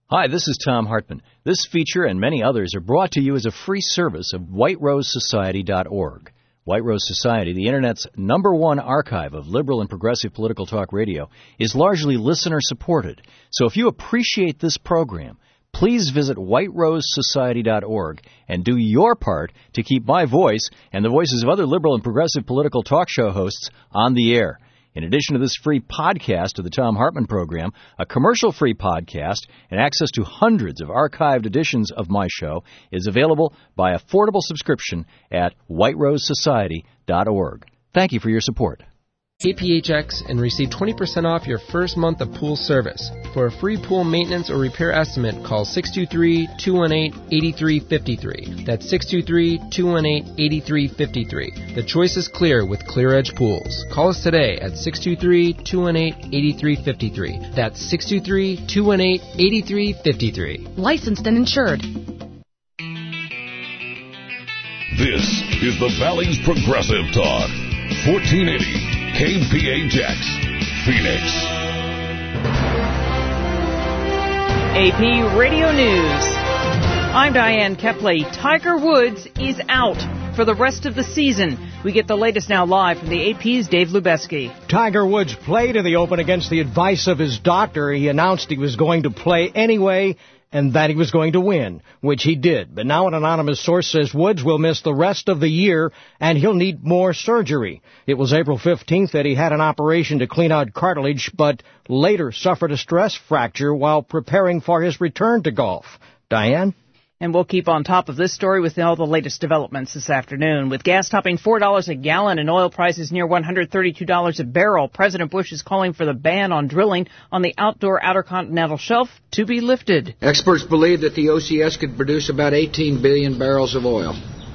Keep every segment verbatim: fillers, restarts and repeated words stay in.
Hi, this is Tom Hartman. This feature and many others are brought to you as a free service of white rose society dot org. White Rose Society, the Internet's number one archive of liberal and progressive political talk radio, is largely listener-supported. So if you appreciate this program, please visit white rose society dot org and do your part to keep my voice and the voices of other liberal and progressive political talk show hosts on the air. In addition to this free podcast of the Tom Hartman program, a commercial-free podcast and access to hundreds of archived editions of my show is available by affordable subscription at white rose society dot org. Thank you for your support. A P H X and receive twenty percent off your first month of pool service. For a free pool maintenance or repair estimate, call six two three, two one eight, eight three five three. That's six two three, two one eight, eight three five three. The choice is clear with Clear Edge Pools. Call us today at six two three, two one eight, eight three five three. That's six two three, two one eight, eight three five three. Licensed and insured. This is the Valley's Progressive Talk. fourteen eighty K P H X, Phoenix. A P Radio News. I'm Diane Kepley. Tiger Woods is out for the rest of the season. We get the latest now live from the A P's Dave Lubeski. Tiger Woods played in the Open against the advice of his doctor. He announced he was going to play anyway and that he was going to win, which he did. But now an anonymous source says Woods will miss the rest of the year and he'll need more surgery. It was April fifteenth that he had an operation to clean out cartilage, but later suffered a stress fracture while preparing for his return to golf. Diane? And we'll keep on top of this story with all the latest developments this afternoon. With gas topping four dollars a gallon and oil prices near one hundred thirty-two dollars a barrel, President Bush is calling for the ban on drilling on the outdoor outer continental shelf to be lifted. Experts believe that the O C S could produce about eighteen billion barrels of oil.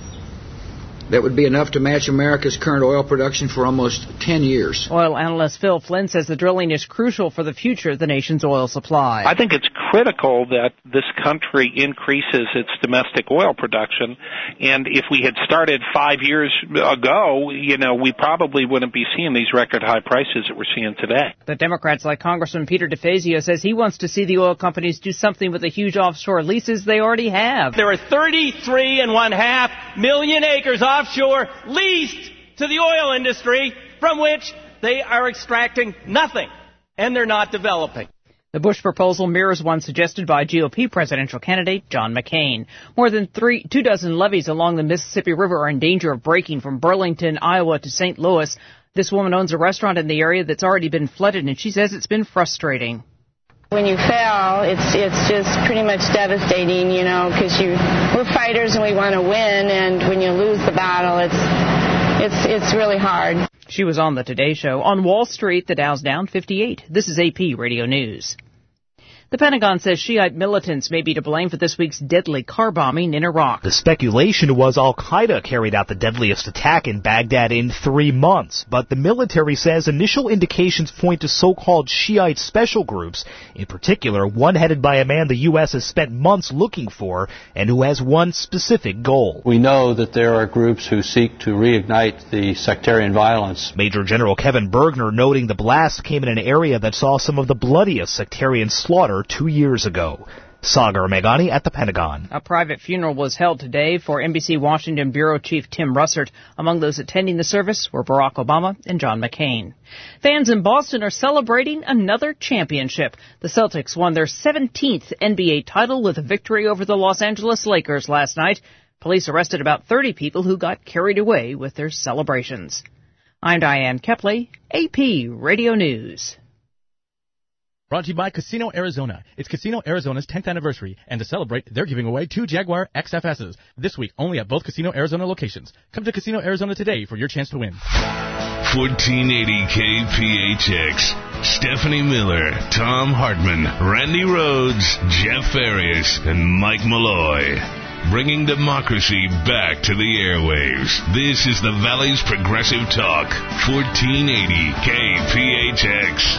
That would be enough to match America's current oil production for almost ten years. Oil analyst Phil Flynn says the drilling is crucial for the future of the nation's oil supply. I think it's critical that this country increases its domestic oil production, and if we had started five years ago, you know, we probably wouldn't be seeing these record high prices that we're seeing today. The Democrats, like Congressman Peter DeFazio, says he wants to see the oil companies do something with the huge offshore leases they already have. There are thirty-three and one half million acres offshore leased to the oil industry from which they are extracting nothing, and they're not developing. The Bush proposal mirrors one suggested by G O P presidential candidate John McCain. More than three, two dozen levees along the Mississippi River are in danger of breaking from Burlington, Iowa to Saint Louis. This woman owns a restaurant in the area that's already been flooded, and she says it's been frustrating. When you fail, it's it's just pretty much devastating, you know, because you we're fighters and we want to win, and when you lose the battle, it's it's it's really hard. She was on the Today Show. On Wall Street, the Dow's down fifty-eight. This is A P Radio News. The Pentagon says Shiite militants may be to blame for this week's deadly car bombing in Iraq. The speculation was al-Qaeda carried out the deadliest attack in Baghdad in three months, but the military says initial indications point to so-called Shiite special groups, in particular one headed by a man the U S has spent months looking for and who has one specific goal. We know that there are groups who seek to reignite the sectarian violence. Major General Kevin Bergner noting the blast came in an area that saw some of the bloodiest sectarian slaughter two years ago. Sagar Meghani at the Pentagon. A private funeral was held today for N B C Washington Bureau Chief Tim Russert. Among those attending the service were Barack Obama and John McCain. Fans in Boston are celebrating another championship. The Celtics won their seventeenth N B A title with a victory over the Los Angeles Lakers last night. Police arrested about thirty people who got carried away with their celebrations. I'm Diane Kepley, A P Radio News. Brought to you by Casino Arizona. It's Casino Arizona's tenth anniversary, and to celebrate, they're giving away two Jaguar X F S's this week only at both Casino Arizona locations. Come to Casino Arizona today for your chance to win. fourteen eighty K P H X. Stephanie Miller, Tom Hartman, Randy Rhodes, Jeff Arias, and Mike Malloy. Bringing democracy back to the airwaves. This is the Valley's Progressive Talk. fourteen eighty K P H X.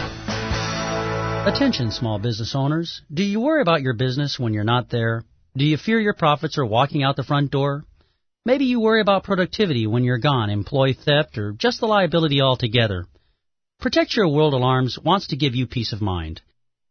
Attention, small business owners. Do you worry about your business when you're not there? Do you fear your profits are walking out the front door? Maybe you worry about productivity when you're gone, employee theft, or just the liability altogether. Protect Your World Alarms wants to give you peace of mind.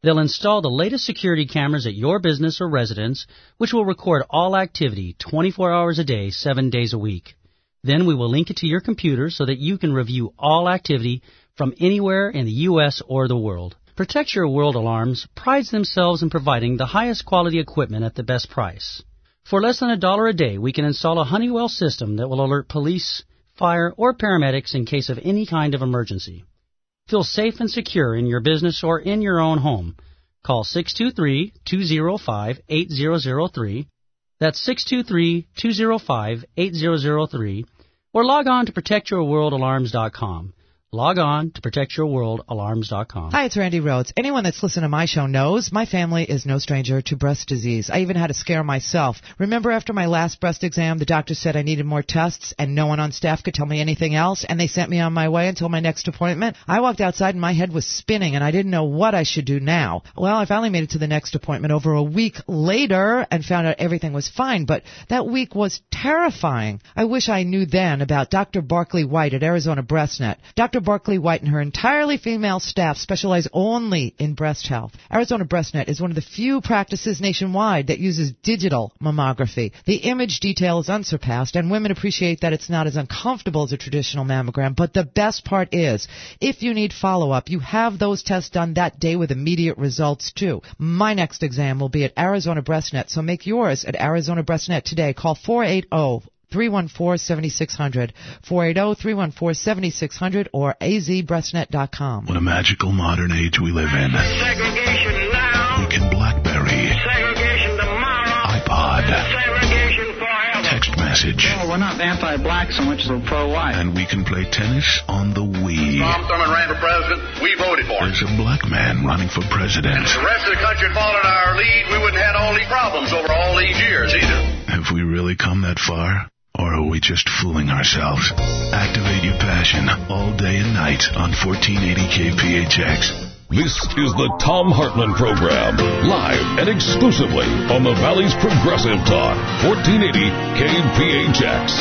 They'll install the latest security cameras at your business or residence, which will record all activity twenty-four hours a day, seven days a week. Then we will link it to your computer so that you can review all activity from anywhere in the U S or the world. Protect Your World Alarms prides themselves in providing the highest quality equipment at the best price. For less than a dollar a day, we can install a Honeywell system that will alert police, fire, or paramedics in case of any kind of emergency. Feel safe and secure in your business or in your own home. Call six two three, two zero five, eight zero zero three. That's six two three, two zero five, eight zero zero three. Or log on to protect your world alarms dot com. Log on to protect your world alarms dot com. Hi, it's Randy Rhodes. Anyone that's listened to my show knows my family is no stranger to breast disease. I even had a scare myself. Remember after my last breast exam, the doctor said I needed more tests and no one on staff could tell me anything else, and they sent me on my way until my next appointment? I walked outside and my head was spinning and I didn't know what I should do now. Well, I finally made it to the next appointment over a week later and found out everything was fine, but that week was terrifying. I wish I knew then about Doctor Barkley White at Arizona BreastNet. Doctor Barkley White and her entirely female staff specialize only in breast health. Arizona BreastNet is one of the few practices nationwide that uses digital mammography. The image detail is unsurpassed, and women appreciate that it's not as uncomfortable as a traditional mammogram. But the best part is, if you need follow-up, you have those tests done that day with immediate results, too. My next exam will be at Arizona BreastNet, so make yours at Arizona BreastNet today. Call four eight zero, three one four, seven six zero zero, four eight zero, three one four, seven six zero zero, or a z breast net dot com. What a magical modern age we live in. Segregation now. We can BlackBerry. Segregation tomorrow. iPod. Segregation forever. Text message. Well, we're not anti-black so much as we're pro-white. And we can play tennis on the Wii. Tom Thurman ran for president. We voted for him. There's a black man running for president. If the rest of the country had followed our lead, we wouldn't have had all these problems over all these years either. Have we really come that far? Or are we just fooling ourselves? Activate your passion all day and night on fourteen eighty K P H X. This is the Thom Hartmann Program, live and exclusively on the Valley's Progressive Talk, fourteen eighty K P H X.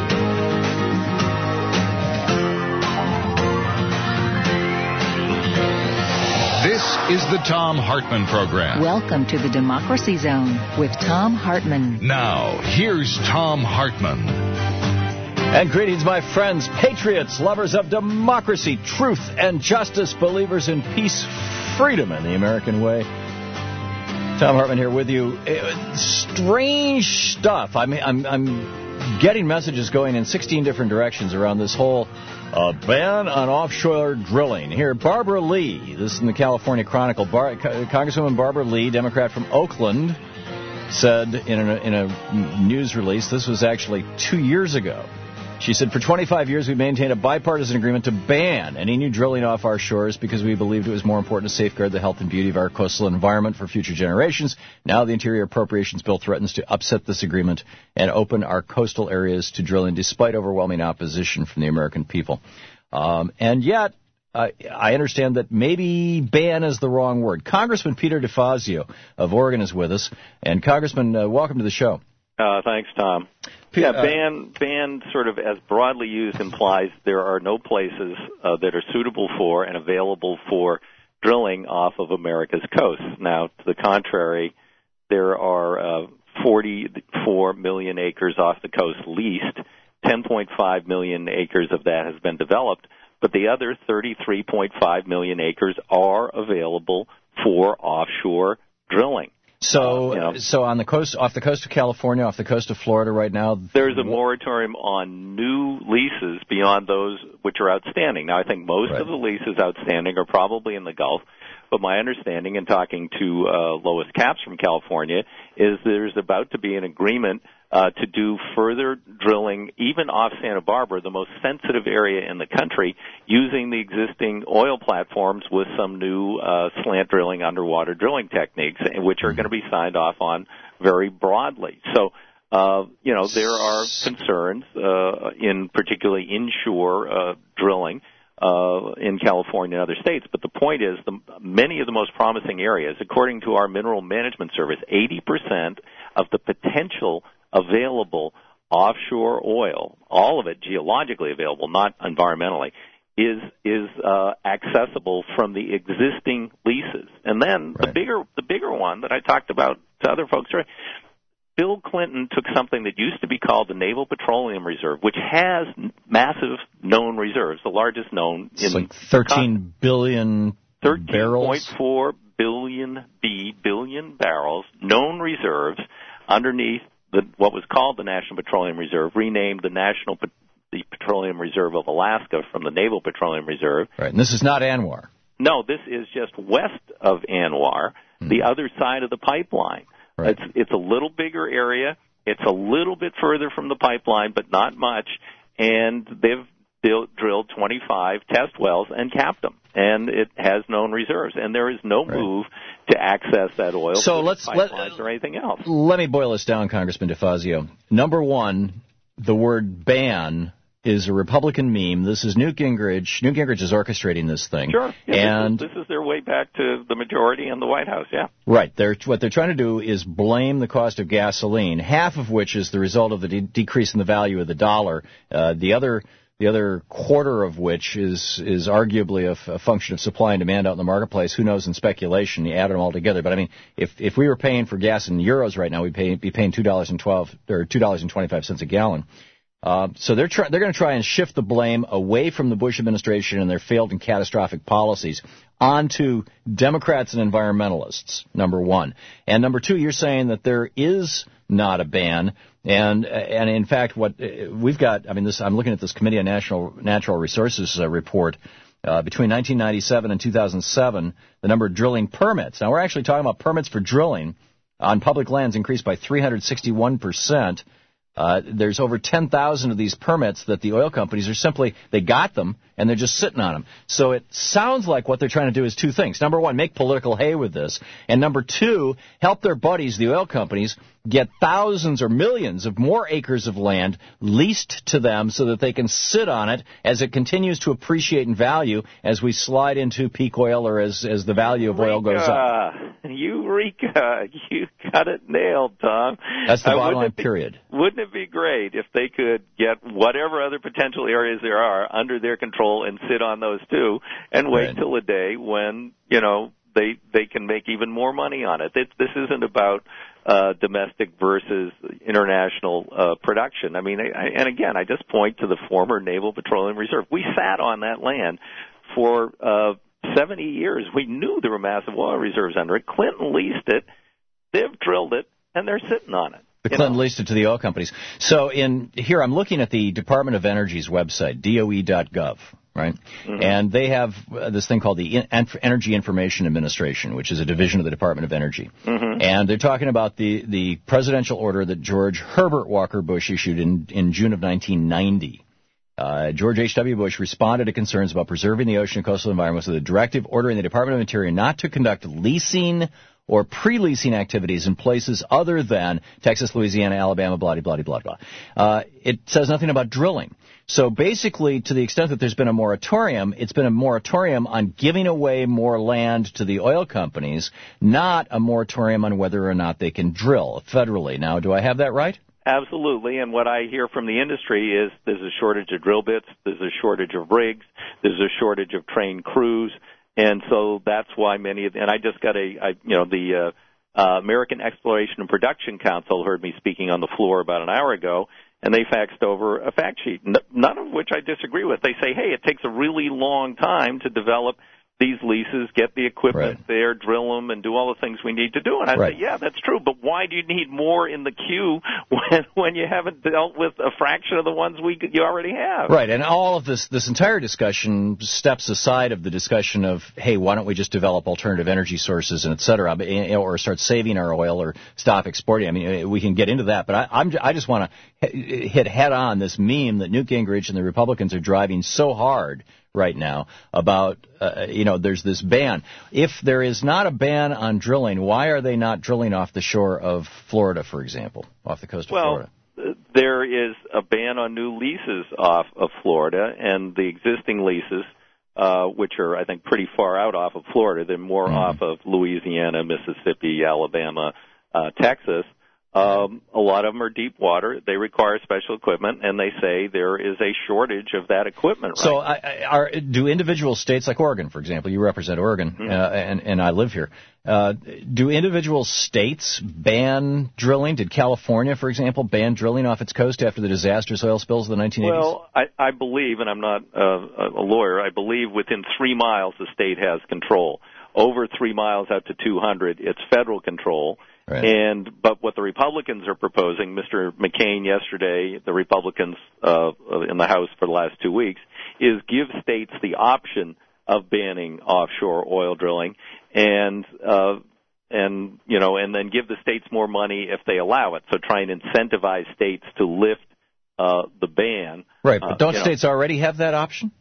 This is the Thom Hartmann Program. Welcome to the Democracy Zone with Thom Hartmann. Now, here's Thom Hartmann. And greetings, my friends, patriots, lovers of democracy, truth, and justice, believers in peace, freedom, and the American way. Thom Hartmann here with you. Strange stuff. I mean, I'm, I'm getting messages going in sixteen different directions around this whole A ban on offshore drilling. Here, Barbara Lee, this is in the California Chronicle. Bar- Congresswoman Barbara Lee, Democrat from Oakland, said in a, in a news release, this was actually two years ago. She said, for twenty-five years, we maintained a bipartisan agreement to ban any new drilling off our shores because we believed it was more important to safeguard the health and beauty of our coastal environment for future generations. Now the Interior Appropriations Bill threatens to upset this agreement and open our coastal areas to drilling despite overwhelming opposition from the American people. Um, and yet, uh, I understand that maybe ban is the wrong word. Congressman Peter DeFazio of Oregon is with us. And Congressman, uh, welcome to the show. Uh, thanks, Tom. Yeah, ban, ban sort of as broadly used implies there are no places uh, that are suitable for and available for drilling off of America's coast. Now, to the contrary, there are uh, forty-four million acres off the coast leased. ten point five million acres of that has been developed, but the other thirty-three point five million acres are available for offshore drilling. So, uh, you know, so on the coast, off the coast of California, off the coast of Florida right now, there's a moratorium on new leases beyond those which are outstanding. Now, I think most right. of the leases outstanding are probably in the Gulf, but my understanding in talking to uh, Lois Capps from California is there's about to be an agreement uh, to do further drilling, even off Santa Barbara, the most sensitive area in the country, using the existing oil platforms with some new uh, slant drilling, underwater drilling techniques, which are going to be signed off on very broadly. So, uh, you know, there are concerns uh, in particularly inshore uh, drilling uh, in California and other states. But the point is, the, many of the most promising areas, according to our Mineral Management Service, eighty percent of the potential available offshore oil, all of it geologically available, not environmentally, is is uh, accessible from the existing leases. And then right. the bigger the bigger one that I talked about to other folks, right? Bill Clinton took something that used to be called the Naval Petroleum Reserve, which has massive known reserves, the largest known. It's in like thirteen billion barrels. thirteen point four billion B billion barrels, known reserves underneath the what was called the National Petroleum Reserve, renamed the National the Petroleum Reserve of Alaska from the Naval Petroleum Reserve. Right, and this is not ANWR. No, this is just west of ANWR, mm. the other side of the pipeline. Right. It's it's a little bigger area. It's a little bit further from the pipeline, but not much. And they've built, drilled twenty-five test wells and capped them, and it has known reserves. And there is no right. move to access that oil so through let's, pipelines let, or anything else. Let me boil this down, Congressman DeFazio. Number one, the word ban is a Republican meme. This is Newt Gingrich. Newt Gingrich is orchestrating this thing. Sure. Yeah, and this is, this is their way back to the majority in the White House, yeah. Right. They're, what they're trying to do is blame the cost of gasoline, half of which is the result of the de- decrease in the value of the dollar. Uh, the other the other quarter of which is is arguably a, f- a function of supply and demand out in the marketplace. Who knows in speculation? You add them all together. But I mean, if if we were paying for gas in euros right now, we'd pay, be paying two dollars and twelve or two dollars and twenty five cents a gallon. Uh, so they're try- they're going to try and shift the blame away from the Bush administration and their failed and catastrophic policies onto Democrats and environmentalists, number one. And number two, you're saying that there is not a ban. And and in fact, what we've got, I mean, this I'm looking at this Committee on National Natural Resources uh, report. Uh, between nineteen ninety-seven and two thousand seven, the number of drilling permits. Now, we're actually talking about permits for drilling on public lands increased by three hundred sixty-one percent. Uh, there's over ten thousand of these permits that the oil companies are simply, they got them, and they're just sitting on them. So it sounds like what they're trying to do is two things. Number one, make political hay with this. And number two, help their buddies, the oil companies, get thousands or millions of more acres of land leased to them so that they can sit on it as it continues to appreciate in value as we slide into peak oil or as, as the value of oil goes up. Eureka! You got it nailed, Tom. That's the uh, bottom line, be, period. Wouldn't it be great if they could get whatever other potential areas there are under their control and sit on those too and wait right. till a day when, you know, they they can make even more money on it. This, this isn't about uh, domestic versus international uh, production. I mean, I, and again, I just point to the former Naval Petroleum Reserve. We sat on that land for uh, seventy years. We knew there were massive oil reserves under it. Clinton leased it. They've drilled it, and they're sitting on it. The Clinton leased it to the oil companies. So in here, I'm looking at the Department of Energy's website, D O E dot gov, right? Mm-hmm. And they have uh, this thing called the Energy Information Administration, which is a division of the Department of Energy. Mm-hmm. And they're talking about the, the presidential order that George Herbert Walker Bush issued in, in June of nineteen ninety. Uh, George H W. Bush responded to concerns about preserving the ocean and coastal environments with a directive ordering the Department of Interior not to conduct leasing or pre-leasing activities in places other than Texas, Louisiana, Alabama, blah, blah, blah, blah, blah. Uh, it says nothing about drilling. So basically, to the extent that there's been a moratorium, it's been a moratorium on giving away more land to the oil companies, not a moratorium on whether or not they can drill federally. Now, do I have that right? Absolutely, and what I hear from the industry is there's a shortage of drill bits, there's a shortage of rigs, there's a shortage of trained crews, and so that's why many of, and I just got a, I, you know, the uh, uh, American Exploration and Production Council heard me speaking on the floor about an hour ago, and they faxed over a fact sheet, n- none of which I disagree with. They say, hey, it takes a really long time to develop these leases, get the equipment right. there, drill them, and do all the things we need to do. And I right. say, yeah, that's true, but why do you need more in the queue when when you haven't dealt with a fraction of the ones we you already have? Right, and all of this this entire discussion steps aside of the discussion of, hey, why don't we just develop alternative energy sources and et cetera, or start saving our oil or stop exporting. I mean, we can get into that, but I, I'm I just want to hit head on this meme that Newt Gingrich and the Republicans are driving so hard right now about, uh, you know, there's this ban. If there is not a ban on drilling, why are they not drilling off the shore of Florida, for example, off the coast of well, Florida? Well, there is a ban on new leases off of Florida, and the existing leases, uh, which are, I think, pretty far out off of Florida, they're more mm-hmm. off of Louisiana, Mississippi, Alabama, uh, Texas, Um, a lot of them are deep water. They require special equipment, and they say there is a shortage of that equipment. Right so, I, I, are, do individual states like Oregon, for example, you represent Oregon, mm-hmm. uh, and, and I live here, uh, do individual states ban drilling? Did California, for example, ban drilling off its coast after the disastrous oil spills of the nineteen eighties? Well, I, I believe, and I'm not uh, a lawyer, I believe within three miles the state has control. Over three miles out to two hundred, it's federal control. Right. And but what the Republicans are proposing, Mister McCain yesterday, the Republicans uh, in the House for the last two weeks, is give states the option of banning offshore oil drilling, and uh, and you know, and then give the states more money if they allow it. So try and incentivize states to lift uh, the ban. Right, but don't uh, states know. already have that option?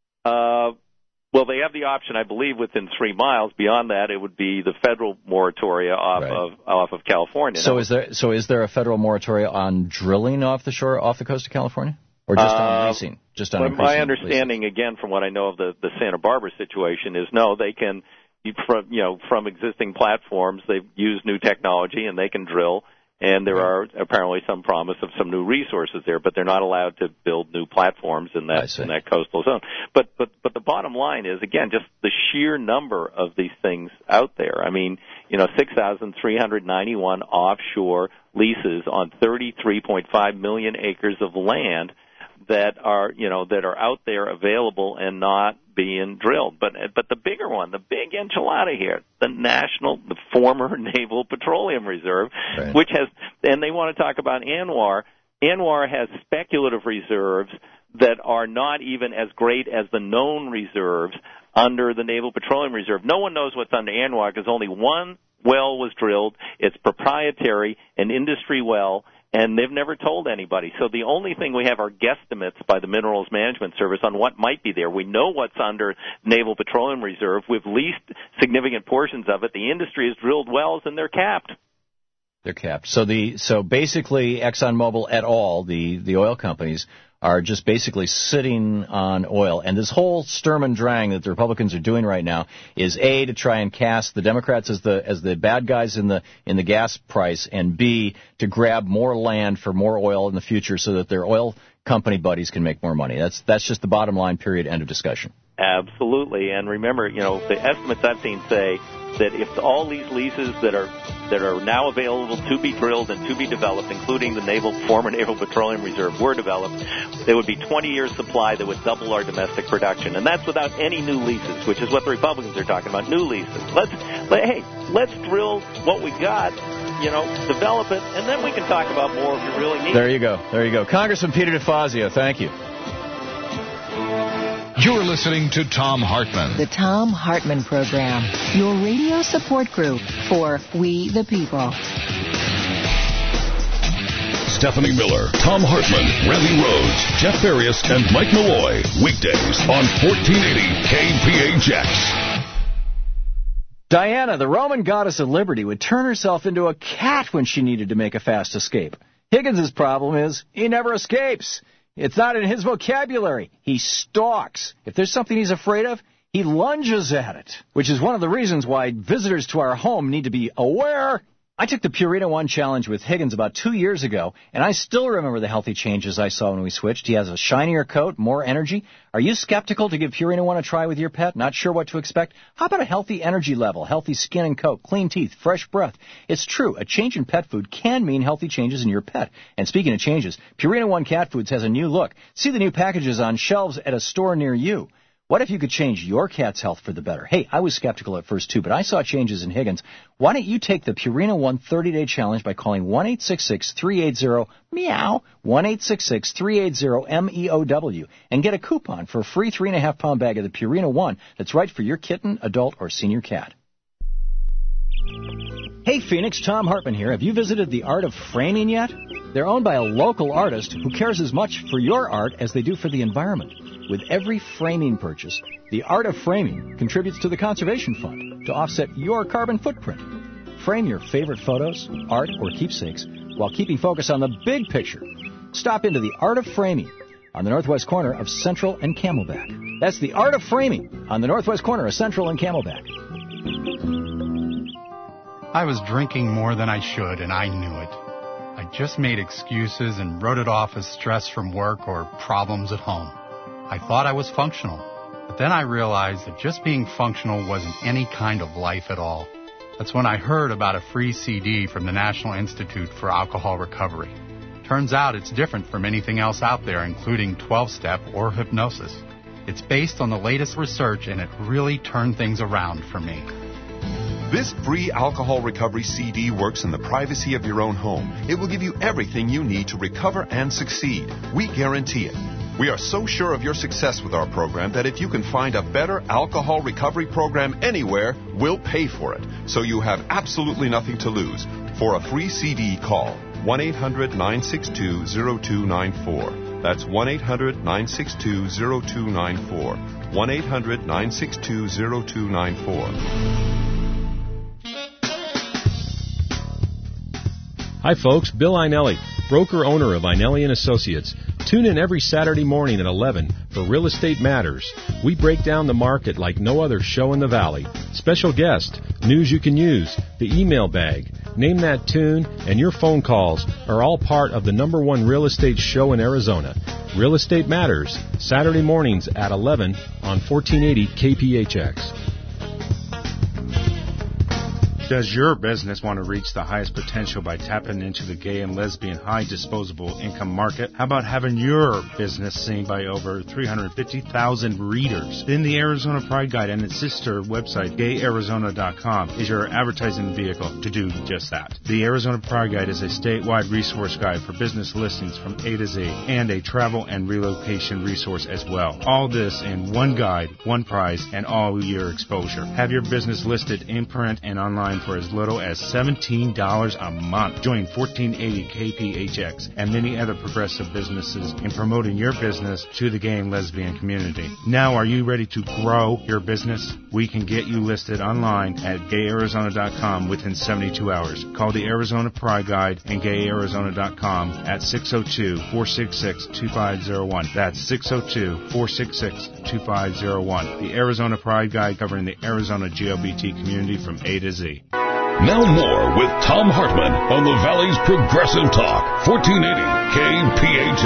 Uh. Well, they have the option, I believe, within three miles. Beyond that, it would be the federal moratoria off right. of off of California. So now, is there so is there a federal moratoria on drilling off the shore, off the coast of California, or just uh, on leasing? Just on my understanding, leasing? Again, from what I know of the, the Santa Barbara situation, is no, they can from you know from existing platforms, they've used new technology and they can drill. And there are apparently some promise of some new resources there, but they're not allowed to build new platforms in that in that coastal zone. But but but the bottom line is, again, just the sheer number of these things out there. I mean, you know, six thousand three hundred ninety-one offshore leases on thirty-three point five million acres of land that are you know that are out there available and not being drilled. But but the bigger one, the big enchilada here, the national, the former Naval Petroleum Reserve, right. which has, and they want to talk about ANWR. ANWR has speculative reserves that are not even as great as the known reserves under the Naval Petroleum Reserve. No one knows what's under ANWR because only one well was drilled. It's proprietary, an industry well, and they've never told anybody. So the only thing we have are guesstimates by the Minerals Management Service on what might be there. We know what's under Naval Petroleum Reserve. We've leased significant portions of it. The industry has drilled wells, and they're capped. They're capped. So the so basically ExxonMobil et al., the, the oil companies, are just basically sitting on oil. And this whole Sturm und Drang that the Republicans are doing right now is A, to try and cast the Democrats as the as the bad guys in the in the gas price, and B, to grab more land for more oil in the future so that their oil company buddies can make more money. That's that's just the bottom line, period, end of discussion. Absolutely. And remember, you know, the estimates I've seen say that if all these leases that are that are now available to be drilled and to be developed, including the Naval former Naval Petroleum Reserve, were developed, there would be twenty years supply that would double our domestic production, and that's without any new leases, which is what the Republicans are talking about, new leases. Let's let, hey, let's drill what we got, you know, develop it, and then we can talk about more if you really need. There you go, there you go, Congressman Peter DeFazio. Thank you. You're listening to Thom Hartmann. The Thom Hartmann Program, your radio support group for We the People. Stephanie Miller, Thom Hartmann, Randy Rhodes, Jeff Farias, and Mike Malloy. Weekdays on fourteen eighty K P H X. Diana, the Roman goddess of liberty, would turn herself into a cat when she needed to make a fast escape. Higgins' problem is he never escapes. It's not in his vocabulary. He stalks. If there's something he's afraid of, he lunges at it, which is one of the reasons why visitors to our home need to be aware. I took the Purina One Challenge with Higgins about two years ago, and I still remember the healthy changes I saw when we switched. He has a shinier coat, more energy. Are you skeptical to give Purina One a try with your pet? Not sure what to expect? How about a healthy energy level, healthy skin and coat, clean teeth, fresh breath? It's true, a change in pet food can mean healthy changes in your pet. And speaking of changes, Purina One Cat Foods has a new look. See the new packages on shelves at a store near you. What if you could change your cat's health for the better? Hey, I was skeptical at first, too, but I saw changes in Higgins. Why don't you take the Purina One thirty-day challenge by calling one eight six six, three eight zero, meow, one eight six six, three eight zero, M E O W, and get a coupon for a free three and a half pound bag of the Purina One that's right for your kitten, adult, or senior cat. Hey, Phoenix, Thom Hartmann here. Have you visited the Art of Framing yet? They're owned by a local artist who cares as much for your art as they do for the environment. With every framing purchase, the Art of Framing contributes to the Conservation Fund to offset your carbon footprint. Frame your favorite photos, art, or keepsakes while keeping focus on the big picture. Stop into the Art of Framing on the northwest corner of Central and Camelback. That's the Art of Framing on the northwest corner of Central and Camelback. I was drinking more than I should, and I knew it. I just made excuses and wrote it off as stress from work or problems at home. I thought I was functional, but then I realized that just being functional wasn't any kind of life at all. That's when I heard about a free C D from the National Institute for Alcohol Recovery. Turns out it's different from anything else out there, including twelve-step or hypnosis. It's based on the latest research, and it really turned things around for me. This free alcohol recovery C D works in the privacy of your own home. It will give you everything you need to recover and succeed. We guarantee it. We are so sure of your success with our program that if you can find a better alcohol recovery program anywhere, we'll pay for it. So you have absolutely nothing to lose. For a free C D, call one eight hundred nine six two zero two nine four. That's one eight hundred nine six two zero two nine four. one eight hundred nine six two zero two nine four. Hi, folks. Bill Einelli, broker-owner of Einelli and Associates. Tune in every Saturday morning at eleven for Real Estate Matters. We break down the market like no other show in the Valley. Special guest, news you can use, the email bag. Name that tune, and your phone calls are all part of the number one real estate show in Arizona. Real Estate Matters, Saturday mornings at eleven on fourteen eighty K P H X. Does your business want to reach the highest potential by tapping into the gay and lesbian high disposable income market? How about having your business seen by over three hundred fifty thousand readers? Then the Arizona Pride Guide and its sister website, gay arizona dot com, is your advertising vehicle to do just that. The Arizona Pride Guide is a statewide resource guide for business listings from A to Z and a travel and relocation resource as well. All this in one guide, one price, and all year exposure. Have your business listed in print and online for as little as seventeen dollars a month. Join fourteen eighty K P H X and many other progressive businesses in promoting your business to the gay and lesbian community. Now, are you ready to grow your business? We can get you listed online at gay arizona dot com within seventy-two hours. Call the Arizona Pride Guide and gay arizona dot com at six oh two, four six six, two five oh one. That's six oh two, four six six, two five oh one. The Arizona Pride Guide, covering the Arizona G L B T community from A to Z. Now more with Tom Hartman on the Valley's Progressive Talk, fourteen eighty K P H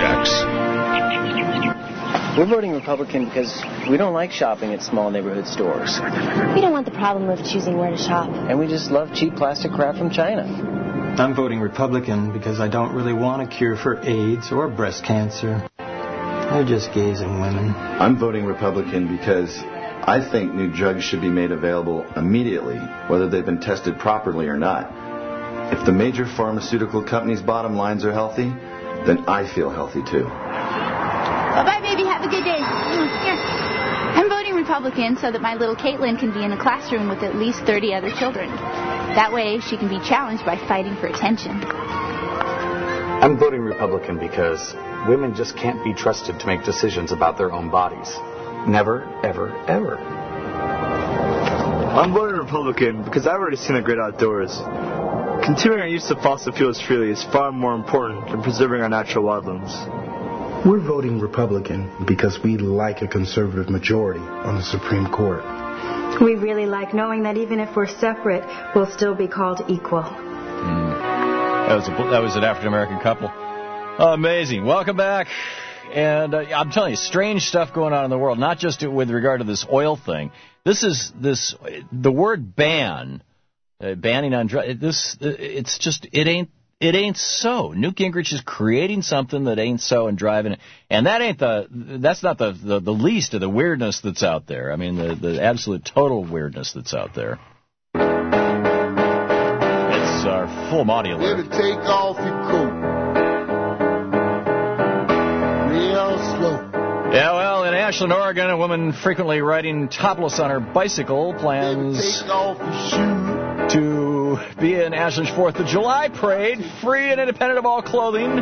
X. We're voting Republican because we don't like shopping at small neighborhood stores. We don't want the problem of choosing where to shop. And we just love cheap plastic crap from China. I'm voting Republican because I don't really want a cure for AIDS or breast cancer. They're just gays and women. I'm voting Republican because I think new drugs should be made available immediately, whether they've been tested properly or not. If the major pharmaceutical companies' bottom lines are healthy, then I feel healthy too. Bye-bye, baby. Have a good day. Here. I'm voting Republican so that my little Caitlin can be in a classroom with at least thirty other children. That way, she can be challenged by fighting for attention. I'm voting Republican because women just can't be trusted to make decisions about their own bodies. Never, ever, ever. I'm voting Republican because I've already seen the great outdoors. Continuing our use of fossil fuels freely is far more important than preserving our natural wildlands. We're voting Republican because we like a conservative majority on the Supreme Court. We really like knowing that even if we're separate, we'll still be called equal. Mm. That was a, that was an African American couple. Amazing. Welcome back. And uh, I'm telling you, strange stuff going on in the world, not just with regard to this oil thing. This is this the word ban, uh, banning on drugs. This it's just it ain't it ain't so. Newt Gingrich is creating something that ain't so and driving it, and that ain't the that's not the the, the least of the weirdness that's out there. I mean, the the absolute total weirdness that's out there. It's our full module. Baby, take off your coat. Yeah, well, in Ashland, Oregon, a woman frequently riding topless on her bicycle plans to be in Ashland's fourth of July parade, free and independent of all clothing.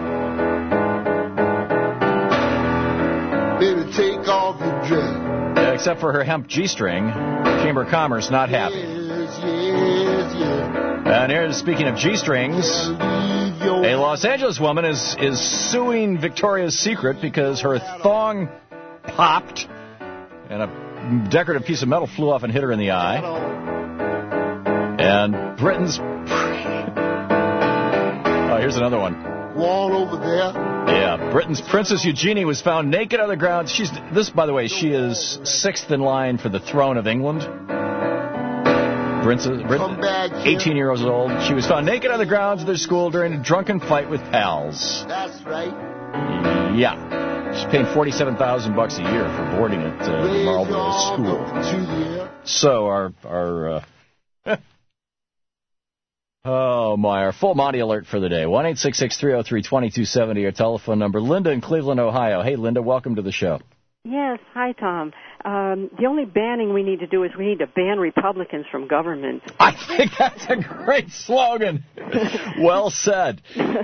Baby, take off your dress. Yeah, except for her hemp G-string. Chamber of Commerce not happy. Yes, yes, yes. And here's, speaking of G-strings, a Los Angeles woman is, is suing Victoria's Secret because her thong popped and a decorative piece of metal flew off and hit her in the eye. And Britain's... Oh, here's here's another one. Wall over there. Yeah, Britain's Princess Eugenie was found naked on the ground. She's this, by the way, she is sixth in line for the throne of England. Princess, Britain, eighteen years old. She was found naked on the grounds of their school during a drunken fight with pals. That's right. Yeah. She's paying forty-seven thousand bucks a year for boarding at uh, Marlborough School. So our our uh, oh my, our full Monty alert for the day. One eight six six three zero three two two seven zero. Our telephone number. Linda in Cleveland, Ohio. Hey, Linda, welcome to the show. Yes, hi Tom. Um, the only banning we need to do is we need to ban Republicans from government. I think that's a great slogan. Well said.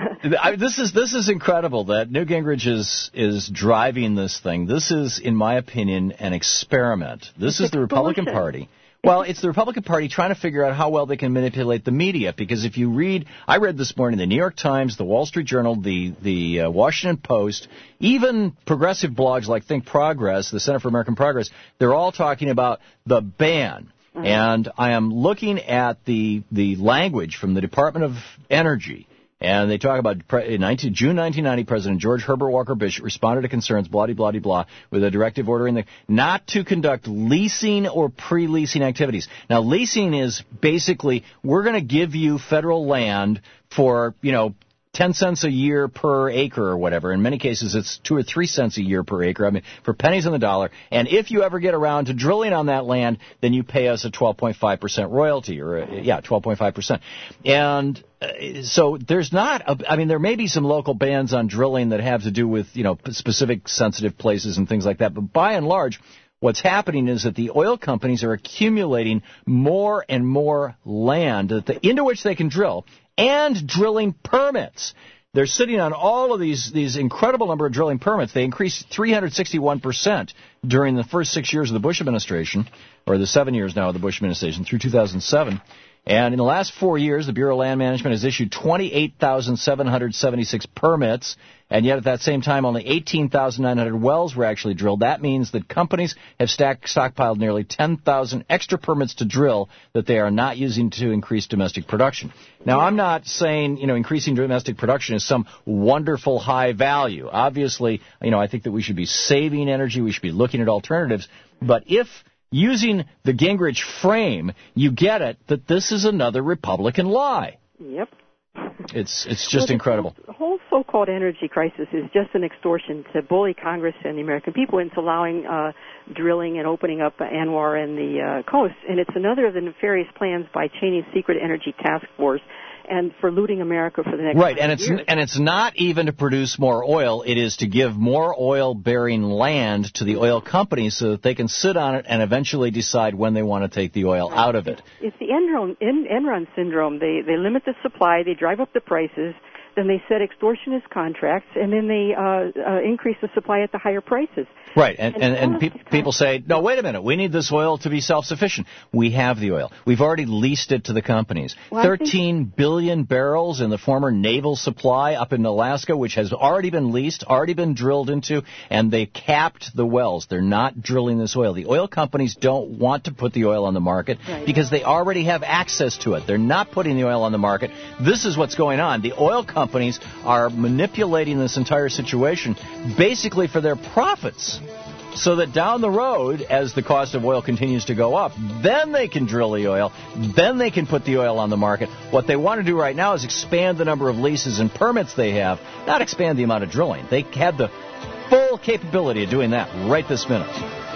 I, this is this is incredible that Newt Gingrich is is driving this thing. This is, in my opinion, an experiment. This is the Republican Party. Well, it's the Republican Party trying to figure out how well they can manipulate the media. Because if you read, I read this morning the New York Times, the Wall Street Journal, the the uh, Washington Post, even progressive blogs like Think Progress, the Center for American Progress, they're all talking about the ban. Mm-hmm. And I am looking at the the language from the Department of Energy. And they talk about in June nineteen ninety, President George Herbert Walker Bush responded to concerns, blah, blah, blah, blah, with a directive ordering the, not to conduct leasing or pre-leasing activities. Now, leasing is basically we're going to give you federal land for, you know, ten cents a year per acre or whatever. In many cases, it's two or three cents a year per acre. I mean, for pennies on the dollar. And if you ever get around to drilling on that land, then you pay us a twelve point five percent royalty, or a, yeah, twelve point five percent. And uh, so there's not, a, I mean, there may be some local bans on drilling that have to do with, you know, specific sensitive places and things like that. But by and large, what's happening is that the oil companies are accumulating more and more land that the, into which they can drill, and drilling permits. They're sitting on all of these these incredible number of drilling permits. They increased three hundred sixty-one percent during the first six years of the Bush administration, or the seven years now of the Bush administration, through two thousand seven. And in the last four years, the Bureau of Land Management has issued twenty-eight thousand seven hundred seventy-six permits, and yet at that same time, only eighteen thousand nine hundred wells were actually drilled. That means that companies have stacked, stockpiled nearly ten thousand extra permits to drill that they are not using to increase domestic production. Now, I'm not saying, you know, increasing domestic production is some wonderful high value. Obviously, you know, I think that we should be saving energy. We should be looking at alternatives. But if using the Gingrich frame, you get it that this is another Republican lie. Yep. It's it's just well, incredible. The whole so-called energy crisis is just an extortion to bully Congress and the American people into allowing uh, drilling and opening up Anwar and the uh, coast. And it's another of the nefarious plans by Cheney's secret energy task force and for looting America for the next right, and it's years. and it's not even to produce more oil. It is to give more oil-bearing land to the oil companies so that they can sit on it and eventually decide when they want to take the oil out of it. It's the Enron, Enron syndrome. They they limit the supply, they drive up the prices, then they set extortionist contracts, and then they uh, uh, increase the supply at the higher prices. Right, and and, and, and pe- people say, no, wait a minute, we need this oil to be self-sufficient. We have the oil. We've already leased it to the companies. Well, Thirteen billion barrels in the former naval supply up in Alaska, which has already been leased, already been drilled into, and they capped the wells. They're not drilling this oil. The oil companies don't want to put the oil on the market right. because they already have access to it. They're not putting the oil on the market. This is what's going on. The oil companies are manipulating this entire situation basically for their profits, so that down the road, as the cost of oil continues to go up, then they can drill the oil, then they can put the oil on the market. What they want to do right now is expand the number of leases and permits they have, not expand the amount of drilling. They have the full capability of doing that right this minute.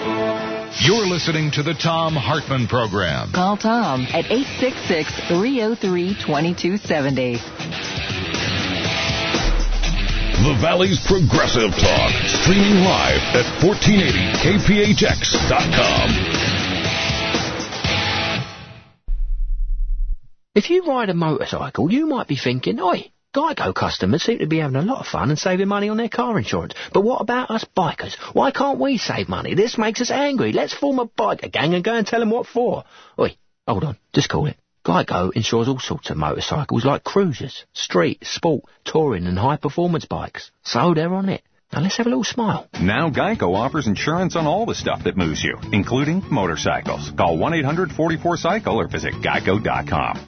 You're listening to the Thom Hartmann Program. Call Tom at eight six six three zero three two two seven zero. The Valley's Progressive Talk, streaming live at fourteen eighty K P H X dot com. If you ride a motorcycle, you might be thinking, oi, Geico customers seem to be having a lot of fun and saving money on their car insurance. But what about us bikers? Why can't we save money? This makes us angry. Let's form a biker gang and go and tell them what for. Oi, hold on, just call it. Geico insures all sorts of motorcycles like cruisers, street, sport, touring and high-performance bikes. So they're on it. Now let's have a little smile. Now Geico offers insurance on all the stuff that moves you, including motorcycles. Call one eight hundred forty-four cycle or visit geico dot com.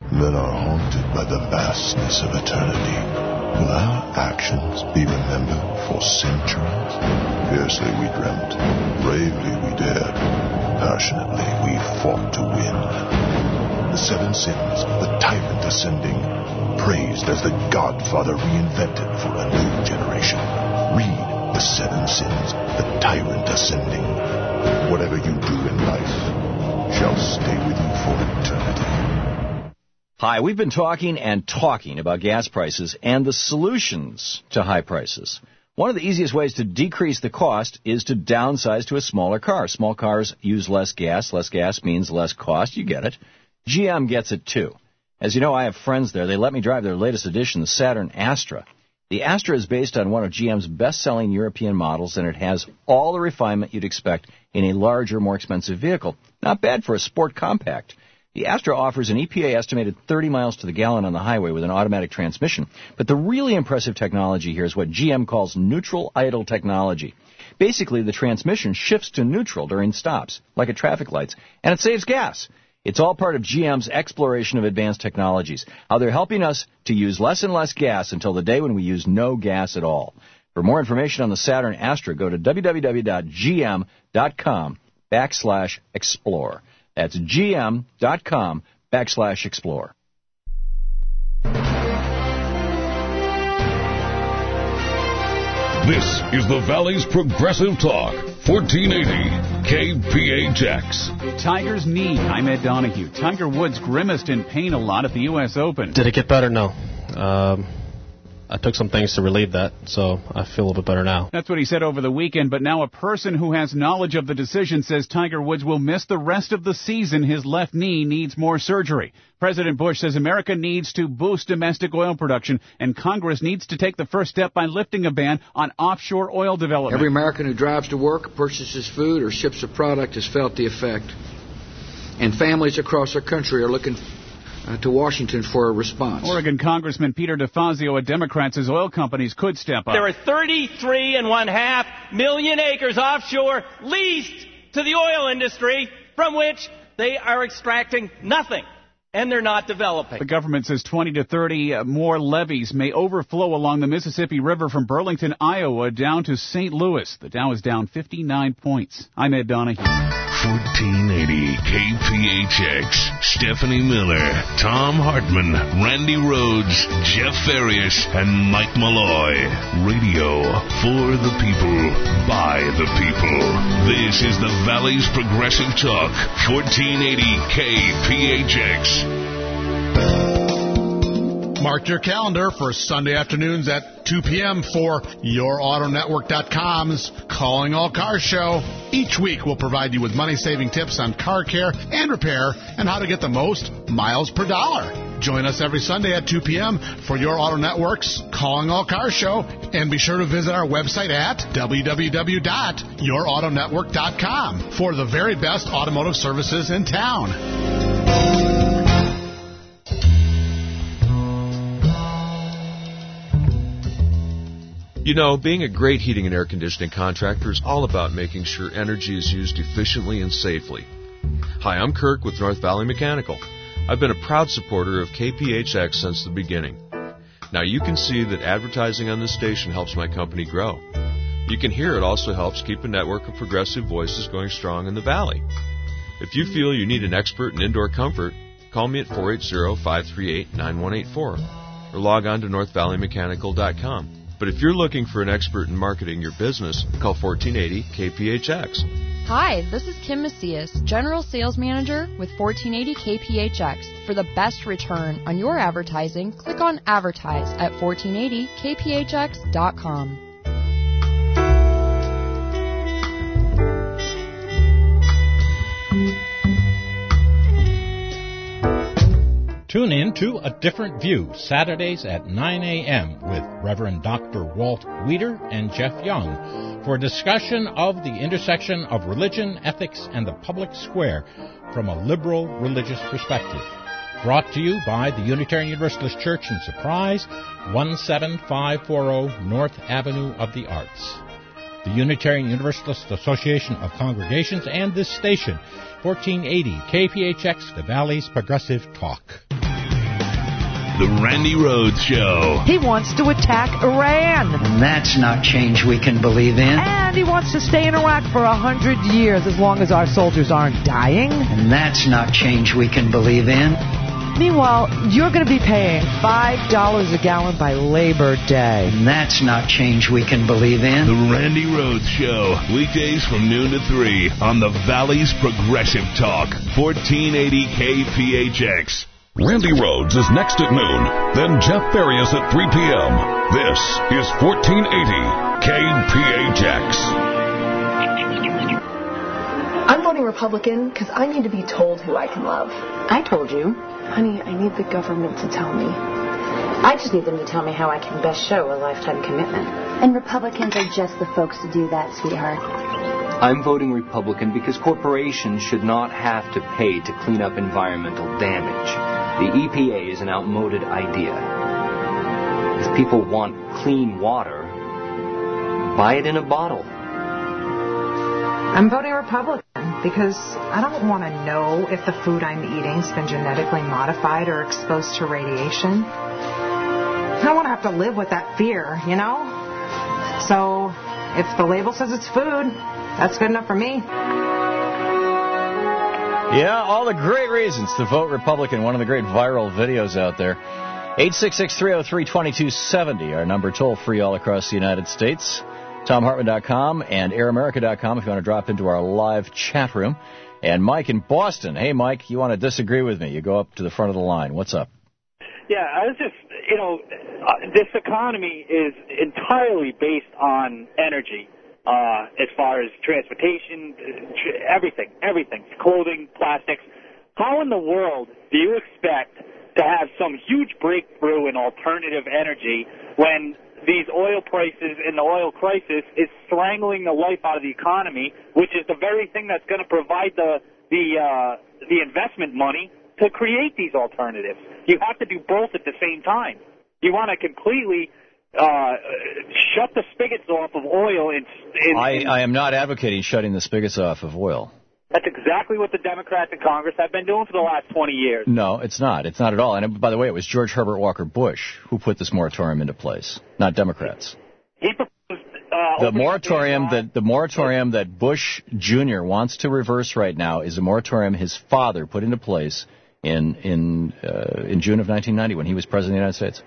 men are haunted by the vastness of eternity. Will our actions be remembered for centuries? Fiercely we dreamt, bravely we dared, passionately we fought to win. The seven sins, the tyrant ascending, praised as the Godfather reinvented for a new generation. Read The Seven Sins, the tyrant ascending. Whatever you do in life shall stay with you for eternity. Hi, we've been talking and talking about gas prices and the solutions to high prices. One of the easiest ways to decrease the cost is to downsize to a smaller car. Small cars use less gas. Less gas means less cost. You get it. G M gets it, too. As you know, I have friends there. They let me drive their latest edition, the Saturn Astra. The Astra is based on one of G M's best-selling European models, and it has all the refinement you'd expect in a larger, more expensive vehicle. Not bad for a sport compact. The Astra offers an E P A-estimated thirty miles to the gallon on the highway with an automatic transmission. But the really impressive technology here is what G M calls neutral idle technology. Basically, the transmission shifts to neutral during stops, like at traffic lights, and it saves gas. It's all part of G M's exploration of advanced technologies, how they're helping us to use less and less gas until the day when we use no gas at all. For more information on the Saturn Astra, go to www.gm.com backslash explore. That's gm.com backslash explore. This is the Valley's Progressive Talk, fourteen eighty K P H X. Tiger's knee. I'm Ed Donahue. Tiger Woods grimaced in pain a lot at the U S Open. Did it get better? No. Um, I took some things to relieve that, so I feel a little bit better now. That's what he said over the weekend, but now a person who has knowledge of the decision says Tiger Woods will miss the rest of the season. His left knee needs more surgery. President Bush says America needs to boost domestic oil production, and Congress needs to take the first step by lifting a ban on offshore oil development. Every American who drives to work, purchases food, or ships a product has felt the effect. And families across our country are looking Uh, to Washington for a response. Oregon Congressman Peter DeFazio, a Democrat, says oil companies could step up. There are thirty-three and one half million acres offshore leased to the oil industry from which they are extracting nothing, and they're not developing. The government says twenty to thirty more levees may overflow along the Mississippi River from Burlington, Iowa, down to Saint Louis. The Dow is down fifty-nine points. I'm Ed Donahue. fourteen eighty K P H X, Stephanie Miller, Tom Hartman, Randy Rhodes, Jeff Farias, and Mike Malloy. Radio for the people, by the people. This is the Valley's Progressive Talk, fourteen eighty K P H X. Mark your calendar for Sunday afternoons at two p.m. for your auto network dot com's Calling All Cars show. Each week we'll provide you with money-saving tips on car care and repair and how to get the most miles per dollar. Join us every Sunday at two p.m. for your Auto Network's Calling All Cars show. And be sure to visit our website at w w w dot your auto network dot com for the very best automotive services in town. You know, being a great heating and air conditioning contractor is all about making sure energy is used efficiently and safely. Hi, I'm Kirk with North Valley Mechanical. I've been a proud supporter of K P H X since the beginning. Now you can see that advertising on this station helps my company grow. You can hear it also helps keep a network of progressive voices going strong in the Valley. If you feel you need an expert in indoor comfort, call me at four eight zero, five three eight, nine one eight four or log on to north valley mechanical dot com. But if you're looking for an expert in marketing your business, call fourteen eighty K P H X. Hi, this is Kim Macias, General Sales Manager with fourteen eighty K P H X. For the best return on your advertising, click on Advertise at fourteen eighty K P H X dot com. Tune in to A Different View, Saturdays at nine a.m. with Reverend Doctor Walt Weider and Jeff Young for a discussion of the intersection of religion, ethics, and the public square from a liberal religious perspective. Brought to you by the Unitarian Universalist Church in Surprise, one seven five four zero North Avenue of the Arts. The Unitarian Universalist Association of Congregations and this station, fourteen eighty K P H X, the Valley's Progressive Talk. The Randy Rhodes Show. He wants to attack Iran. And that's not change we can believe in. And he wants to stay in Iraq for a hundred years as long as our soldiers aren't dying. And that's not change we can believe in. Meanwhile, you're going to be paying five dollars a gallon by Labor Day. And that's not change we can believe in. The Randy Rhodes Show, weekdays from noon to three on the Valley's Progressive Talk, fourteen eighty K P H X. Randy Rhodes is next at noon, then Jeff Farias at three p.m. This is fourteen eighty K P H X. I'm voting Republican because I need to be told who I can love. I told you. Honey, I need the government to tell me. I just need them to tell me how I can best show a lifetime commitment. And Republicans are just the folks to do that, sweetheart. I'm voting Republican because corporations should not have to pay to clean up environmental damage. The E P A is an outmoded idea. If people want clean water, buy it in a bottle. I'm voting Republican because I don't want to know if the food I'm eating's been genetically modified or exposed to radiation. I don't want to have to live with that fear, you know? So if the label says it's food, that's good enough for me. Yeah, all the great reasons to vote Republican. One of the great viral videos out there. eight six six, three oh three, two two seven oh, our number toll-free all across the United States. Tom Hartman dot com and Air America dot com if you want to drop into our live chat room. And Mike in Boston. Hey, Mike, you want to disagree with me? You go up to the front of the line. What's up? Yeah, I was just, you know, uh, this economy is entirely based on energy. Uh, as far as transportation, tr- everything, everything, clothing, plastics. How in the world do you expect to have some huge breakthrough in alternative energy when these oil prices and the oil crisis is strangling the life out of the economy, which is the very thing that's going to provide the the uh, the investment money to create these alternatives? You have to do both at the same time. You want to completely Uh, shut the spigots off of oil. In, in, I, in, I am not advocating shutting the spigots off of oil. That's exactly what the Democrats in Congress have been doing for the last twenty years. No, it's not. It's not at all. And by the way, it was George Herbert Walker Bush who put this moratorium into place, not Democrats. He proposed uh, the moratorium that the moratorium that Bush Junior wants to reverse right now is a moratorium his father put into place in in uh, in June of nineteen ninety when he was president of the United States.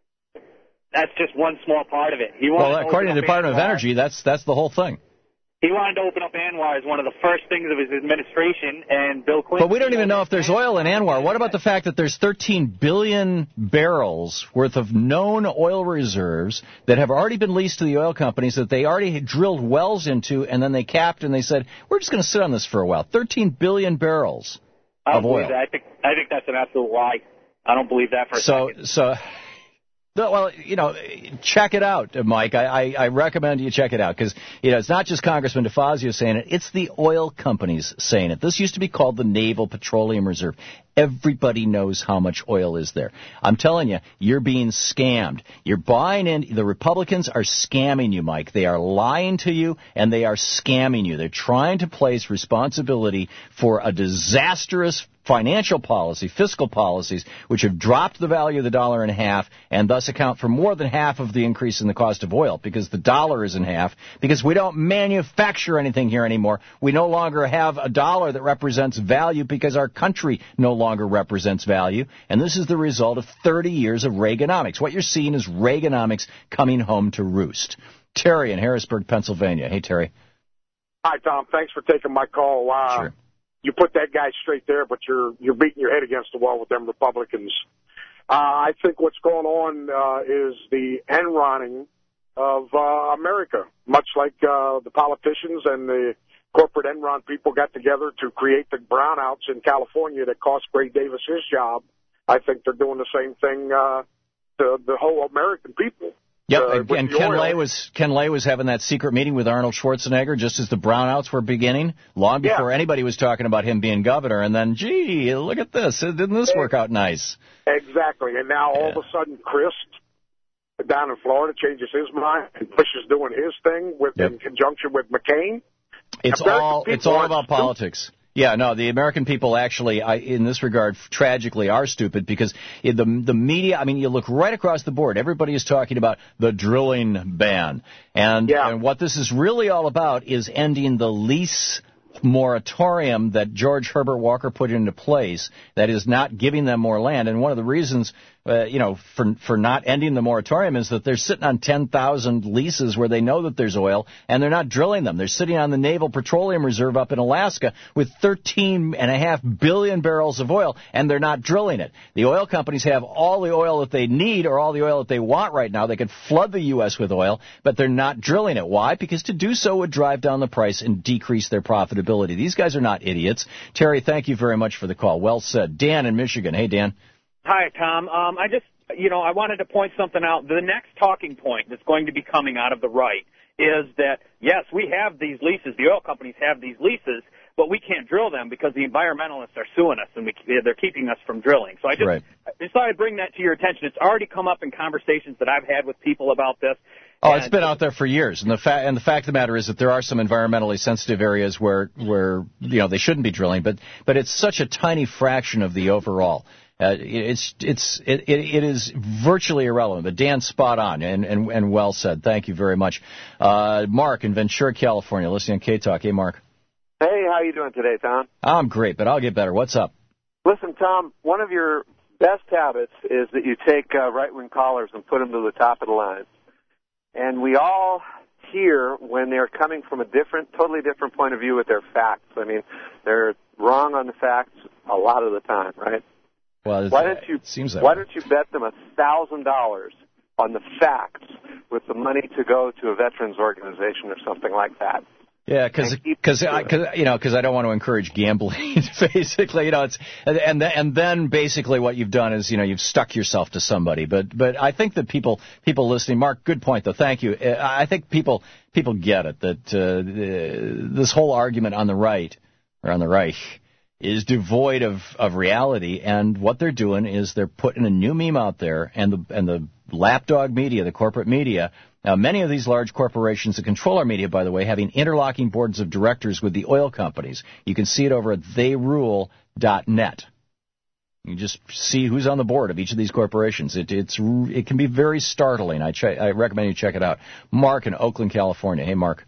That's just one small part of it. He well, according to the Department of Energy, that's that's the whole thing. He wanted to open up ANWR as one of the first things of his administration, and Bill Clinton... But we don't even know if there's oil in ANWR. What about the fact that there's thirteen billion barrels worth of known oil reserves that have already been leased to the oil companies that they already drilled wells into, and then they capped and they said, we're just going to sit on this for a while. thirteen billion barrels I don't of oil. Believe that. I think, I think that's an absolute lie. I don't believe that for a so, second. So... No, well, you know, check it out, Mike. I, I, I recommend you check it out because, you know, it's not just Congressman DeFazio saying it. It's the oil companies saying it. This used to be called the Naval Petroleum Reserve. Everybody knows how much oil is there. I'm telling you, you're being scammed. You're buying in. The Republicans are scamming you, Mike. They are lying to you, and they are scamming you. They're trying to place responsibility for a disastrous financial policy, fiscal policies, which have dropped the value of the dollar in half and thus account for more than half of the increase in the cost of oil because the dollar is in half, because we don't manufacture anything here anymore. We no longer have a dollar that represents value because our country no longer represents value, and this is the result of thirty years of Reaganomics. What you're seeing is Reaganomics coming home to roost. Terry in Harrisburg, Pennsylvania. Hey, Terry. Hi, Tom. Thanks for taking my call. Uh, sure. You put that guy straight there, but you're you're beating your head against the wall with them Republicans. Uh, I think what's going on uh, is the Enroning of uh, America, much like uh, the politicians and the corporate Enron people got together to create the brownouts in California that cost Gray Davis his job. I think they're doing the same thing uh, to the whole American people. Yep, uh, and Ken Lay was Ken Lay was having that secret meeting with Arnold Schwarzenegger just as the brownouts were beginning, long before yeah. anybody was talking about him being governor. And then, gee, look at this! Didn't this work out nice? Exactly. And now all yeah. of a sudden, Crist down in Florida changes his mind, and Bush is doing his thing with yep. in conjunction with McCain. It's all it's all about politics. Yeah, no, the American people actually, I, in this regard, tragically are stupid because in the the media, I mean, you look right across the board. Everybody is talking about the drilling ban. And, yeah. and what this is really all about is ending the lease moratorium that George Herbert Walker put into place that is not giving them more land. And one of the reasons, uh, you know, for for not ending the moratorium is that they're sitting on ten thousand leases where they know that there's oil and they're not drilling them. They're sitting on the Naval Petroleum Reserve up in Alaska with thirteen point five billion barrels of oil and they're not drilling it. The oil companies have all the oil that they need or all the oil that they want right now. They could flood the U S with oil, but they're not drilling it. Why? Because to do so would drive down the price and decrease their profitability. These guys are not idiots. Terry, thank you very much for the call. Well said. Dan in Michigan. Hey, Dan. Hi, Tom. Um, I just, you know, I wanted to point something out. The next talking point that's going to be coming out of the right is that, yes, we have these leases. The oil companies have these leases, but we can't drill them because the environmentalists are suing us and we, they're keeping us from drilling. So I just, right. I just thought I'd bring that to your attention. It's already come up in conversations that I've had with people about this. Oh, it's been out there for years, and the fact and the fact of the matter is that there are some environmentally sensitive areas where where you know they shouldn't be drilling, but but it's such a tiny fraction of the overall. Uh, it's it's it, it is virtually irrelevant. But Dan's spot on and, and and well said. Thank you very much, uh, Mark in Ventura, California, listening on K Talk. Hey, Mark. Hey, how you doing today, Tom? I'm great, but I'll get better. What's up? Listen, Tom. One of your best habits is that you take uh, right-wing callers and put them to the top of the line. And we all hear when they're coming from a different, totally different point of view with their facts. I mean, they're wrong on the facts a lot of the time, right? Well, why don't you seems that why way. don't you bet them a thousand dollars on the facts with the money to go to a veterans organization or something like that? Yeah, because because you know because I don't want to encourage gambling. Basically, you know, it's and and then basically what you've done is you know you've stuck yourself to somebody. But but I think that people people listening, Mark, good point though. Thank you. I think people people get it that uh, this whole argument on the right or on the right is devoid of of reality, and what they're doing is they're putting a new meme out there, and the and the lapdog media, the corporate media. Now, many of these large corporations that control our media, by the way, having interlocking boards of directors with the oil companies. You can see it over at they rule dot net. You just see who's on the board of each of these corporations. It, it's it can be very startling. I, ch- I recommend you check it out. Mark in Oakland, California. Hey, Mark.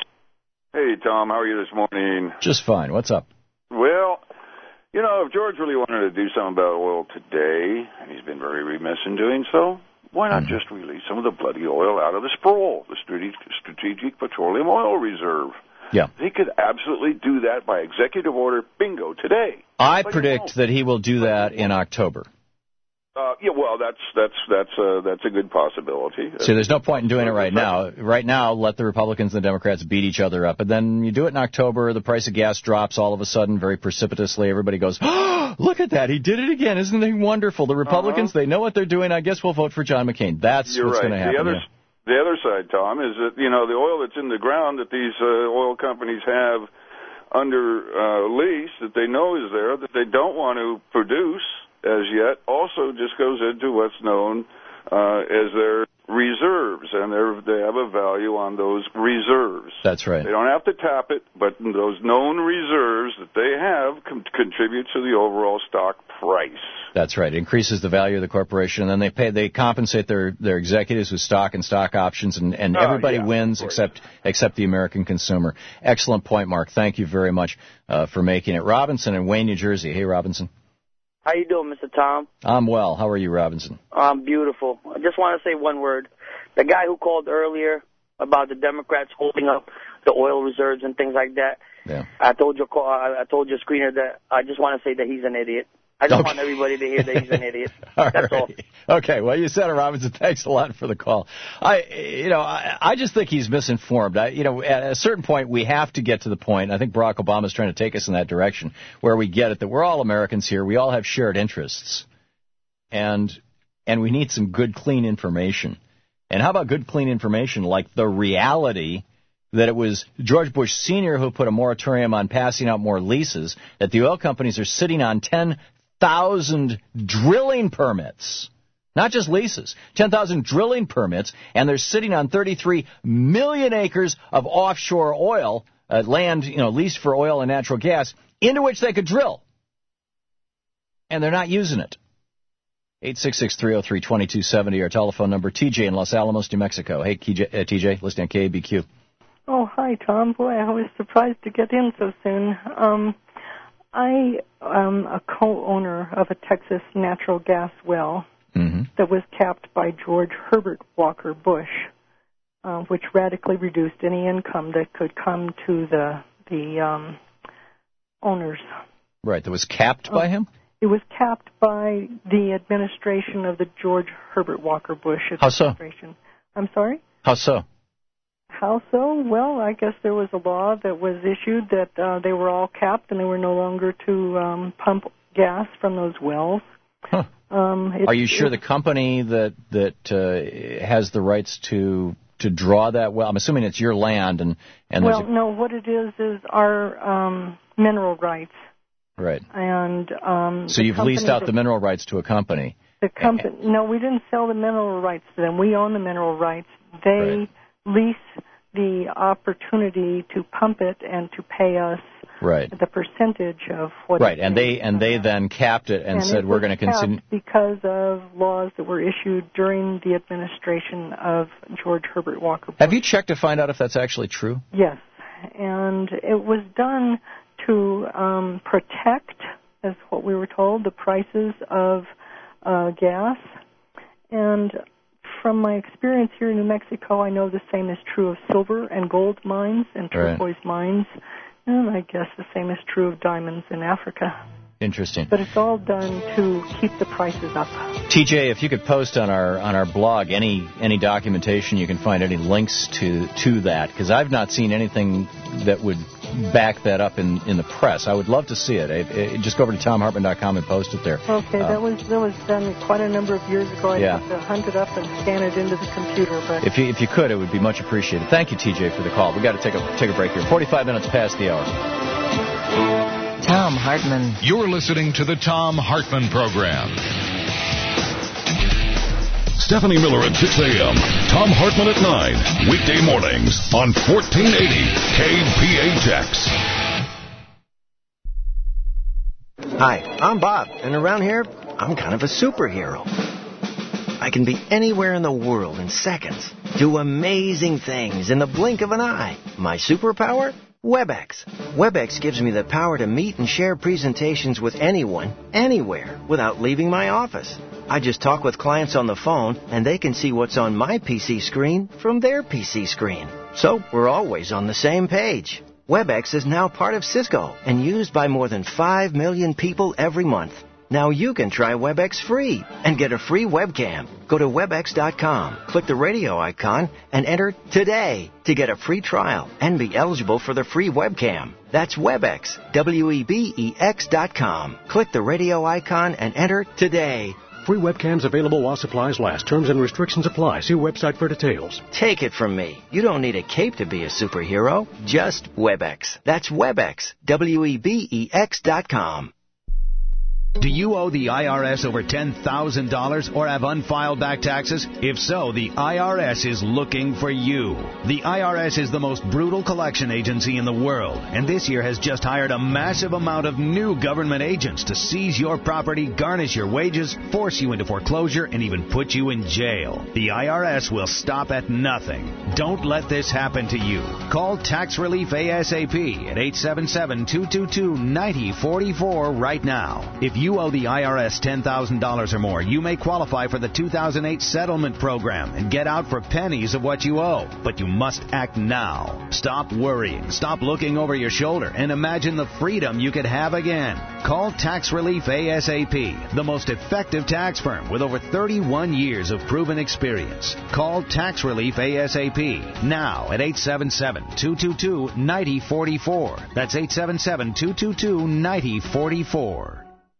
Hey, Tom. How are you this morning? Just fine. What's up? Well, you know, if George really wanted to do something about oil today, and he's been very remiss in doing so, why not just release some of the bloody oil out of the S P R O, the Strategic Petroleum Oil Reserve? Yeah. He could absolutely do that by executive order, bingo, today. I but predict that he will do that in October. Uh, yeah, well, that's that's that's uh, that's a good possibility. See, there's no point in doing it right now. Right now, let the Republicans and the Democrats beat each other up, and then you do it in October. The price of gas drops all of a sudden, very precipitously. Everybody goes, "Oh, look at that! He did it again! Isn't he wonderful?" The Republicans, uh-huh. they know what they're doing. I guess we'll vote for John McCain. That's You're what's right. going to happen. The other, yeah. the other side, Tom, is that you know the oil that's in the ground that these uh, oil companies have under uh, lease that they know is there that they don't want to produce as yet also just goes into what's known uh, as their reserves, and they have a value on those reserves. That's right. They don't have to tap it, but those known reserves that they have com- contribute to the overall stock price. That's right. It increases the value of the corporation, and then they pay. They compensate their, their executives with stock and stock options, and, and oh, everybody yeah, wins except except the American consumer. Excellent point, Mark. Thank you very much uh, for making it. Robinson in Wayne, New Jersey. Hey, Robinson. How you doing, Mister Tom? I'm well. How are you, Robinson? I'm beautiful. I just want to say one word. The guy who called earlier about the Democrats holding up the oil reserves and things like that. Yeah. I told your call, I told your screener that I just want to say that he's an idiot. I just okay. want everybody to hear that he's an idiot. all That's right. all. Okay. Well, you said it, Robinson. Thanks a lot for the call. I, you know, I, I just think he's misinformed. I, you know, at a certain point, we have to get to the point. I think Barack Obama is trying to take us in that direction, where we get it that we're all Americans here. We all have shared interests, and and we need some good, clean information. And how about good, clean information like the reality that it was George Bush Senior who put a moratorium on passing out more leases, that the oil companies are sitting on ten thousand drilling permits, not just leases, ten thousand drilling permits, and they're sitting on thirty-three million acres of offshore oil, uh, land, you know, leased for oil and natural gas into which they could drill. And they're not using it. eight six six, three oh three, two two seven oh, our telephone number. T J in Los Alamos, New Mexico. Hey, T J, uh, T J listening on K A B Q. Oh, hi, Tom. Boy, I was surprised to get in so soon. Um, I am a co-owner of a Texas natural gas well mm-hmm. that was capped by George Herbert Walker Bush, uh, which radically reduced any income that could come to the the um, owners. Right, that was capped by him? It was capped by the administration of the George Herbert Walker Bush administration. How so? I'm sorry? How so? How so? Well, I guess there was a law that was issued that uh, they were all capped and they were no longer to um, pump gas from those wells. Huh. Um, Are you sure the company that that uh, has the rights to to draw that well? I'm assuming it's your land and and well, there's a... no. What it is is our um, mineral rights. Right. And um, so you've leased out the mineral rights to a company. The company? No, we didn't sell the mineral rights to them. We own the mineral rights. They right. lease the opportunity to pump it and to pay us right. the percentage of what. Right, and they and they then capped it and, and said it we're going to continue because of laws that were issued during the administration of George Herbert Walker Bush. Have you checked to find out if that's actually true? Yes, and it was done to um, protect, as what we were told, the prices of uh, gas. And from my experience here in New Mexico, I know the same is true of silver and gold mines and turquoise right. mines. And I guess the same is true of diamonds in Africa. Interesting. But it's all done to keep the prices up. T J, if you could post on our on our blog any any documentation you can find, any links to to that, because I've not seen anything that would back that up in, in the press. I would love to see it. I, I, just go over to tom hartman dot com and post it there. Okay, uh, that was that was done quite a number of years ago. I yeah. had to hunt it up and scan it into the computer. But if you if you could, it would be much appreciated. Thank you, T J, for the call. We got to take a take a break here. forty-five minutes past the hour. Tom Hartman. You're listening to the Tom Hartman Program. Stephanie Miller at six a.m. Tom Hartman at nine. Weekday mornings on fourteen eighty K P H X. Hi, I'm Bob, and around here, I'm kind of a superhero. I can be anywhere in the world in seconds, do amazing things in the blink of an eye. My superpower? WebEx. WebEx gives me the power to meet and share presentations with anyone, anywhere, without leaving my office. I just talk with clients on the phone, and they can see what's on my P C screen from their P C screen. So we're always on the same page. WebEx is now part of Cisco and used by more than five million people every month. Now you can try WebEx free and get a free webcam. Go to webex dot com, click the radio icon, and enter today to get a free trial and be eligible for the free webcam. That's WebEx, W E B E X dot com. Click the radio icon and enter today. Free webcams available while supplies last. Terms and restrictions apply. See website for details. Take it from me. You don't need a cape to be a superhero. Just WebEx. That's WebEx, W E B E X dot com. Do you owe the I R S over ten thousand dollars or have unfiled back taxes? If so, the I R S is looking for you. The I R S is the most brutal collection agency in the world, and this year has just hired a massive amount of new government agents to seize your property, garnish your wages, force you into foreclosure, and even put you in jail. The I R S will stop at nothing. Don't let this happen to you. Call Tax Relief ASAP at eight seven seven, two two two, nine zero four four right now. If you you owe the I R S ten thousand dollars or more, you may qualify for the two thousand eight settlement program and get out for pennies of what you owe. But you must act now. Stop worrying, stop looking over your shoulder, and imagine the freedom you could have again. Call Tax Relief ASAP, the most effective tax firm with over thirty-one years of proven experience. Call Tax Relief ASAP now at eight seven seven, two two two, nine zero four four. That's eight seven seven, two two two, nine zero four four.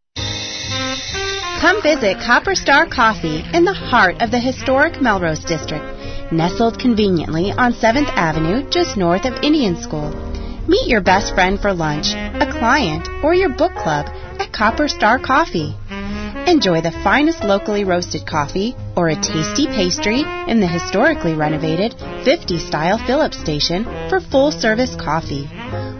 Come visit Copper Star Coffee in the heart of the historic Melrose District, nestled conveniently on seventh Avenue just north of Indian School. Meet your best friend for lunch, a client, or your book club at Copper Star Coffee. Enjoy the finest locally roasted coffee or a tasty pastry in the historically renovated fifties-style Phillips Station for full-service coffee.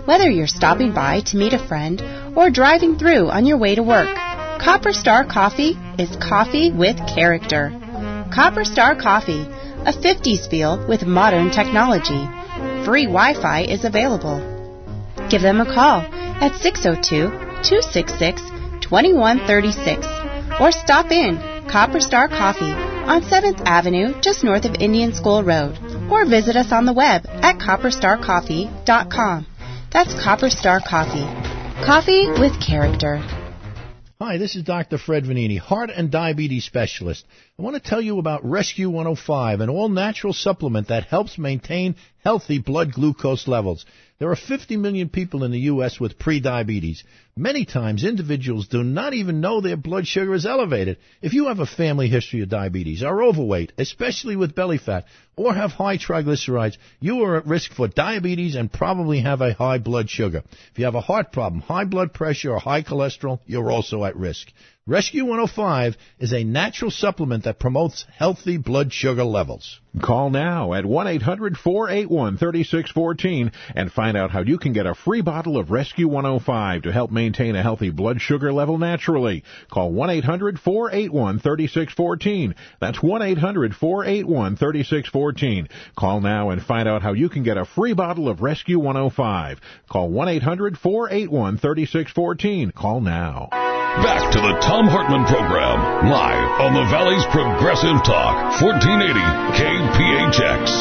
Whether you're stopping by to meet a friend or driving through on your way to work, Copper Star Coffee is coffee with character. Copper Star Coffee, a fifties feel with modern technology. Free Wi-Fi is available. Give them a call at six oh two, two six six, two one three six or stop in Copper Star Coffee on seventh Avenue just north of Indian School Road, or visit us on the web at copper star coffee dot com. That's Copper Star Coffee. Coffee with character. Hi, this is Doctor Fred Vanini, heart and diabetes specialist. I want to tell you about Rescue one oh five, an all-natural supplement that helps maintain healthy blood glucose levels. There are fifty million people in the U S with prediabetes. Many times, individuals do not even know their blood sugar is elevated. If you have a family history of diabetes, are overweight, especially with belly fat, or have high triglycerides, you are at risk for diabetes and probably have a high blood sugar. If you have a heart problem, high blood pressure, or high cholesterol, you're also at risk. Rescue one oh five is a natural supplement that promotes healthy blood sugar levels. Call now at one eight hundred, four eight one, three six one four and find out how you can get a free bottle of Rescue one oh five to help maintain a healthy blood sugar level naturally. Call one eight hundred, four eight one, three six one four. That's one eight hundred, four eight one, three six one four. Call now and find out how you can get a free bottle of Rescue one oh five. Call one eight hundred, four eight one, three six one four. Call now. Back to the Tom Hartman Program, live on the Valley's Progressive Talk, fourteen eighty K P H X.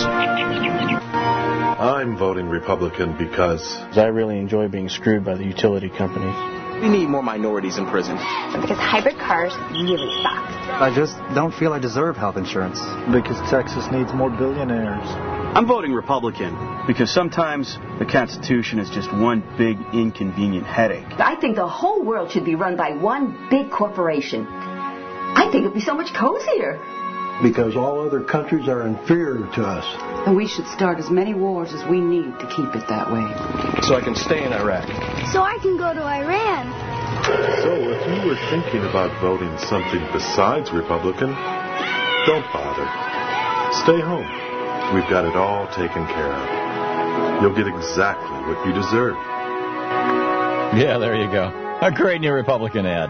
I'm voting Republican because I really enjoy being screwed by the utility companies. We need more minorities in prison. Because hybrid cars really suck. I just don't feel I deserve health insurance. Because Texas needs more billionaires. I'm voting Republican because sometimes the Constitution is just one big inconvenient headache. I think the whole world should be run by one big corporation. I think it'd be so much cozier. Because all other countries are inferior to us. And we should start as many wars as we need to keep it that way. So I can stay in Iraq. So I can go to Iran. So if you were thinking about voting something besides Republican, don't bother. Stay home. We've got it all taken care of. You'll get exactly what you deserve. Yeah, there you go. A great new Republican ad.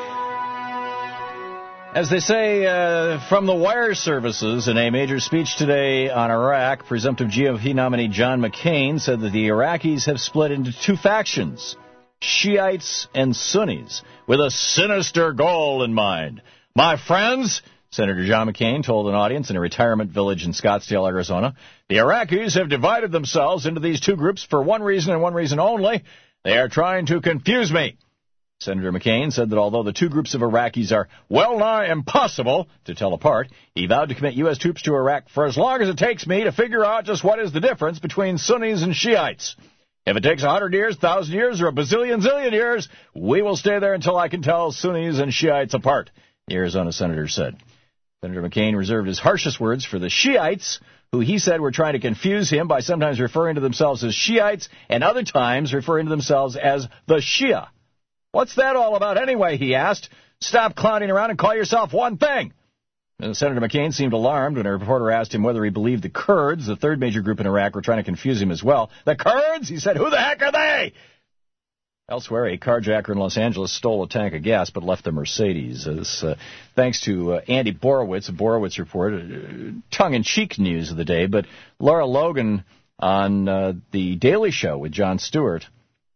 As they say, uh, from the wire services, in a major speech today on Iraq, presumptive G O P nominee John McCain said that the Iraqis have split into two factions, Shiites and Sunnis, with a sinister goal in mind. My friends, Senator John McCain told an audience in a retirement village in Scottsdale, Arizona, the Iraqis have divided themselves into these two groups for one reason and one reason only. They are trying to confuse me. Senator McCain said that although the two groups of Iraqis are well-nigh impossible to tell apart, he vowed to commit U S troops to Iraq for as long as it takes me to figure out just what is the difference between Sunnis and Shiites. If it takes a hundred years, thousand years, or a bazillion zillion years, we will stay there until I can tell Sunnis and Shiites apart, the Arizona senator said. Senator McCain reserved his harshest words for the Shiites, who he said were trying to confuse him by sometimes referring to themselves as Shiites and other times referring to themselves as the Shia. What's that all about anyway, he asked. Stop clowning around and call yourself one thing. And Senator McCain seemed alarmed when a reporter asked him whether he believed the Kurds, the third major group in Iraq, were trying to confuse him as well. The Kurds? He said, who the heck are they? Elsewhere, a carjacker in Los Angeles stole a tank of gas but left a Mercedes. This, uh, thanks to uh, Andy Borowitz, a Borowitz report, uh, tongue-in-cheek news of the day. But Laura Logan on uh, The Daily Show with Jon Stewart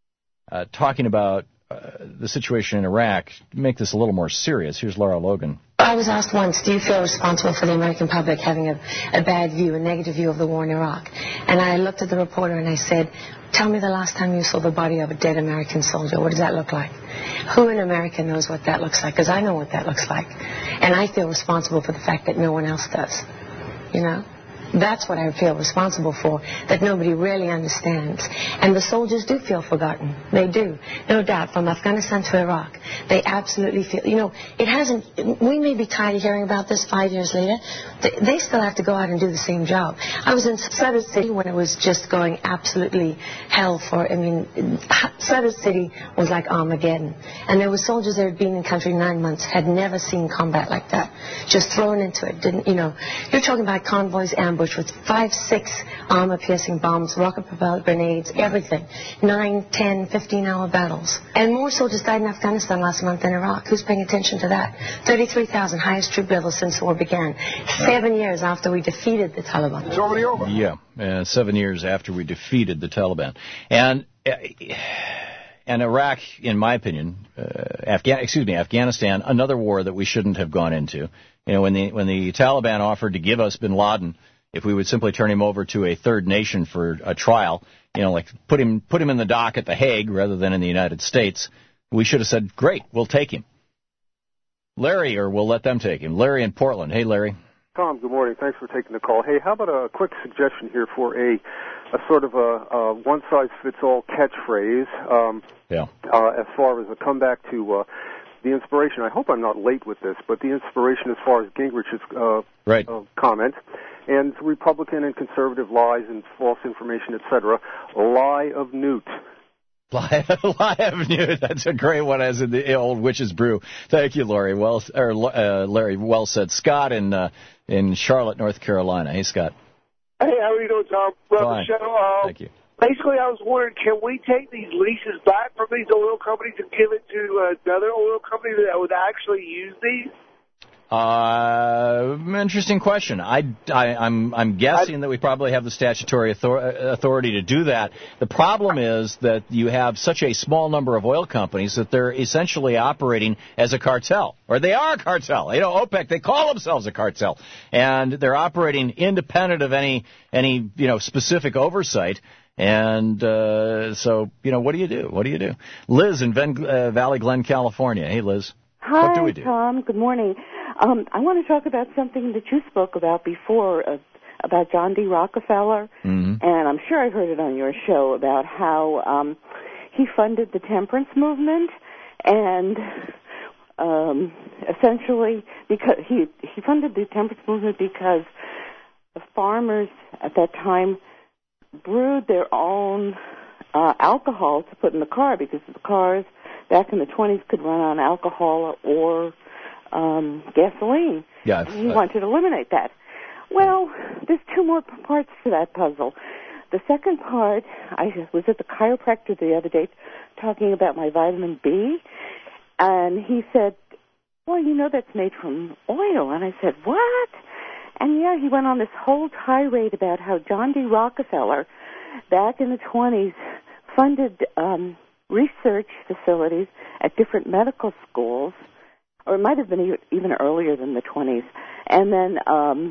uh, talking about Uh, the situation in Iraq, make this a little more serious. Here's Laura Logan. I was asked once, do you feel responsible for the American public having a, a bad view, a negative view of the war in Iraq? And I looked at the reporter and I said, tell me the last time you saw the body of a dead American soldier. What does that look like? Who in America knows what that looks like? Because I know what that looks like. And I feel responsible for the fact that no one else does. You know? That's what I feel responsible for, that nobody really understands. And the soldiers do feel forgotten. They do. No doubt. From Afghanistan to Iraq, they absolutely feel, you know, it hasn't, we may be tired of hearing about this five years later. They, they still have to go out and do the same job. I was in Sadr City when it was just going absolutely hell for, I mean, Sadr City was like Armageddon. And there were soldiers that had been in country nine months, had never seen combat like that. Just thrown into it. Didn't, you know, you're talking about convoys, ambushes, ambush with five, six armor-piercing bombs, rocket-propelled grenades, everything. Nine, ten, fifteen-hour battles. And more soldiers died in Afghanistan last month than Iraq. Who's paying attention to that? thirty-three thousand, highest troop level since the war began. Seven years after we defeated the Taliban. It's already over. Yeah, uh, seven years after we defeated the Taliban. And... Uh, And Iraq, in my opinion, uh, Afghan, excuse me, Afghanistan, another war that we shouldn't have gone into. You know, when the when the Taliban offered to give us Bin Laden, if we would simply turn him over to a third nation for a trial, you know, like put him put him in the dock at The Hague rather than in the United States, we should have said, great, we'll take him. Larry, or we'll let them take him. Larry in Portland. Hey, Larry. Tom, good morning. Thanks for taking the call. Hey, how about a quick suggestion here for a, a sort of a, a one-size-fits-all catchphrase um, yeah. uh, as far as a comeback to uh, the inspiration. I hope I'm not late with this, but the inspiration as far as Gingrich's uh, right. uh, comment and Republican and conservative lies and false information, et cetera. Lie of Newt. Lie, lie of Newt. That's a great one, as in the old witch's brew. Thank you, Larry. Well, or uh, Larry, well said. Scott in uh, in Charlotte, North Carolina. Hey, Scott. Hey, how are you doing, Tom? Love Fine. the show. Uh, Thank you. Basically, I was wondering, can we take these leases back from these oil companies and give it to another oil company that would actually use these? Uh, interesting question. I, I, I'm, I'm guessing I, that we probably have the statutory author- authority to do that. The problem is that you have such a small number of oil companies that they're essentially operating as a cartel, or they are a cartel. You know, OPEC, they call themselves a cartel, and they're operating independent of any, any, you know, specific oversight. And uh, so, you know, what do you do? What do you do? Liz in Ven- uh, Valley Glen, California. Hey, Liz. Hi, what do we do? Tom. Good morning. Um, I want to talk about something that you spoke about before, uh, about John D. Rockefeller. Mm-hmm. And I'm sure I heard it on your show about how um, he funded the temperance movement, and um, essentially because he he funded the temperance movement because the farmers at that time brewed their own uh, alcohol to put in the car, because the cars back in the twenties could run on alcohol or um, gasoline. Yeah, and he wanted to eliminate that. Well, there's two more parts to that puzzle. The second part, I was at the chiropractor the other day talking about my vitamin B, and he said, well, you know that's made from oil. And I said, what? And yeah, he went on this whole tirade about how John D. Rockefeller, back in the twenties, funded um, research facilities at different medical schools, or it might have been even earlier than the twenties, and then um,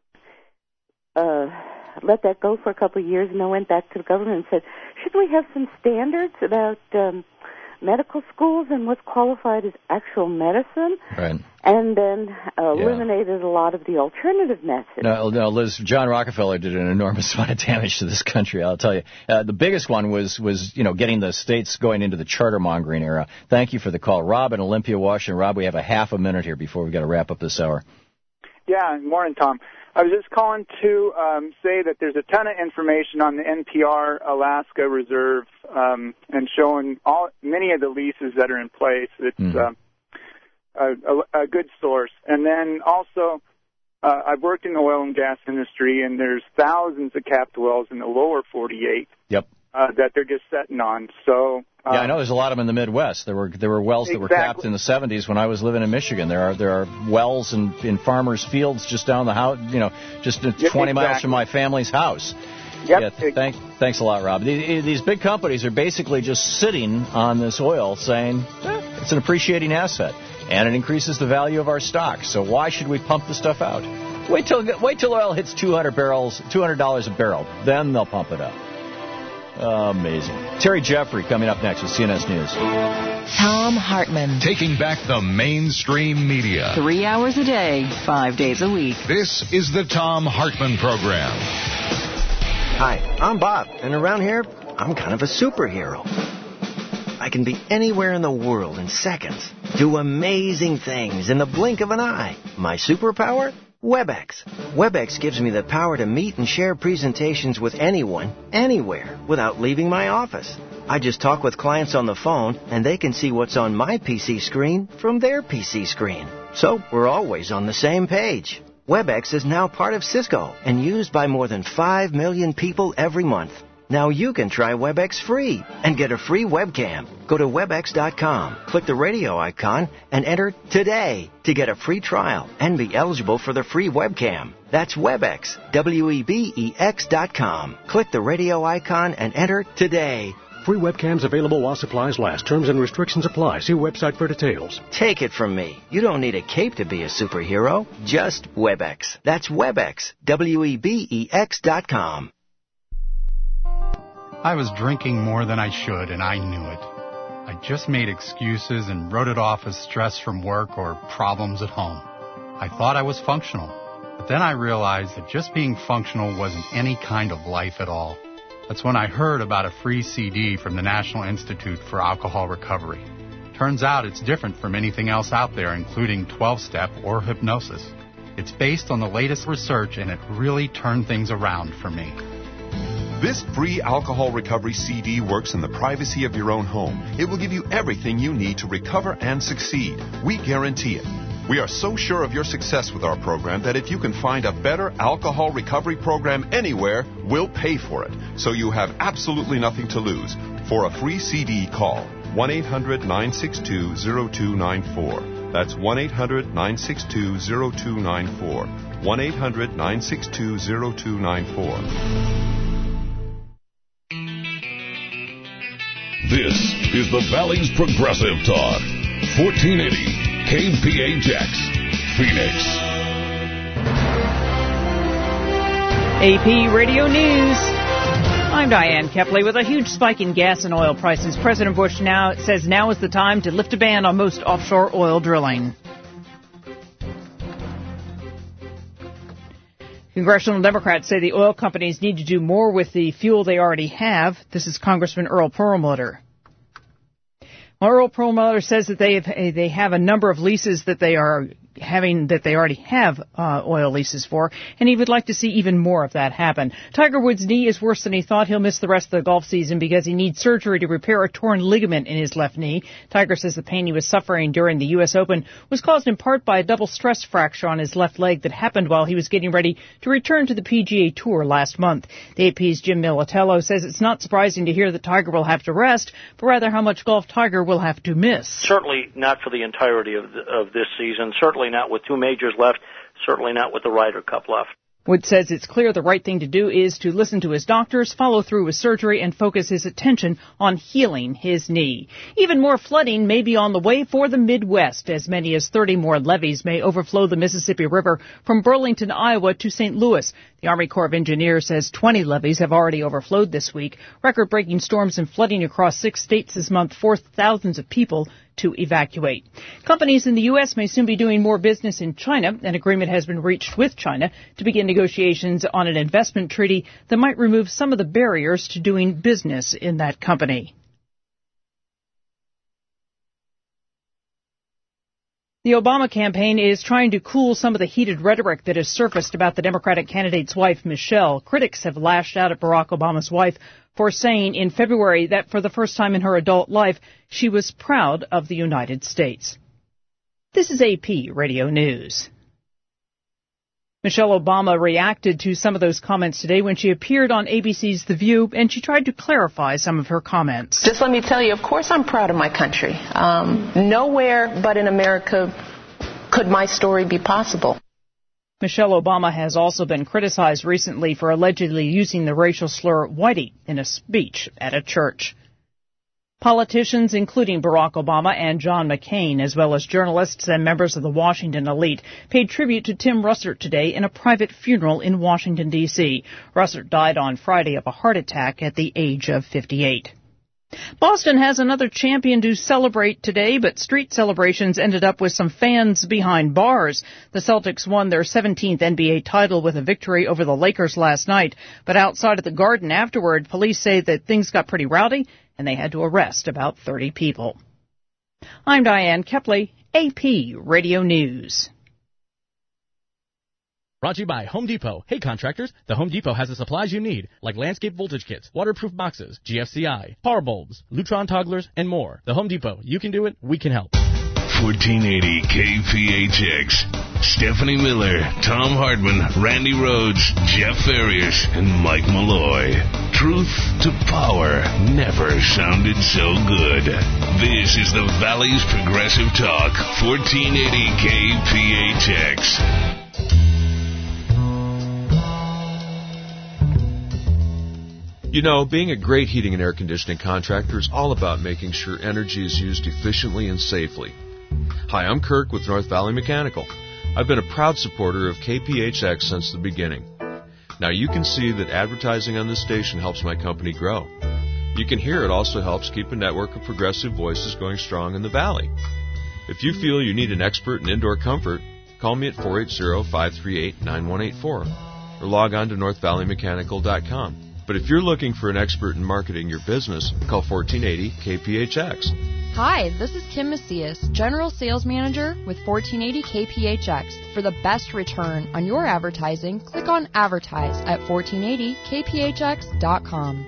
uh, let that go for a couple of years, and then went back to the government and said, should we have some standards about um, medical schools and what's qualified as actual medicine? Right. And then uh, eliminated yeah. a lot of the alternative methods. No, no, Liz, John Rockefeller did an enormous amount of damage to this country, I'll tell you. Uh, the biggest one was, was, you know, getting the states going into the charter-mongering era. Thank you for the call. Rob in Olympia, Washington. Rob, we have a half a minute here before we've got to wrap up this hour. Yeah, morning, Tom. I was just calling to um, say that there's a ton of information on the N P R Alaska Reserve um, and showing all many of the leases that are in place. It's mm-hmm. uh, a, a good source. And then also, uh, I've worked in the oil and gas industry, and there's thousands of capped wells in the lower forty-eight. Yep. Uh, that they're just setting on. So um, yeah, I know there's a lot of them in the Midwest. There were there were wells that exactly. were capped in the seventies when I was living in Michigan. There are there are wells in, in farmers' fields just down the house, you know, just yep, twenty exactly. miles from my family's house. Yep. Yeah, thank, thanks a lot, Rob. These big companies are basically just sitting on this oil, saying eh, it's an appreciating asset and it increases the value of our stock. So why should we pump the stuff out? Wait till wait till oil hits two hundred barrels, two hundred dollars a barrel, then they'll pump it up. Amazing. Terry Jeffrey coming up next with C N S News. Thom Hartmann. Taking back the mainstream media. Three hours a day, five days a week. This is the Thom Hartmann Program. Hi, I'm Bob, and around here, I'm kind of a superhero. I can be anywhere in the world in seconds. Do amazing things in the blink of an eye. My superpower? WebEx. WebEx gives me the power to meet and share presentations with anyone, anywhere, without leaving my office. I just talk with clients on the phone, and they can see what's on my P C screen from their P C screen. So we're always on the same page. WebEx is now part of Cisco and used by more than five million people every month. Now you can try WebEx free and get a free webcam. Go to webex dot com, click the radio icon, and enter today to get a free trial and be eligible for the free webcam. That's WebEx, W E B E X dot com. Click the radio icon and enter today. Free webcams available while supplies last. Terms and restrictions apply. See website for details. Take it from me. You don't need a cape to be a superhero. Just WebEx. That's WebEx, W E B E X dot com. I was drinking more than I should, and I knew it. I just made excuses and wrote it off as stress from work or problems at home. I thought I was functional, but then I realized that just being functional wasn't any kind of life at all. That's when I heard about a free C D from the National Institute for Alcohol Recovery. Turns out it's different from anything else out there, including twelve-step or hypnosis. It's based on the latest research, and it really turned things around for me. This free alcohol recovery C D works in the privacy of your own home. It will give you everything you need to recover and succeed. We guarantee it. We are so sure of your success with our program that if you can find a better alcohol recovery program anywhere, we'll pay for it. So you have absolutely nothing to lose. For a free C D, call one eight hundred nine six two zero two nine four. That's one eight hundred nine six two zero two nine four. one eight hundred nine six two zero two nine four. This is the Valley's Progressive Talk. fourteen eighty K P H X, Phoenix. A P Radio News. I'm Diane Kepley. With a huge spike in gas and oil prices, President Bush now says now is the time to lift a ban on most offshore oil drilling. Congressional Democrats say the oil companies need to do more with the fuel they already have. This is Congressman Earl Perlmutter. Well, Earl Perlmutter says that they have, they have a number of leases that they are having that they already have uh, oil leases for, and he would like to see even more of that happen. Tiger Woods' knee is worse than he thought. He'll miss the rest of the golf season because he needs surgery to repair a torn ligament in his left knee. Tiger says the pain he was suffering during the U S Open was caused in part by a double stress fracture on his left leg that happened while he was getting ready to return to the P G A Tour last month. The A P's Jim Militello says it's not surprising to hear that Tiger will have to rest, but rather how much golf Tiger will have to miss. Certainly not for the entirety of, the, of this season. Certainly not with two majors left, certainly not with the Ryder Cup left. Woods says it's clear the right thing to do is to listen to his doctors, follow through with surgery, and focus his attention on healing his knee. Even more flooding may be on the way for the Midwest. As many as thirty more levees may overflow the Mississippi River from Burlington, Iowa to Saint Louis. The Army Corps of Engineers says twenty levees have already overflowed this week. Record-breaking storms and flooding across six states this month forced thousands of people to evacuate. Companies in the U S may soon be doing more business in China. An agreement has been reached with China to begin negotiations on an investment treaty that might remove some of the barriers to doing business in that company. The Obama campaign is trying to cool some of the heated rhetoric that has surfaced about the Democratic candidate's wife, Michelle. Critics have lashed out at Barack Obama's wife for saying in February that for the first time in her adult life, she was proud of the United States. This is A P Radio News. Michelle Obama reacted to some of those comments today when she appeared on A B C's The View, and she tried to clarify some of her comments. Just let me tell you, of course I'm proud of my country. Um, nowhere but in America could my story be possible. Michelle Obama has also been criticized recently for allegedly using the racial slur whitey in a speech at a church. Politicians, including Barack Obama and John McCain, as well as journalists and members of the Washington elite, paid tribute to Tim Russert today in a private funeral in Washington, D C Russert died on Friday of a heart attack at the age of fifty-eight. Boston has another champion to celebrate today, but street celebrations ended up with some fans behind bars. The Celtics won their seventeenth N B A title with a victory over the Lakers last night, but outside of the Garden afterward, police say that things got pretty rowdy and they had to arrest about thirty people. I'm Diane Kepley, A P Radio News. Brought to you by Home Depot. Hey contractors, the Home Depot has the supplies you need, like landscape voltage kits, waterproof boxes, G F C I, power bulbs, Lutron togglers, and more. The Home Depot, you can do it, we can help. fourteen eighty K P H X. Stephanie Miller, Tom Hartman, Randy Rhodes, Jeff Farias, and Mike Malloy. Truth to power never sounded so good. This is the Valley's Progressive Talk, fourteen eighty K P H X. You know, being a great heating and air conditioning contractor is all about making sure energy is used efficiently and safely. Hi, I'm Kirk with North Valley Mechanical. I've been a proud supporter of K P H X since the beginning. Now you can see that advertising on this station helps my company grow. You can hear it also helps keep a network of progressive voices going strong in the Valley. If you feel you need an expert in indoor comfort, call me at four eight zero, five three eight, nine one eight four or log on to north valley mechanical dot com. But if you're looking for an expert in marketing your business, call fourteen eighty K P H X. Hi, this is Kim Macias, General Sales Manager with fourteen eighty K P H X. For the best return on your advertising, click on Advertise at fourteen eighty K P H X dot com.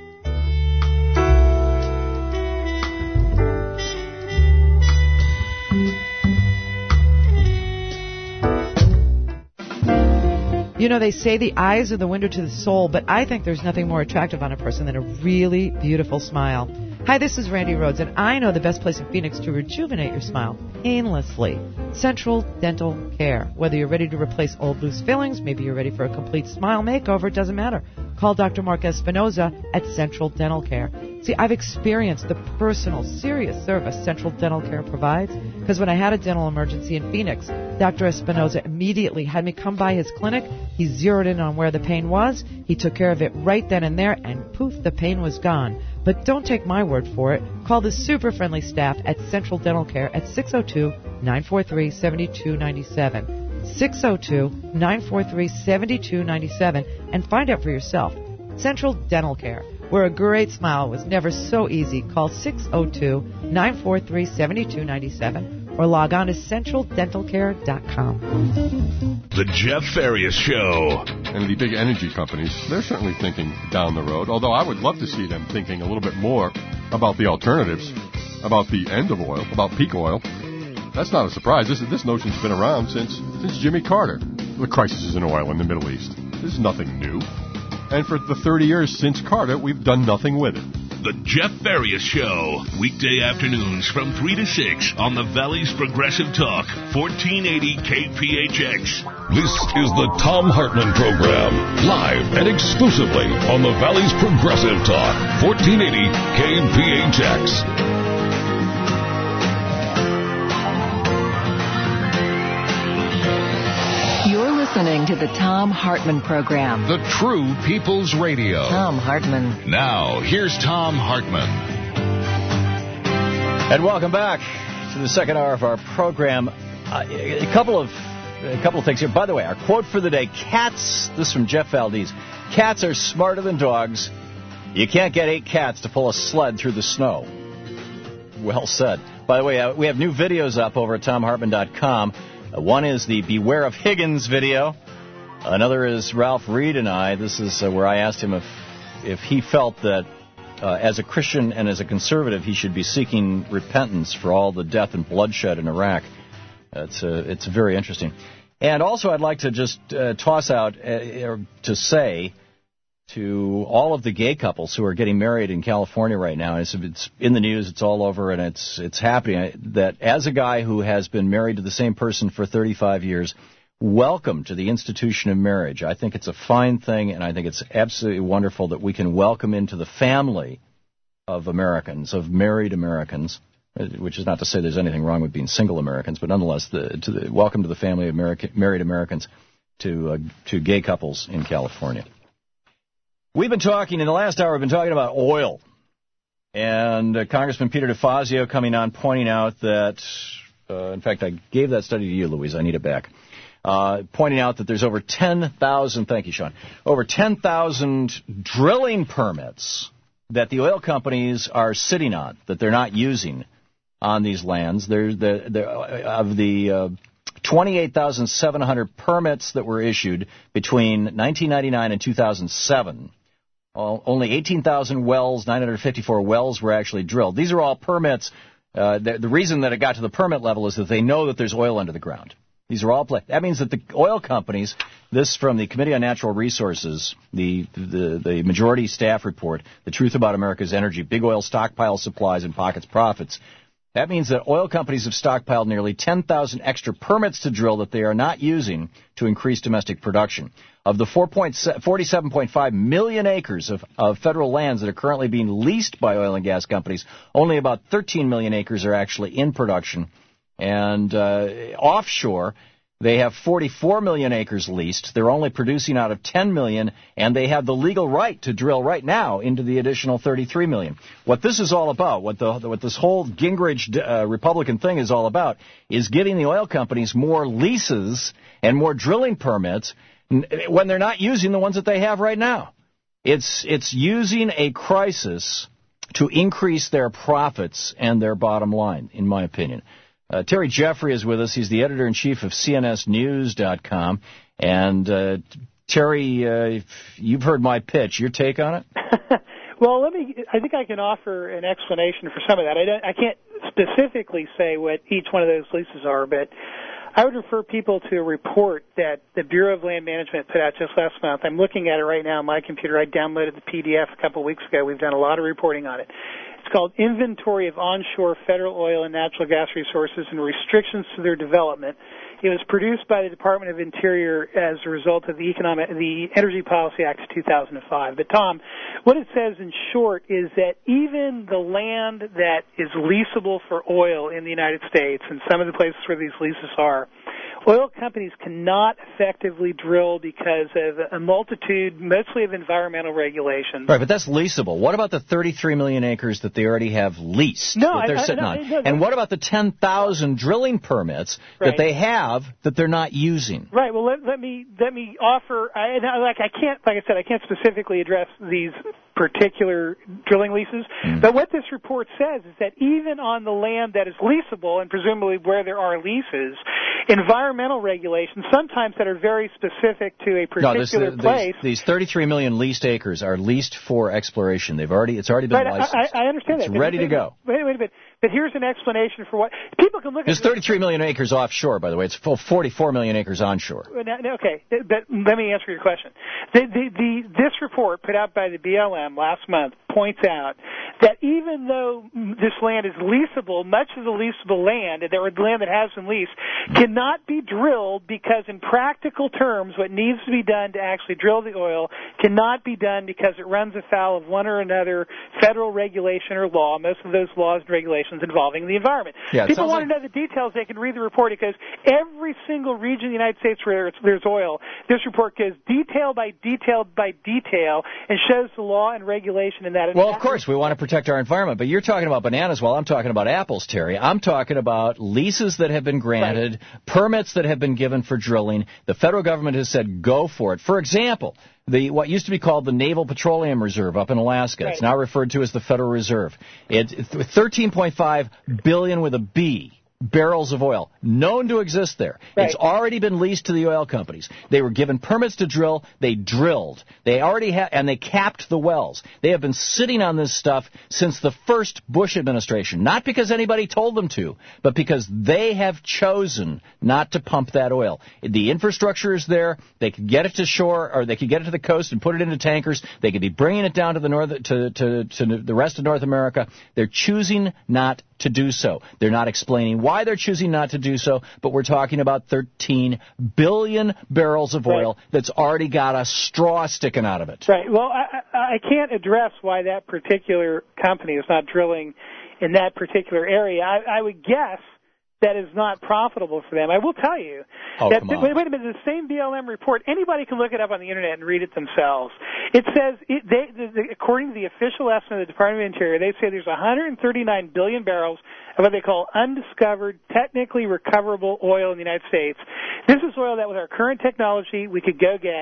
You know, they say the eyes are the window to the soul, but I think there's nothing more attractive on a person than a really beautiful smile. Hi, this is Randy Rhodes, and I know the best place in Phoenix to rejuvenate your smile painlessly. Central Dental Care. Whether you're ready to replace old loose fillings, maybe you're ready for a complete smile makeover, it doesn't matter. Call Doctor Mark Espinoza at Central Dental Care. See, I've experienced the personal, serious service Central Dental Care provides, because when I had a dental emergency in Phoenix, Doctor Espinoza immediately had me come by his clinic. He zeroed in on where the pain was. He took care of it right then and there, and poof, the pain was gone. But don't take my word for it. Call the super friendly staff at Central Dental Care at six oh two, nine four three, seven two nine seven. six oh two, nine four three, seven two nine seven and find out for yourself. Central Dental Care, where a great smile was never so easy. Call six oh two, nine four three, seven two nine seven or log on to central dental care dot com. The Jeff Farias Show. And the big energy companies, they're certainly thinking down the road, although I would love to see them thinking a little bit more about the alternatives, about the end of oil, about peak oil. That's not a surprise. This, this notion's been around since, since Jimmy Carter. The crisis in oil in the Middle East. This is nothing new. And for the thirty years since Carter, we've done nothing with it. The Jeff Farias Show, weekday afternoons from three to six on the Valley's Progressive Talk, fourteen eighty K P H X. This is the Tom Hartman Program, live and exclusively on the Valley's Progressive Talk, fourteen eighty K P H X. Listening to the Tom Hartman Program. The true People's Radio. Tom Hartman. Now, here's Tom Hartman. And welcome back to the second hour of our program. Uh, a couple of a couple of things here. By the way, our quote for the day, cats, this is from Jeff Valdez, cats are smarter than dogs. You can't get eight cats to pull a sled through the snow. Well said. By the way, uh, we have new videos up over at tom hartman dot com. Uh, one is the Beware of Higgins video. Another is Ralph Reed and I. This is uh, where I asked him if if he felt that uh, as a Christian and as a conservative, he should be seeking repentance for all the death and bloodshed in Iraq. Uh, it's uh, it's very interesting. And also, I'd like to just uh, toss out uh, to say to all of the gay couples who are getting married in California right now, it's, it's in the news, it's all over, and it's it's happening, that as a guy who has been married to the same person for thirty-five years, welcome to the institution of marriage. I think it's a fine thing, and I think it's absolutely wonderful that we can welcome into the family of Americans, of married Americans, which is not to say there's anything wrong with being single Americans, but nonetheless, the, to the, welcome to the family of American, married Americans, to uh, to gay couples in California. We've been talking, in the last hour, we've been talking about oil. And uh, Congressman Peter DeFazio coming on, pointing out that, uh, in fact, I gave that study to you, Louise, I need it back, uh, pointing out that there's over ten thousand, thank you, Sean, over ten thousand drilling permits that the oil companies are sitting on, that they're not using on these lands. There's the, the, of the uh, twenty-eight thousand seven hundred permits that were issued between nineteen ninety-nine and two thousand seven. Only eighteen thousand wells, nine hundred fifty-four wells were actually drilled. These are all permits Uh, the, the reason that it got to the permit level is that they know that there's oil under the ground. These are all play. That means that the oil companies, this from the Committee on Natural Resources, the, the the majority staff report, The Truth About America's Energy, Big Oil Stockpile Supplies and Pockets Profits. That means that oil companies have stockpiled nearly ten thousand extra permits to drill that they are not using to increase domestic production. Of the forty-seven point five million acres of, of federal lands that are currently being leased by oil and gas companies, only about thirteen million acres are actually in production. And uh, offshore, they have forty-four million acres leased. They're only producing out of ten million, and they have the legal right to drill right now into the additional thirty-three million. What this is all about, what the what this whole Gingrich uh, Republican thing is all about, is giving the oil companies more leases and more drilling permits when they're not using the ones that they have right now. It's it's using a crisis to increase their profits and their bottom line, in my opinion. Uh, Terry Jeffrey is with us. He's the editor-in-chief of C N S News dot com. And, uh, Terry, uh, you've heard my pitch. Your take on it? Well, let me. I think I can offer an explanation for some of that. I, don't, I can't specifically say what each one of those leases are, but I would refer people to a report that the Bureau of Land Management put out just last month. I'm looking at it right now on my computer. I downloaded the P D F a couple of weeks ago. We've done a lot of reporting on it. It's called Inventory of Onshore Federal Oil and Natural Gas Resources and Restrictions to Their Development. It was produced by the Department of Interior as a result of the economic, the Energy Policy Act of two thousand five. But, Tom, what it says in short is that even the land that is leasable for oil in the United States, and some of the places where these leases are, oil companies cannot effectively drill because of a multitude, mostly of environmental regulations. Right, but that's leasable. What about the thirty-three million acres that they already have leased no, that they're I, sitting I, no, on? No, no, and what about the ten thousand drilling permits right. that they have that they're not using? Right. Well, let, let me let me offer. I, like I can't, like I said, I can't specifically address these particular drilling leases. Mm. But what this report says is that even on the land that is leasable, and presumably where there are leases, environmental regulations, sometimes that are very specific to a particular no, this, place. These, these thirty-three million leased acres are leased for exploration. They've already, it's already been right, licensed. I, I understand it's that. It's ready but, to go. Wait, wait a minute. But here's an explanation for what people can look There's at. There's thirty-three million acres offshore, by the way. It's forty-four million acres onshore. Okay, but let me answer your question. The, the, the, this report put out by the B L M last month points out that even though this land is leasable, much of the leasable land, the land that has been leased, cannot be drilled because in practical terms what needs to be done to actually drill the oil cannot be done because it runs afoul of one or another federal regulation or law, most of those laws and regulations involving the environment. Yeah, people want like... to know the details, they can read the report because every single region in the United States where there's oil, this report goes detail by detail by detail and shows the law and regulation in that. Well, of course, we want to protect our environment, but you're talking about bananas while I'm talking about apples, Terry. I'm talking about leases that have been granted, right. permits that have been given for drilling. The federal government has said go for it. For example, the what used to be called the Naval Petroleum Reserve up in Alaska. Right. It's now referred to as the Federal Reserve. It's thirteen point five billion with a B barrels of oil known to exist there. Right. It's already been leased to the oil companies. They were given permits to drill. They drilled. They already had, and they capped the wells. They have been sitting on this stuff since the first Bush administration, not because anybody told them to, but because they have chosen not to pump that oil. The infrastructure is there. They could get it to shore, or they could get it to the coast and put it into tankers. They could be bringing it down to the north, to, to, to the rest of North America. They're choosing not to do so. They're not explaining why they're choosing not to do so, but we're talking about thirteen billion barrels of oil right. that's already got a straw sticking out of it. Right. Well, I, I can't address why that particular company is not drilling in that particular area. I, I would guess that is not profitable for them. I will tell you oh, that, come on. wait, wait a minute, the same B L M report, anybody can look it up on the Internet and read it themselves. It says, it, they, the, the, according to the official estimate of the Department of Interior, they say there's one hundred thirty-nine billion barrels of what they call undiscovered, technically recoverable oil in the United States. This is oil that with our current technology we could go get.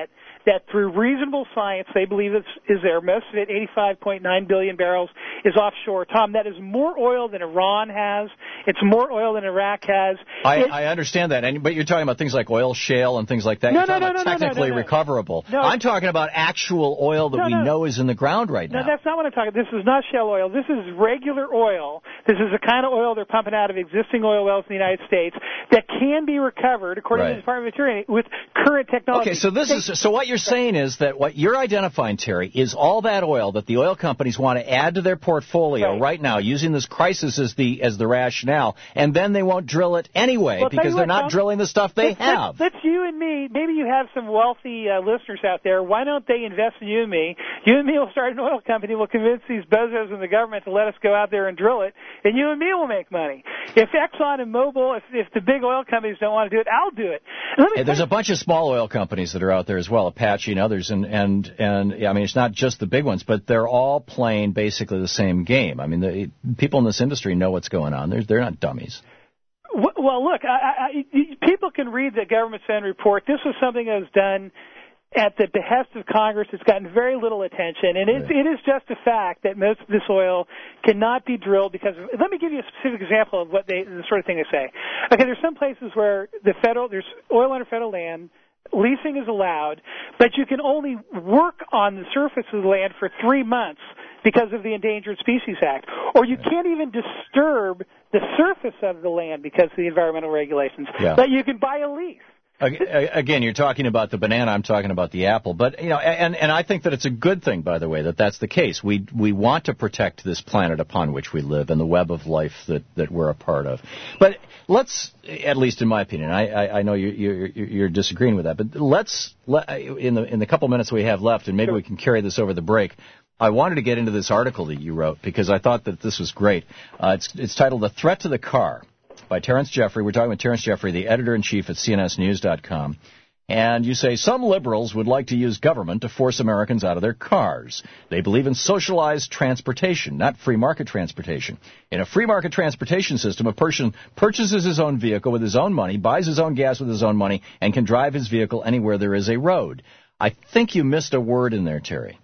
that through reasonable science, they believe it's, is there. Most of it, eighty-five point nine billion barrels, is offshore. Tom, that is more oil than Iran has. It's more oil than Iraq has. I, it, I understand that, and, but you're talking about things like oil shale and things like that. No, you're no, talking no, about no, no, technically no, no, no. recoverable. No. I'm talking about actual oil that No, we no. know is in the ground right No, now. that's not what I'm talking about. This is not shale oil. This is regular oil. This is the kind of oil they're pumping out of existing oil wells in the United States that can be recovered, according Right. to the Department of Interior, with current technology. Okay, so this is so what you're saying is that what you're identifying, Terry, is all that oil that the oil companies want to add to their portfolio right, right now, using this crisis as the as the rationale, and then they won't drill it anyway well, because they're what, not Tom, drilling the stuff they let's, have. Let's, let's you and me. Maybe you have some wealthy uh, listeners out there. Why don't they invest in you and me? You and me will start an oil company. We'll convince these bozos in the government to let us go out there and drill it, and you and me will make money. If Exxon and Mobil, if, if the big oil companies don't want to do it, I'll do it. Let me Hey, there's a bunch of small oil companies that are out there as well, Apache and others, and and and I mean it's not just the big ones, but they're all playing basically the same game. I mean, the people in this industry know what's going on. They're they're not dummies. Well, look, I, I, people can read the government's own report. This was something that was done at the behest of Congress. It's gotten very little attention, and it's, it is just a fact that most of this oil cannot be drilled because of, let me give you a specific example of what they, the sort of thing they say. Okay, there's some places where the federal, there's oil under federal land, leasing is allowed, but you can only work on the surface of the land for three months because of the Endangered Species Act. Or you can't even disturb the surface of the land because of the environmental regulations. Yeah. But you can buy a lease. Again, you're talking about the banana. I'm talking about the apple. But you know, and and I think that it's a good thing, by the way, that that's the case. We we want to protect this planet upon which we live and the web of life that, that we're a part of. But let's, at least in my opinion, I I, I know you you're, you're disagreeing with that. But let's let, in the in the couple minutes we have left, and maybe we can carry this over the break. I wanted to get into this article that you wrote because I thought that this was great. Uh, it's it's titled "The Threat to the Car" by Terrence Jeffrey. We're talking with Terrence Jeffrey, the editor-in-chief at C N S News dot com. And you say, some liberals would like to use government to force Americans out of their cars. They believe in socialized transportation, not free market transportation. In a free market transportation system, a person purchases his own vehicle with his own money, buys his own gas with his own money, and can drive his vehicle anywhere there is a road. I think you missed a word in there, Terry.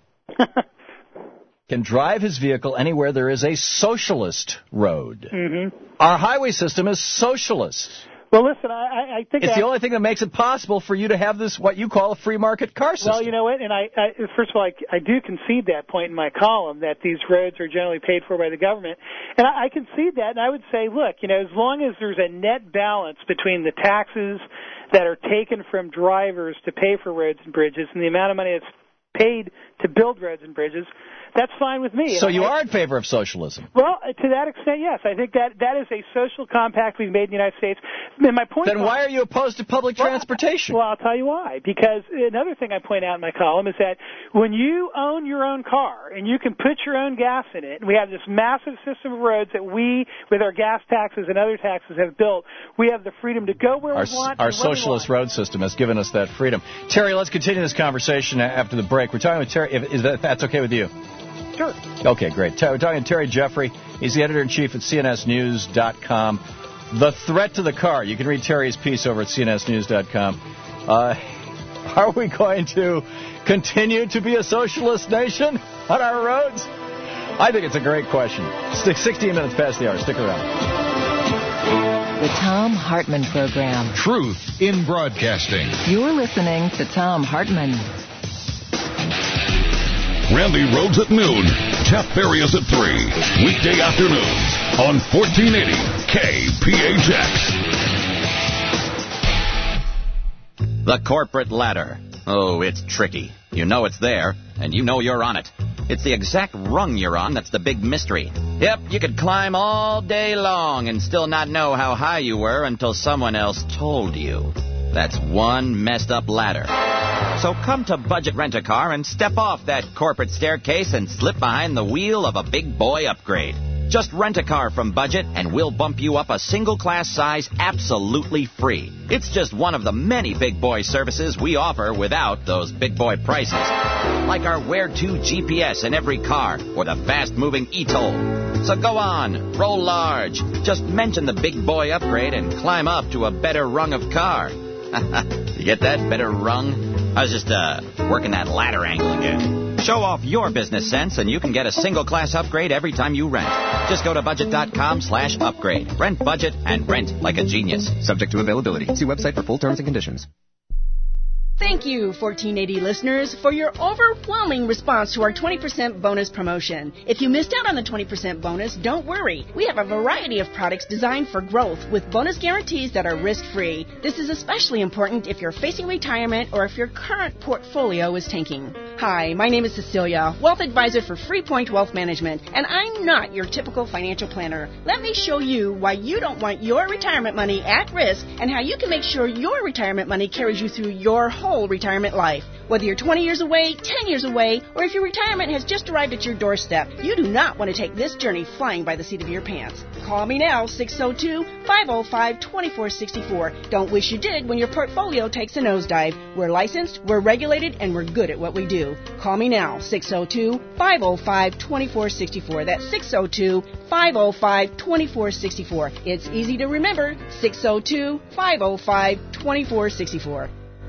Can drive his vehicle anywhere there is a socialist road. Mm-hmm. Our highway system is socialist. Well, listen, I, I think it's I, the only thing that makes it possible for you to have this, what you call a free market car system. Well, you know what, and I, I first of all, I, I do concede that point in my column that these roads are generally paid for by the government, and I, I concede that, and I would say, look, you know, as long as there's a net balance between the taxes that are taken from drivers to pay for roads and bridges and the amount of money that's paid to build roads and bridges, that's fine with me. So and you I, are in favor of socialism? Well, to that extent, yes. I think that that is a social compact we've made in the United States. And my point. Then is, why are you opposed to public well, transportation? Well, I'll tell you why. Because another thing I point out in my column is that when you own your own car and you can put your own gas in it, and we have this massive system of roads that we, with our gas taxes and other taxes, have built, we have the freedom to go where our, we want. Our socialist road system has given us that freedom. Terry, let's continue this conversation after the break. We're talking with Terry. If, is that that's okay with you? Sure. Okay, great. We're talking to Terry Jeffrey. He's the editor-in-chief at C N S News dot com. The threat to the car. You can read Terry's piece over at C N S News dot com. Uh, are we going to continue to be a socialist nation on our roads? I think it's a great question. sixteen minutes past the hour. Stick around. The Thom Hartmann Program. Truth in broadcasting. You're listening to Thom Hartmann. Randy Rhodes at noon. Jeff Farias at three. Weekday afternoons on fourteen eighty K P H X. The corporate ladder. Oh, it's tricky. You know it's there, and you know you're on it. It's the exact rung you're on that's the big mystery. Yep, you could climb all day long and still not know how high you were until someone else told you. That's one messed up ladder. So come to Budget Rent-A-Car and step off that corporate staircase and slip behind the wheel of a big boy upgrade. Just rent a car from Budget and we'll bump you up a single class size absolutely free. It's just one of the many big boy services we offer without those big boy prices. Like our Where To G P S in every car or the fast-moving e-toll. So go on, roll large. Just mention the big boy upgrade and climb up to a better rung of car. You get that? Better rung? I was just, uh, working that ladder angle again. Show off your business sense, and you can get a single-class upgrade every time you rent. Just go to budget.com slash upgrade. Rent budget and rent like a genius. Subject to availability. See website for full terms and conditions. Thank you, fourteen eighty listeners, for your overwhelming response to our twenty percent bonus promotion. If you missed out on the twenty percent bonus, don't worry. We have a variety of products designed for growth with bonus guarantees that are risk-free. This is especially important if you're facing retirement or if your current portfolio is tanking. Hi, my name is Cecilia, Wealth Advisor for Freepoint Wealth Management, and I'm not your typical financial planner. Let me show you why you don't want your retirement money at risk and how you can make sure your retirement money carries you through your whole retirement life. Whether you're twenty years away, ten years away, or if your retirement has just arrived at your doorstep, you do not want to take this journey flying by the seat of your pants. Call me now, six oh two, five oh five, two four six four. Don't wish you did when your portfolio takes a nosedive. We're licensed, we're regulated, and we're good at what we do. Call me now, six oh two, five oh five, two four six four. That's six oh two, five oh five, two four six four. It's easy to remember, six oh two, five oh five, two four six four.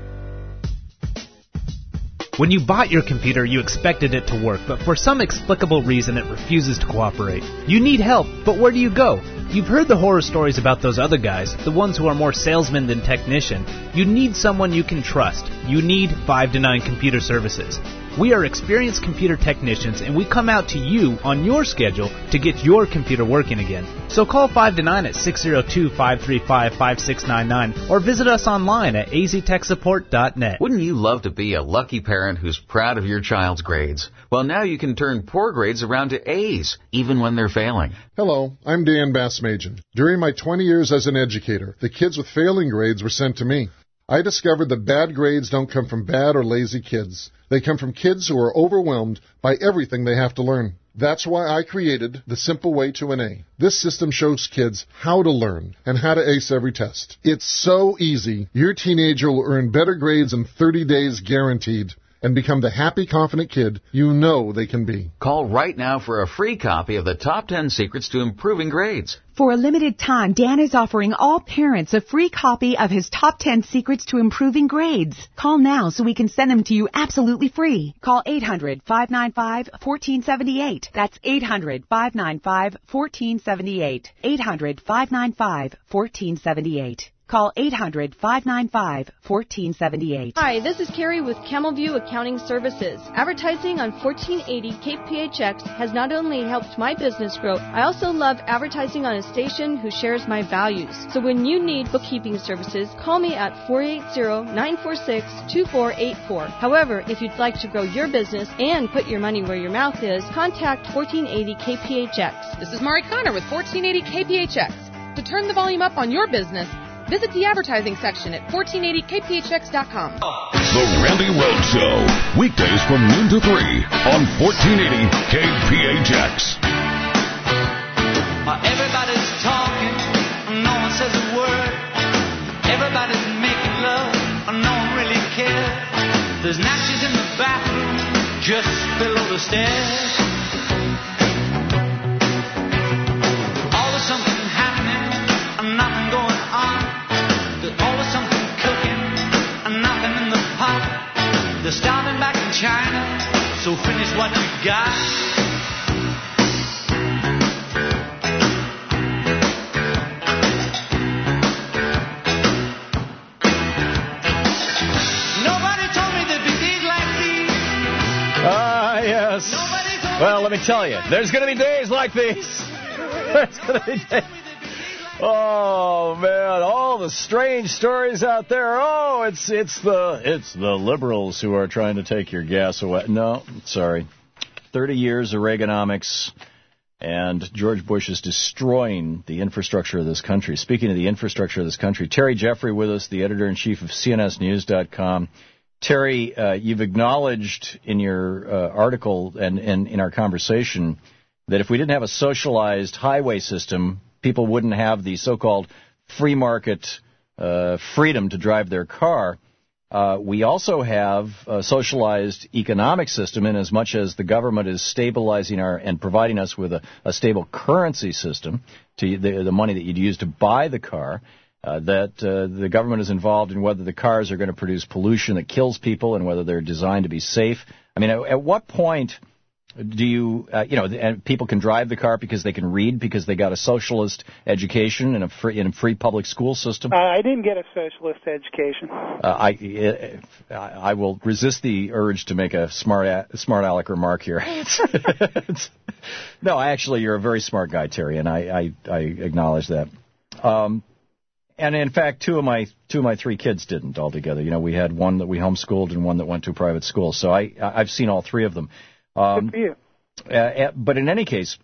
When you bought your computer, you expected it to work, but for some explicable reason it refuses to cooperate. You need help, but where do you go? You've heard the horror stories about those other guys, the ones who are more salesman than technician. You need someone you can trust. You need five to nine Computer Services. We are experienced computer technicians, and we come out to you on your schedule to get your computer working again. So call five to nine at six oh two, five three five, five six nine nine or visit us online at a z tech support dot net. Wouldn't you love to be a lucky parent who's proud of your child's grades? Well, now you can turn poor grades around to A's, even when they're failing. Hello, I'm Dan Bassmagen. During my twenty years as an educator, the kids with failing grades were sent to me. I discovered that bad grades don't come from bad or lazy kids. They come from kids who are overwhelmed by everything they have to learn. That's why I created the Simple Way to an A. This system shows kids how to learn and how to ace every test. It's so easy. Your teenager will earn better grades in thirty days guaranteed and become the happy, confident kid you know they can be. Call right now for a free copy of the Top ten Secrets to Improving Grades. For a limited time, Dan is offering all parents a free copy of his Top ten Secrets to Improving Grades. Call now so we can send them to you absolutely free. Call eight hundred, five nine five, one four seven eight. That's eight hundred, five nine five, one four seven eight. eight hundred, five nine five, one four seven eight. Call eight hundred, five nine five, one four seven eight. Hi, this is Carrie with Camelview Accounting Services. Advertising on fourteen eighty K P H X has not only helped my business grow, I also love advertising on a station who shares my values. So when you need bookkeeping services, call me at four eight zero, nine four six, two four eight four. However, if you'd like to grow your business and put your money where your mouth is, contact fourteen eighty K P H X. This is Mari Connor with fourteen eighty K P H X. To turn the volume up on your business, visit the advertising section at fourteen eighty K P H X dot com. The Randy Rhoads Show, weekdays from noon to three on fourteen eighty K P H X. Uh, everybody's talking, no one says a word. Everybody's making love, no one really cares. There's matches in the bathroom, just below the stairs. Always something happening, nothing going on. There's always something cooking, nothing in the pot. They're starting back in China, so finish what you got. Nobody told me there'd be days like these. Ah, yes. Well, let me tell you, there's going to be days like these. There's going to be days. Oh man, all the strange stories out there. Oh, it's it's the it's the liberals who are trying to take your gas away. No, sorry. thirty years of Reaganomics, and George Bush is destroying the infrastructure of this country. Speaking of the infrastructure of this country, Terry Jeffrey with us, the editor-in-chief of C N S News dot com. Terry, uh, you've acknowledged in your uh, article and, and in our conversation that if we didn't have a socialized highway system, people wouldn't have the so-called free market uh, freedom to drive their car. Uh, we also have a socialized economic system in as much as the government is stabilizing our and providing us with a, a stable currency system, to the, the money that you'd use to buy the car. uh, that uh, the government is involved in whether the cars are going to produce pollution that kills people and whether they're designed to be safe. I mean, at, at what point do you, uh, you know, and people can drive the car because they can read because they got a socialist education in a free, in a free public school system? Uh, I didn't get a socialist education. Uh, I, I I will resist the urge to make a smart a, smart aleck remark here. It's, it's, no, actually, you're a very smart guy, Terry, and I I, I acknowledge that. Um, and in fact, two of my two of my three kids didn't altogether. You know, we had one that we homeschooled and one that went to a private school. So I I've seen all three of them. Um, Good for you. Uh, but in any case,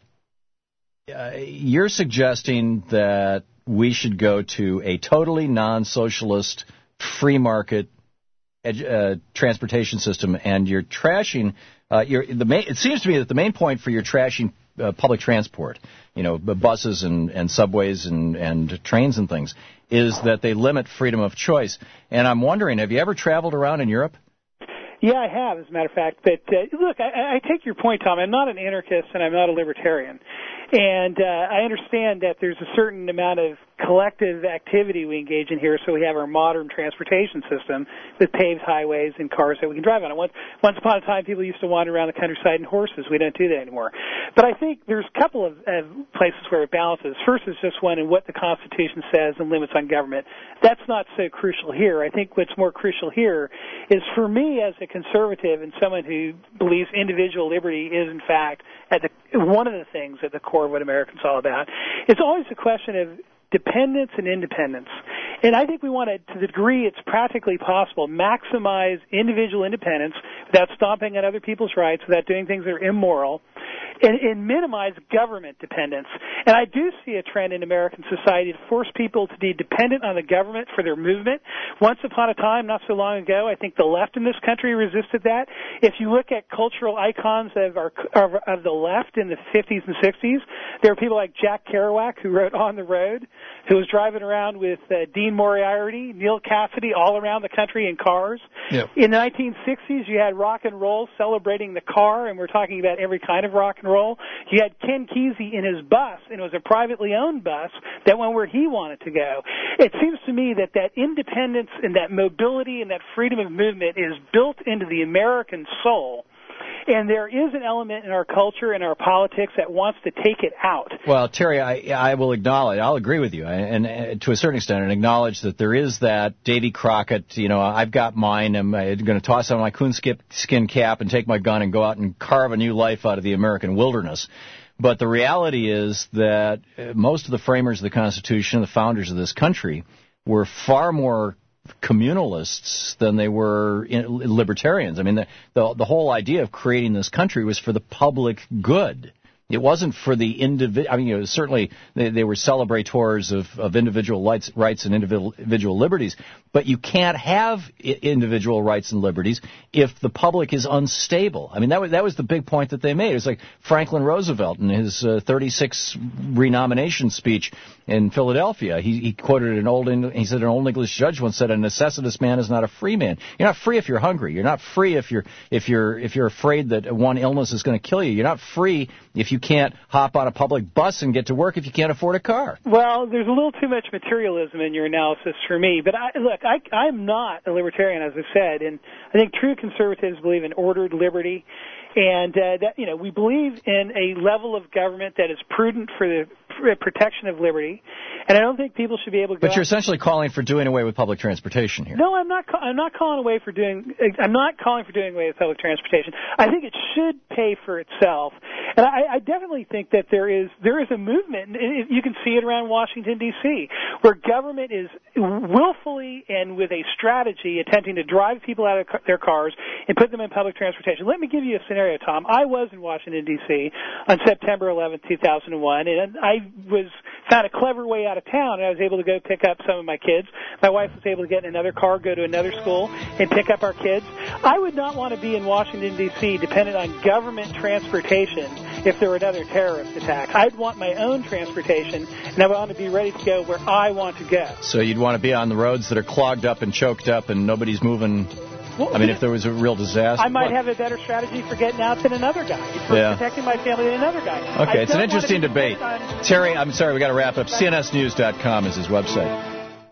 uh, you're suggesting that we should go to a totally non-socialist, free market edu- uh, transportation system, and you're trashing. Uh, you're, the main, it seems to me that the main point for your trashing uh, public transport, you know, buses and, and subways and, and trains and things, is that they limit freedom of choice. And I'm wondering, have you ever traveled around in Europe? Yeah, I have, as a matter of fact. But uh, look, I, I take your point, Tom. I'm not an anarchist and I'm not a libertarian. And uh, I understand that there's a certain amount of collective activity we engage in here, so we have our modern transportation system with paved highways and cars that we can drive on. Once, once upon a time, people used to wander around the countryside in horses. We don't do that anymore. But I think there's a couple of uh, places where it balances. First is just one in what the Constitution says and limits on government. That's not so crucial here. I think what's more crucial here is for me as a conservative and someone who believes individual liberty is, in fact, at the, one of the things at the core of what Americans are all about. It's always a question of dependence and independence. And I think we want to, to the degree it's practically possible, maximize individual independence without stomping on other people's rights, without doing things that are immoral, and, and minimize government dependence. And I do see a trend in American society to force people to be dependent on the government for their movement. Once upon a time, not so long ago, I think the left in this country resisted that. If you look at cultural icons of, our, of, of the left in the fifties and sixties, there were people like Jack Kerouac, who wrote On the Road, who was driving around with uh, Dean Moriarty, Neil Cassidy, all around the country in cars. Yep. In the nineteen sixties, you had rock and roll celebrating the car, and we're talking about every kind of rock and roll. You had Ken Kesey in his bus, and it was a privately owned bus that went where he wanted to go. It seems to me that that independence and that mobility and that freedom of movement is built into the American soul. And there is an element in our culture and our politics that wants to take it out. Well, Terry, I, I will acknowledge, I'll agree with you, and, and to a certain extent, and acknowledge that there is that Davy Crockett, you know, I've got mine, I'm going to toss on my coonskin cap and take my gun and go out and carve a new life out of the American wilderness. But the reality is that most of the framers of the Constitution, the founders of this country, were far more communalists than they were libertarians. I mean, the, the the whole idea of creating this country was for the public good. It wasn't for the individual. I mean, you know, certainly they, they were celebrators of, of individual rights, rights and individual, individual liberties, but you can't have individual rights and liberties if the public is unstable. I mean, that was that was the big point that they made. It was like Franklin Roosevelt in his uh, thirty-six renomination speech in Philadelphia. He, he quoted an old he said an old English judge once said, "A necessitous man is not a free man." You're not free if you're hungry. You're not free if you're if you're if you're afraid that one illness is going to kill you. You're not free if you can't hop on a public bus and get to work if you can't afford a car. Well, there's a little too much materialism in your analysis for me. But I, look, I, I'm not a libertarian, as I said, and I think true conservatives believe in ordered liberty. And uh, that you know, we believe in a level of government that is prudent for the protection of liberty, and I don't think people should be able to. But you're essentially calling for doing away with public transportation here. No, I'm not. I'm not calling away for doing. I'm not calling for doing away with public transportation. I think it should pay for itself, and I, I definitely think that there is there is a movement. And you can see it around Washington D C, where government is willfully and with a strategy attempting to drive people out of their cars and put them in public transportation. Let me give you a scenario, Tom. I was in Washington D C on September eleventh, two thousand one, and I was found a clever way out of town, and I was able to go pick up some of my kids. My wife was able to get in another car, go to another school, and pick up our kids. I would not want to be in Washington, D C dependent on government transportation if there were another terrorist attack. I'd want my own transportation, and I want to be ready to go where I want to go. So you'd want to be on the roads that are clogged up and choked up and nobody's moving. Well, I mean, if there was a real disaster. I might have a better strategy for getting out than another guy, for yeah. protecting my family than another guy. Okay, I it's an interesting debate. on... Terry, I'm sorry, we got to wrap up. C N S news dot com is his website.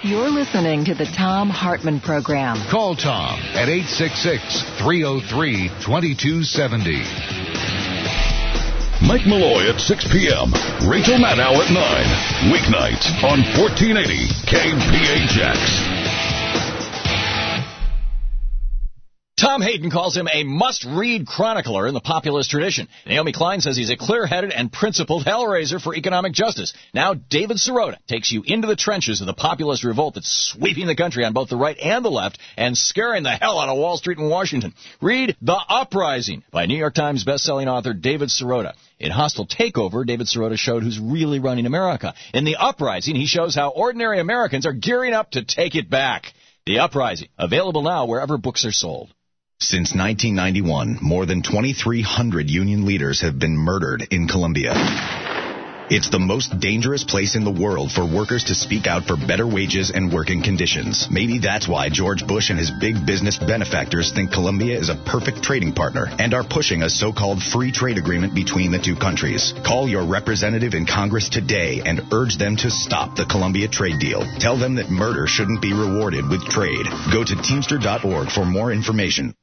You're listening to the Thom Hartmann Program. Call Tom at eight six six, three oh three, two two seven oh. Mike Malloy at six p.m. Rachel Maddow at nine. Weeknights on fourteen eighty K P H X. Tom Hayden calls him a must-read chronicler in the populist tradition. Naomi Klein says he's a clear-headed and principled hellraiser for economic justice. Now David Sirota takes you into the trenches of the populist revolt that's sweeping the country on both the right and the left and scaring the hell out of Wall Street and Washington. Read The Uprising by New York Times bestselling author David Sirota. In Hostile Takeover, David Sirota showed who's really running America. In The Uprising, he shows how ordinary Americans are gearing up to take it back. The Uprising, available now wherever books are sold. Since nineteen ninety-one, more than twenty-three hundred union leaders have been murdered in Colombia. It's the most dangerous place in the world for workers to speak out for better wages and working conditions. Maybe that's why George Bush and his big business benefactors think Colombia is a perfect trading partner and are pushing a so-called free trade agreement between the two countries. Call your representative in Congress today and urge them to stop the Colombia trade deal. Tell them that murder shouldn't be rewarded with trade. Go to Teamster dot org for more information.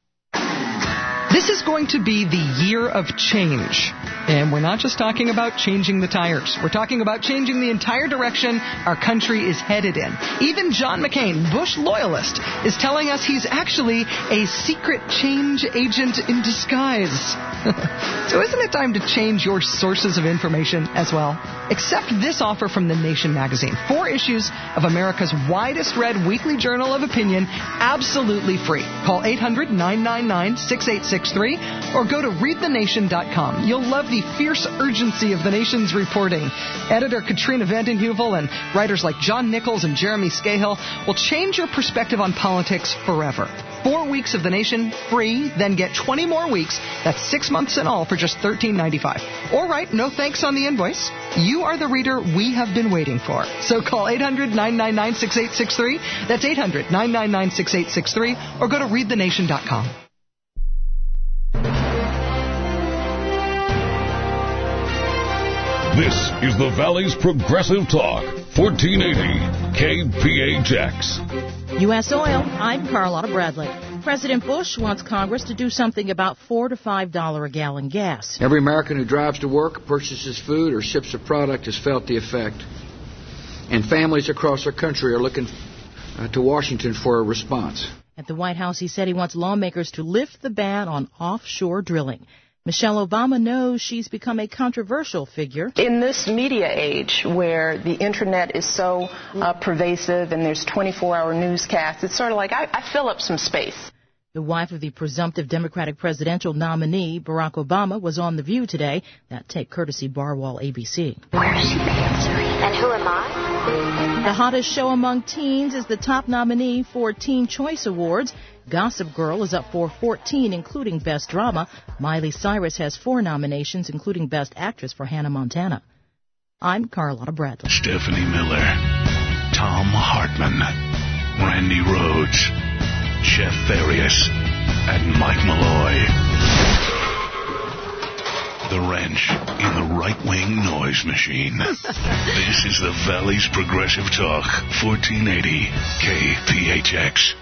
This is going to be the year of change. And we're not just talking about changing the tires. We're talking about changing the entire direction our country is headed in. Even John McCain, Bush loyalist, is telling us he's actually a secret change agent in disguise. So isn't it time to change your sources of information as well? Accept this offer from The Nation magazine. Four issues of America's widest read weekly journal of opinion, absolutely free. Call eight hundred, nine nine nine, six eight six three or go to read the nation dot com. You'll love the fierce urgency of The Nation's reporting. Editor Katrina Vanden Heuvel and writers like John Nichols and Jeremy Scahill will change your perspective on politics forever. Four weeks of The Nation, free, then get twenty more weeks. That's six months in all for just thirteen ninety-five. Or write no thanks on the invoice. You are the reader we have been waiting for. So call eight hundred, nine nine nine, six eight six three. That's eight hundred, nine nine nine, six eight six three. Or go to read the nation dot com. This is the Valley's Progressive Talk, fourteen eighty K P H X. U S Oil, I'm Carlotta Bradley. President Bush wants Congress to do something about four to five dollars a gallon gas. Every American who drives to work, purchases food, or ships a product has felt the effect. And families across our country are looking uh, to Washington for a response. At the White House, he said he wants lawmakers to lift the ban on offshore drilling. Michelle Obama knows she's become a controversial figure. In this media age where the internet is so uh, pervasive and there's twenty-four hour newscasts, it's sort of like I, I fill up some space. The wife of the presumptive Democratic presidential nominee, Barack Obama, was on The View today. That tape courtesy Barwall A B C. Where's she answering? And who am I? The hottest show among teens is the top nominee for Teen Choice Awards. Gossip Girl is up for fourteen, including Best Drama. Miley Cyrus has four nominations, including Best Actress for Hannah Montana. I'm Carlotta Bradley. Stephanie Miller, Thom Hartmann, Randy Rhodes, Jeff Farias, and Mike Malloy. The wrench in the right-wing noise machine. This is the Valley's Progressive Talk, fourteen eighty K P H X.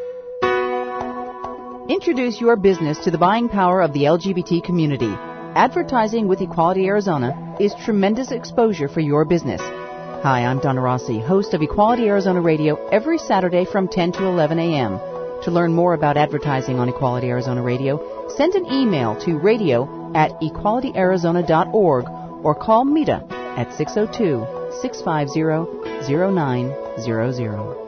Introduce your business to the buying power of the L G B T community. Advertising with Equality Arizona is tremendous exposure for your business. Hi, I'm Donna Rossi, host of Equality Arizona Radio every Saturday from ten to eleven a.m. To learn more about advertising on Equality Arizona Radio, send an email to radio at equality arizona dot org or call Mita at six oh two, six five zero, zero nine zero zero.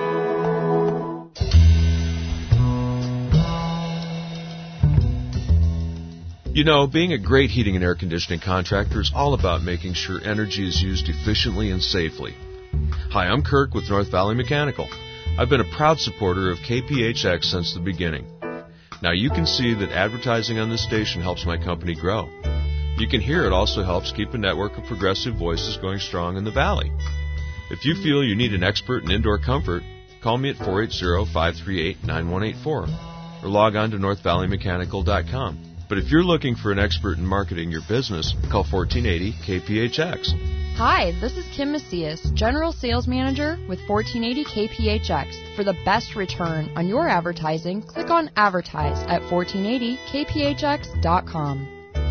You know, being a great heating and air conditioning contractor is all about making sure energy is used efficiently and safely. Hi, I'm Kirk with North Valley Mechanical. I've been a proud supporter of K P H X since the beginning. Now you can see that advertising on this station helps my company grow. You can hear it also helps keep a network of progressive voices going strong in the Valley. If you feel you need an expert in indoor comfort, call me at four eight zero, five three eight, nine one eight four or log on to north valley mechanical dot com. But if you're looking for an expert in marketing your business, call fourteen eighty K P H X. Hi, this is Kim Macias, General Sales Manager with fourteen eighty K P H X. For the best return on your advertising, click on Advertise at fourteen eighty K P H X dot com.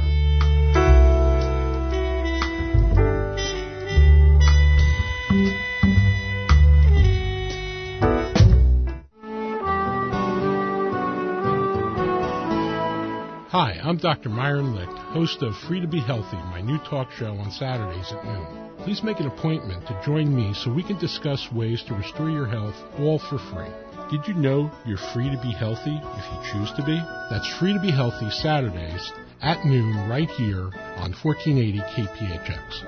Hi, I'm Doctor Myron Licht, host of Free to Be Healthy, my new talk show on Saturdays at noon. Please make an appointment to join me so we can discuss ways to restore your health, all for free. Did you know you're free to be healthy if you choose to be? That's Free to Be Healthy Saturdays at noon right here on fourteen eighty K P H X.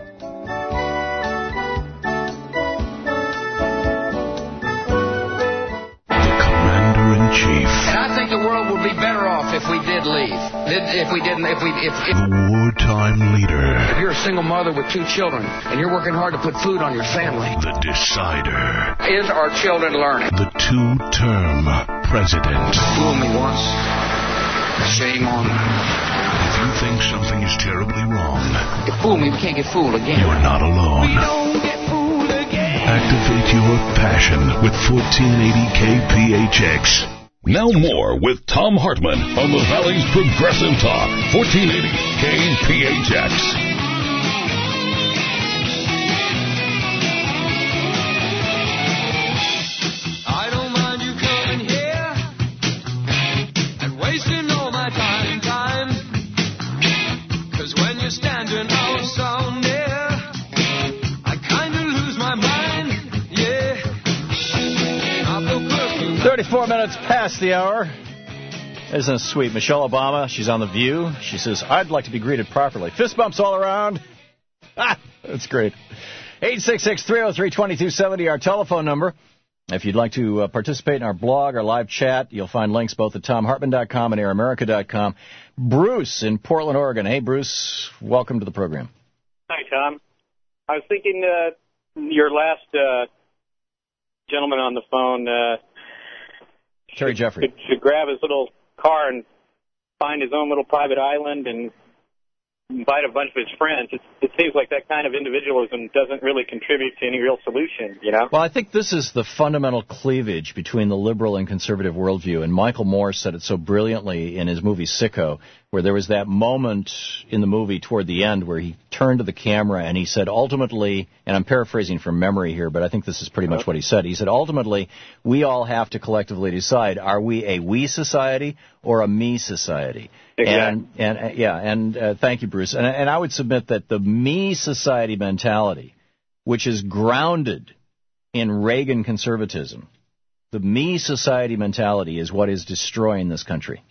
Chief. And I think the world would be better off if we did leave. If we didn't, if we, if, if the wartime leader. If you're a single mother with two children and you're working hard to put food on your family. The decider. Is our children learning? The two-term president. Fool me once, shame on them. If you think something is terribly wrong, you fool me, we can't get fooled again. You're not alone. We don't get fooled again. Activate your passion with fourteen eighty K P H X. Now more with Tom Hartman on the Valley's Progressive Talk, fourteen eighty K P H X. I don't mind you coming here and wasting all my time, time. 'Cause when you're standing out so near, I kind of lose my mind, yeah. thirty-four minutes past the hour. Isn't it sweet? Michelle Obama, she's on The View. She says, I'd like to be greeted properly. Fist bumps all around. Ah, that's great. eight six six, three oh three, two two seven oh, our telephone number. If you'd like to uh, participate in our blog, our live chat, you'll find links both at tom hartman dot com and air america dot com. Bruce in Portland, Oregon. Hey, Bruce, welcome to the program. Hi, Tom. I was thinking uh, your last uh, gentleman on the phone... Uh, Terry Jeffrey. Should, should grab his little car and find his own little private island and invite a bunch of his friends. It, it seems like that kind of individualism doesn't really contribute to any real solution, you know? Well, I think this is the fundamental cleavage between the liberal and conservative worldview, and Michael Moore said it so brilliantly in his movie Sicko, where there was that moment in the movie toward the end where he turned to the camera and he said, ultimately, and I'm paraphrasing from memory here, but I think this is pretty much what he said. He said, ultimately, we all have to collectively decide, are we a we society or a me society? Exactly. And, and uh, yeah, and uh, thank you, Bruce. And, and I would submit that the me society mentality, which is grounded in Reagan conservatism, the me society mentality is what is destroying this country.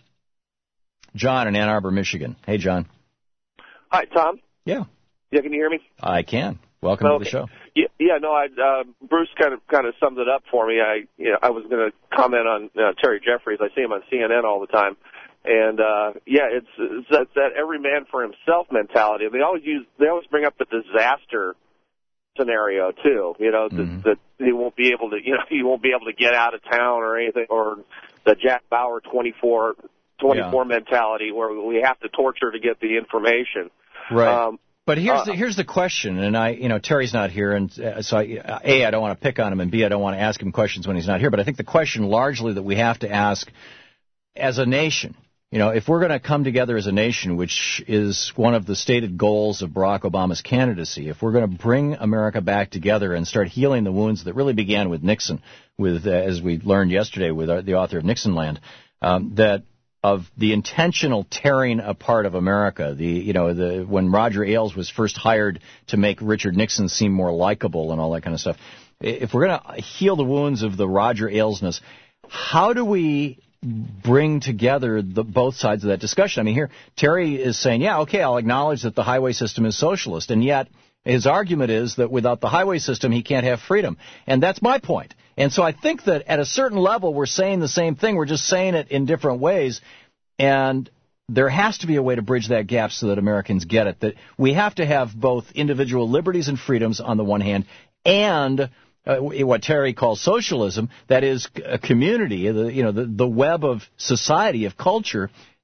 John in Ann Arbor, Michigan. Hey, John. Hi, Tom. Yeah. Yeah, can you hear me? I can. Welcome okay. to the show. Yeah, yeah. No, I uh, Bruce kind of kind of summed it up for me. I you know, I was going to comment on uh, Terry Jeffries. I see him on C N N all the time, and uh, yeah, it's, it's that, that every man for himself mentality. They always use they always bring up the disaster scenario too. You know mm-hmm. that, that he won't be able to you know he won't be able to get out of town or anything, or the Jack Bauer twenty-four twenty-four yeah. mentality where we have to torture to get the information. Right. Um, But here's uh, the here's the question, and I, you know, Terry's not here, and uh, so I, A, I don't want to pick on him, and B, I don't want to ask him questions when he's not here. But I think the question largely that we have to ask as a nation, you know, if we're going to come together as a nation, which is one of the stated goals of Barack Obama's candidacy, if we're going to bring America back together and start healing the wounds that really began with Nixon, with uh, as we learned yesterday with uh, the author of Nixonland, um, that. Of the intentional tearing apart of America, the you know the when Roger Ailes was first hired to make Richard Nixon seem more likable and all that kind of stuff. If we're going to heal the wounds of the Roger Ailesness, how do we bring together the both sides of that discussion? I mean, here Terry is saying, yeah, okay, I'll acknowledge that the highway system is socialist, and yet his argument is that without the highway system, he can't have freedom, and that's my point. And so I think that at a certain level, we're saying the same thing. We're just saying it in different ways. And there has to be a way to bridge that gap so that Americans get it, that we have to have both individual liberties and freedoms on the one hand and uh, what Terry calls socialism, that is a community, the, you know, the, the web of society, of culture,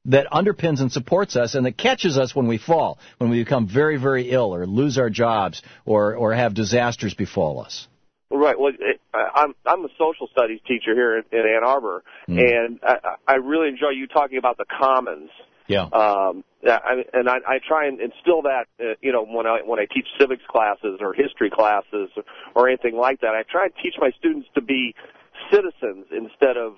that underpins and supports us and that catches us when we fall, when we become very, very ill or lose our jobs or, or have disasters befall us. Right. Well, it, I'm I'm a social studies teacher here in, in Ann Arbor, mm. and I, I really enjoy you talking about the commons. Yeah. Um, I, and I, I try and instill that, uh, you know, when I when I teach civics classes or history classes or, or anything like that. I try and teach my students to be citizens instead of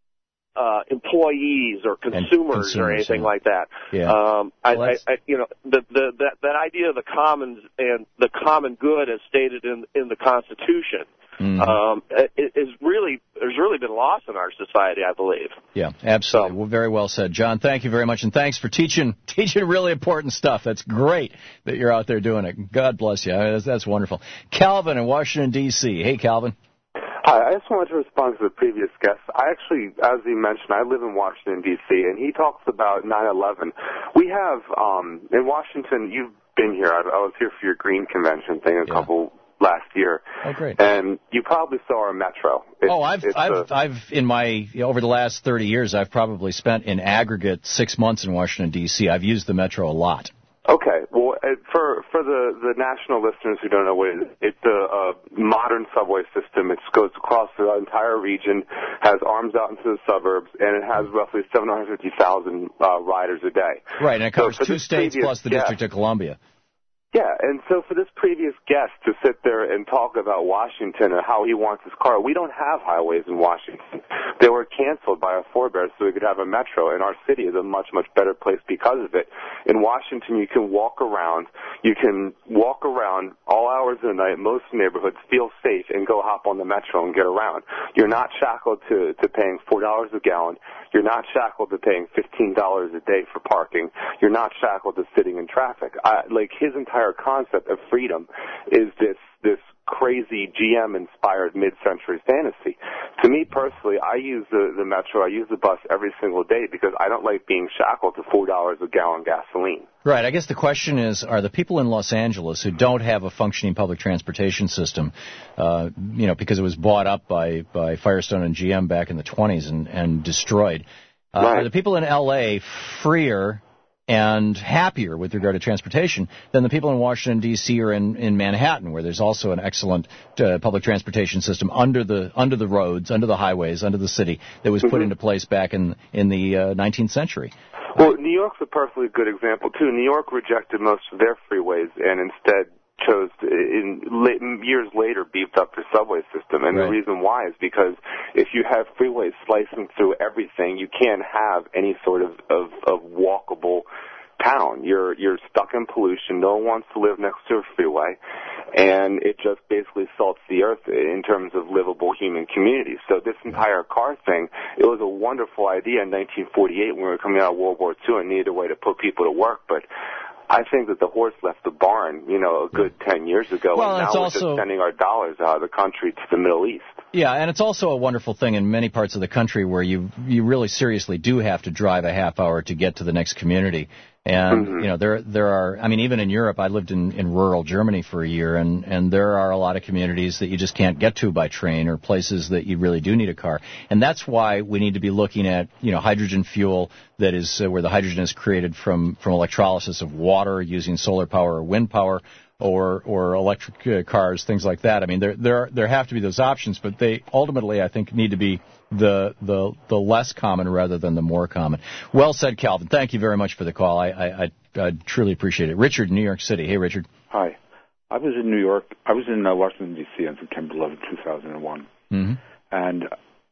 uh, employees or consumers, consumers or anything yeah. like that. Yeah. Um, I, well, I, I, you know, the, the that that idea of the commons and the common good as stated in in the Constitution. Mm-hmm. Um, it is really there's really been lost in our society, I believe. Yeah, absolutely. So, well, very well said, John. Thank you very much, and thanks for teaching teaching really important stuff. That's great that you're out there doing it. God bless you. That's, that's wonderful. Calvin in Washington D C. Hey, Calvin. Hi, I just wanted to respond to the previous guest. I actually, as he mentioned, I live in Washington D C, and he talks about nine eleven. We have um, in Washington. You've been here. I, I was here for your Green Convention thing a yeah. couple. last year. Oh, great. And you probably saw our metro. It's, oh, I've, I've, a, I've, in my, you know, over the last thirty years, I've probably spent in aggregate six months in Washington, D C. I've used the metro a lot. Okay. Well, for for the, the national listeners who don't know what it is, it's a, a modern subway system. It goes across the entire region, has arms out into the suburbs, and it has roughly seven hundred fifty thousand uh, riders a day. Right, and it covers so two states plus the yeah. District of Columbia. Yeah, and so for this previous guest to sit there and talk about Washington and how he wants his car, we don't have highways in Washington. They were canceled by our forebears so we could have a metro, and our city is a much, much better place because of it. In Washington, you can walk around. You can walk around all hours of the night, most neighborhoods, feel safe, and go hop on the metro and get around. You're not shackled to, to paying four dollars a gallon. You're not shackled to paying fifteen dollars a day for parking. You're not shackled to sitting in traffic. I, like, his entire concept of freedom is this this crazy G M-inspired mid-century fantasy. To me personally, I use the, the metro, I use the bus every single day because I don't like being shackled to four dollars a gallon gasoline. Right. I guess the question is, are the people in Los Angeles who don't have a functioning public transportation system, uh, you know, because it was bought up by, by Firestone and G M back in the twenties and, and destroyed, uh, right. are the people in L A freer and happier with regard to transportation than the people in Washington, D C or in, in Manhattan, where there's also an excellent uh, public transportation system under the under the roads, under the highways, under the city that was put mm-hmm. into place back in, in the uh, nineteenth century? Well, New York's a perfectly good example, too. New York rejected most of their freeways and instead chose to, in years later, beefed up their subway system. And right. the reason why is because if you have freeways slicing through everything, you can't have any sort of, of, of walkable town. You're you're stuck in pollution. No one wants to live next to a freeway. And it just basically salts the earth in terms of livable human communities. So this entire car thing, it was a wonderful idea in nineteen forty-eight when we were coming out of World War Two and needed a way to put people to work. But I think that the horse left the barn, you know, a good ten years ago, well, and now we're also, just sending our dollars out of the country to the Middle East. Yeah, and it's also a wonderful thing in many parts of the country where you you really seriously do have to drive a half hour to get to the next community. And, mm-hmm. you know, there there are, I mean, even in Europe, I lived in, in rural Germany for a year, and, and there are a lot of communities that you just can't get to by train or places that you really do need a car. And that's why we need to be looking at, you know, hydrogen fuel that is uh, where the hydrogen is created from, from electrolysis of water using solar power or wind power or or electric uh, cars, things like that. I mean, there there there have to be those options, but they ultimately, I think, need to be the the the less common rather than the more common. Well said, Calvin. Thank you very much for the call. I I, I, I truly appreciate it. Richard, New York City. Hey, Richard. Hi. I was in New York. I was in uh, Washington, D C on September eleventh, two thousand one. Mm-hmm. And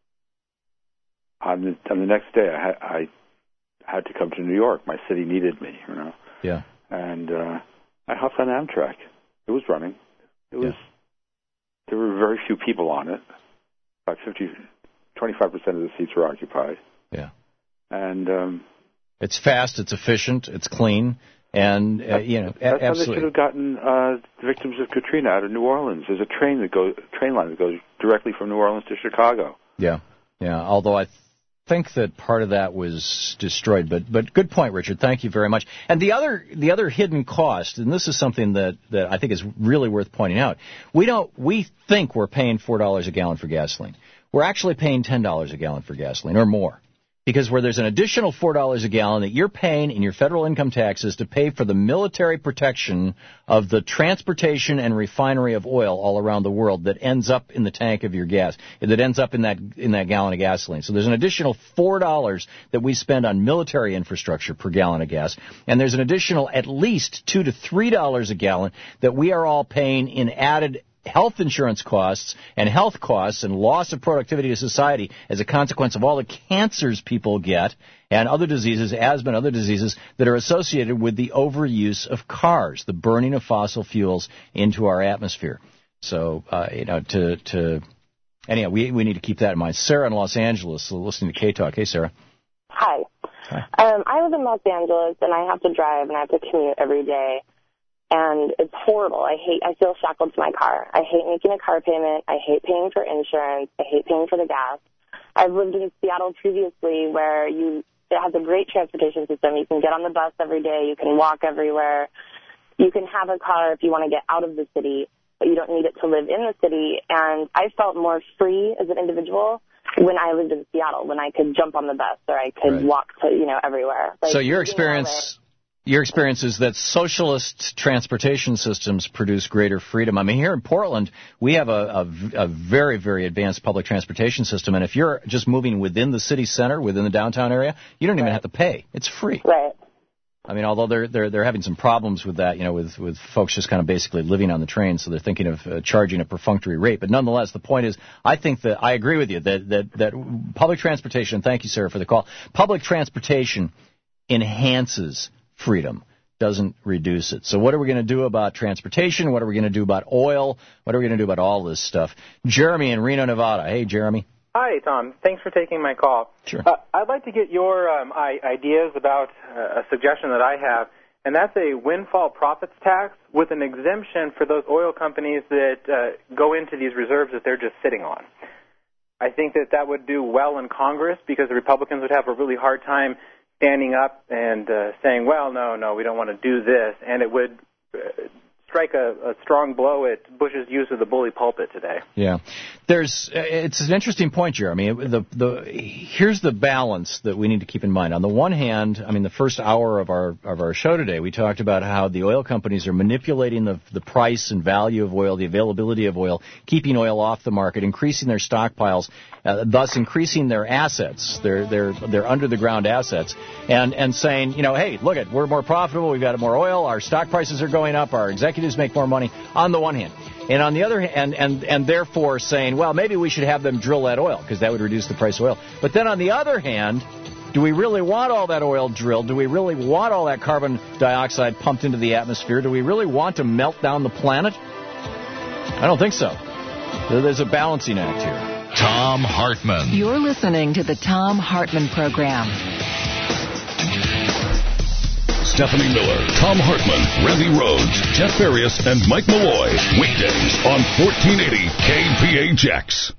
on the, on the next day, I had, I had to come to New York. My city needed me, you know. Yeah. And uh, I hopped on Amtrak. It was running. It was. Yeah. There were very few people on it. About fifty, twenty-five percent of the seats were occupied. Yeah. And um, it's fast. It's efficient. It's clean. And uh, you know, that's a- how they should have gotten uh, the victims of Katrina out of New Orleans. There's a train that goes, train line that goes directly from New Orleans to Chicago. Yeah. Yeah. Although I. Th- think that part of that was destroyed, but but good point, Richard. Thank you very much. And the other the other hidden cost, and this is something that, that I think is really worth pointing out. We don't we think we're paying four dollars a gallon for gasoline. We're actually paying ten dollars a gallon for gasoline or more. Because where there's an additional four dollars a gallon that you're paying in your federal income taxes to pay for the military protection of the transportation and refinery of oil all around the world that ends up in the tank of your gas, that ends up in that in that gallon of gasoline. So there's an additional four dollars that we spend on military infrastructure per gallon of gas, and there's an additional at least two to three dollars a gallon that we are all paying in added health insurance costs and health costs and loss of productivity to society as a consequence of all the cancers people get and other diseases, asthma and other diseases that are associated with the overuse of cars, the burning of fossil fuels into our atmosphere. So, uh, you know, to, to, anyhow, we, we need to keep that in mind. Sarah in Los Angeles, listening to K-Talk. Hey, Sarah. Hi. Hi. Um, I live in Los Angeles, and I have to drive, and I have to commute every day. And it's horrible. I hate, I feel shackled to my car. I hate making a car payment. I hate paying for insurance. I hate paying for the gas. I've lived in Seattle previously where you, it has a great transportation system. You can get on the bus every day. You can walk everywhere. You can have a car if you want to get out of the city, but you don't need it to live in the city. And I felt more free as an individual when I lived in Seattle, when I could jump on the bus or I could right. walk to, you know, everywhere. Like, so your experience... Your experience is that socialist transportation systems produce greater freedom. I mean, here in Portland, we have a, a, a very, very advanced public transportation system, and if you're just moving within the city center, within the downtown area, you don't even right. have to pay. It's free. Right. I mean, although they're they're they're having some problems with that, you know, with with folks just kind of basically living on the train, so they're thinking of uh, charging a perfunctory rate. But nonetheless, the point is, I think that I agree with you that that that public transportation. Thank you, Sarah, for the call. Public transportation enhances freedom, doesn't reduce it. So what are we going to do about transportation? What are we going to do about oil? What are we going to do about all this stuff? Jeremy in Reno, Nevada. Hey, Jeremy. Hi, Tom. Thanks for taking my call. Sure. Uh, I'd like to get your um, I- ideas about uh, a suggestion that I have, and that's a windfall profits tax with an exemption for those oil companies that uh, go into these reserves that they're just sitting on. I think that that would do well in Congress because the Republicans would have a really hard time standing up and uh, saying, well, no, no, we don't want to do this, and it would uh, strike a, a strong blow at Bush's use of the bully pulpit today. Yeah. There's, it's an interesting point, Jeremy. The, the, here's the balance that we need to keep in mind. On the one hand, I mean, the first hour of our of our show today, we talked about how the oil companies are manipulating the, the price and value of oil, the availability of oil, keeping oil off the market, increasing their stockpiles, uh, thus increasing their assets, their their their under-the-ground assets, and, and saying, you know, hey, look, it, we're more profitable, we've got more oil, our stock prices are going up, our executives make more money, on the one hand. And on the other hand, and, and, and therefore saying, well, maybe we should have them drill that oil because that would reduce the price of oil. But then on the other hand, do we really want all that oil drilled? Do we really want all that carbon dioxide pumped into the atmosphere? Do we really want to melt down the planet? I don't think so. There's a balancing act here. Thom Hartmann. You're listening to the Thom Hartmann Program. Stephanie Miller, Thom Hartmann, Randy Rhodes, Jeff Farias, and Mike Malloy. Weekdays on fourteen eighty K P H X.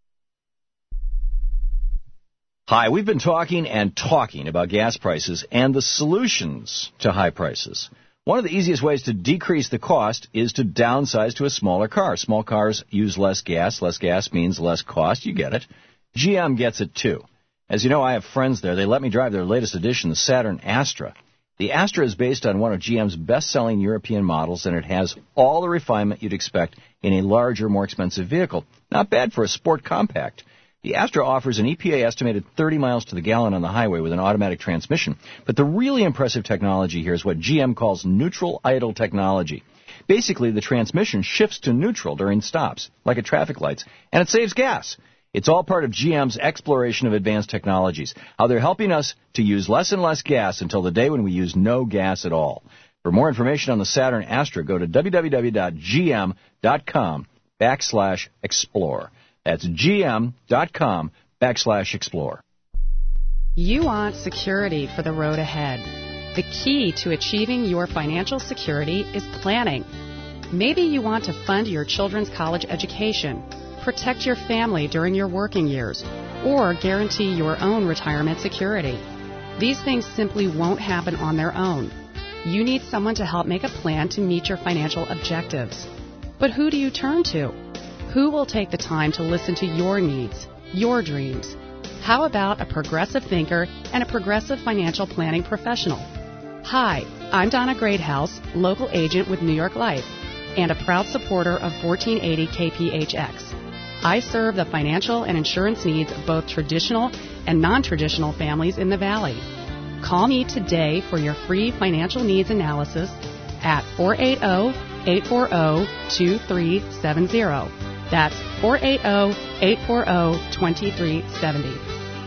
Hi, we've been talking and talking about gas prices and the solutions to high prices. One of the easiest ways to decrease the cost is to downsize to a smaller car. Small cars use less gas. Less gas means less cost. You get it. G M gets it, too. As you know, I have friends there. They let me drive their latest edition, the Saturn Astra. The Astra is based on one of G M's best-selling European models, and it has all the refinement you'd expect in a larger, more expensive vehicle. Not bad for a sport compact. The Astra offers an E P A-estimated thirty miles to the gallon on the highway with an automatic transmission. But the really impressive technology here is what G M calls neutral idle technology. Basically, the transmission shifts to neutral during stops, like at traffic lights, and it saves gas. It's all part of G M's exploration of advanced technologies, how they're helping us to use less and less gas until the day when we use no gas at all. For more information on the Saturn Astra, go to www.gm.com backslash explore. That's gm.com backslash explore. You want security for the road ahead. The key to achieving your financial security is planning. Maybe you want to fund your children's college education, protect your family during your working years, or guarantee your own retirement security. These things simply won't happen on their own. You need someone to help make a plan to meet your financial objectives. But who do you turn to? Who will take the time to listen to your needs, your dreams? How about a progressive thinker and a progressive financial planning professional? Hi, I'm Donna Greathouse, local agent with New York Life, and a proud supporter of fourteen eighty K P H X. I serve the financial and insurance needs of both traditional and non-traditional families in the Valley. Call me today for your free financial needs analysis at four eight zero, eight four zero, two three seven zero. That's four eight zero, eight four zero, two three seven zero.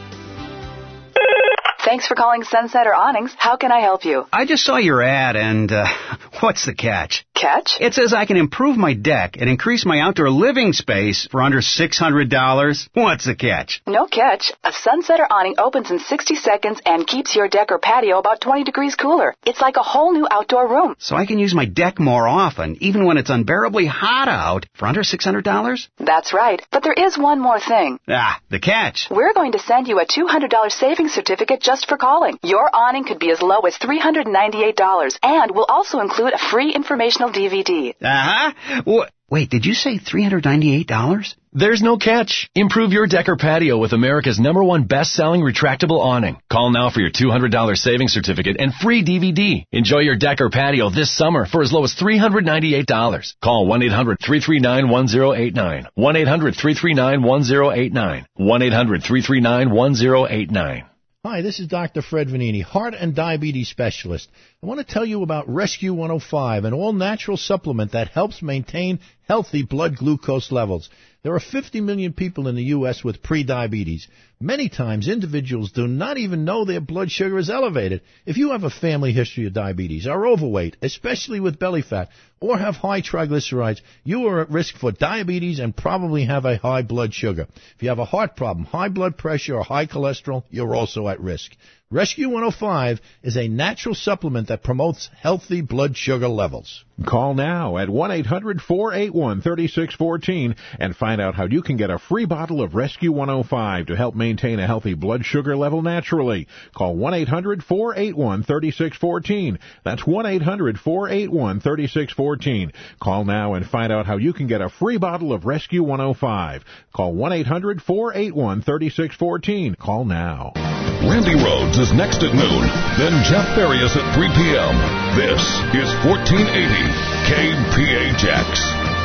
Thanks for calling Sunset or Awnings. How can I help you? I just saw your ad, and uh, what's the catch? Catch? It says I can improve my deck and increase my outdoor living space for under six hundred dollars. What's the catch? No catch. A Sunset or Awning opens in sixty seconds and keeps your deck or patio about twenty degrees cooler. It's like a whole new outdoor room. So I can use my deck more often, even when it's unbearably hot out, for under six hundred dollars? That's right. But there is one more thing. Ah, the catch. We're going to send you a two hundred dollars savings certificate just for calling. Your awning could be as low as three hundred ninety-eight dollars, and we'll also include a free informational D V D. Uh-huh. Wh- Wait, did you say three hundred ninety-eight dollars? There's no catch. Improve your deck or patio with America's number one best-selling retractable awning. Call now for your two hundred dollars savings certificate and free D V D. Enjoy your deck or patio this summer for as low as three hundred ninety-eight dollars. Call one eight hundred, three three nine, one zero eight nine. one eight hundred, three three nine, one zero eight nine. one eight hundred, three three nine, one zero eight nine. Hi, this is Doctor Fred Vanini, heart and diabetes specialist. I want to tell you about Rescue one oh five, an all-natural supplement that helps maintain healthy blood glucose levels. There are fifty million people in the U S with prediabetes. Many times, individuals do not even know their blood sugar is elevated. If you have a family history of diabetes, are overweight, especially with belly fat, or have high triglycerides, you are at risk for diabetes and probably have a high blood sugar. If you have a heart problem, high blood pressure, or high cholesterol, you're also at risk. Rescue one oh five is a natural supplement that promotes healthy blood sugar levels. Call now at one eight hundred, four eight one, three six one four and find out how you can get a free bottle of Rescue one oh five to help maintain a healthy blood sugar level naturally. Call one eight hundred, four eight one, three six one four. That's one eight hundred, four eight one, three six one four. Call now and find out how you can get a free bottle of Rescue one oh five. Call one eight hundred, four eight one, three six one four. Call now. Randy Rhodes is next at noon, then Jeff Farias at three p.m. This is fourteen eighty K P H X.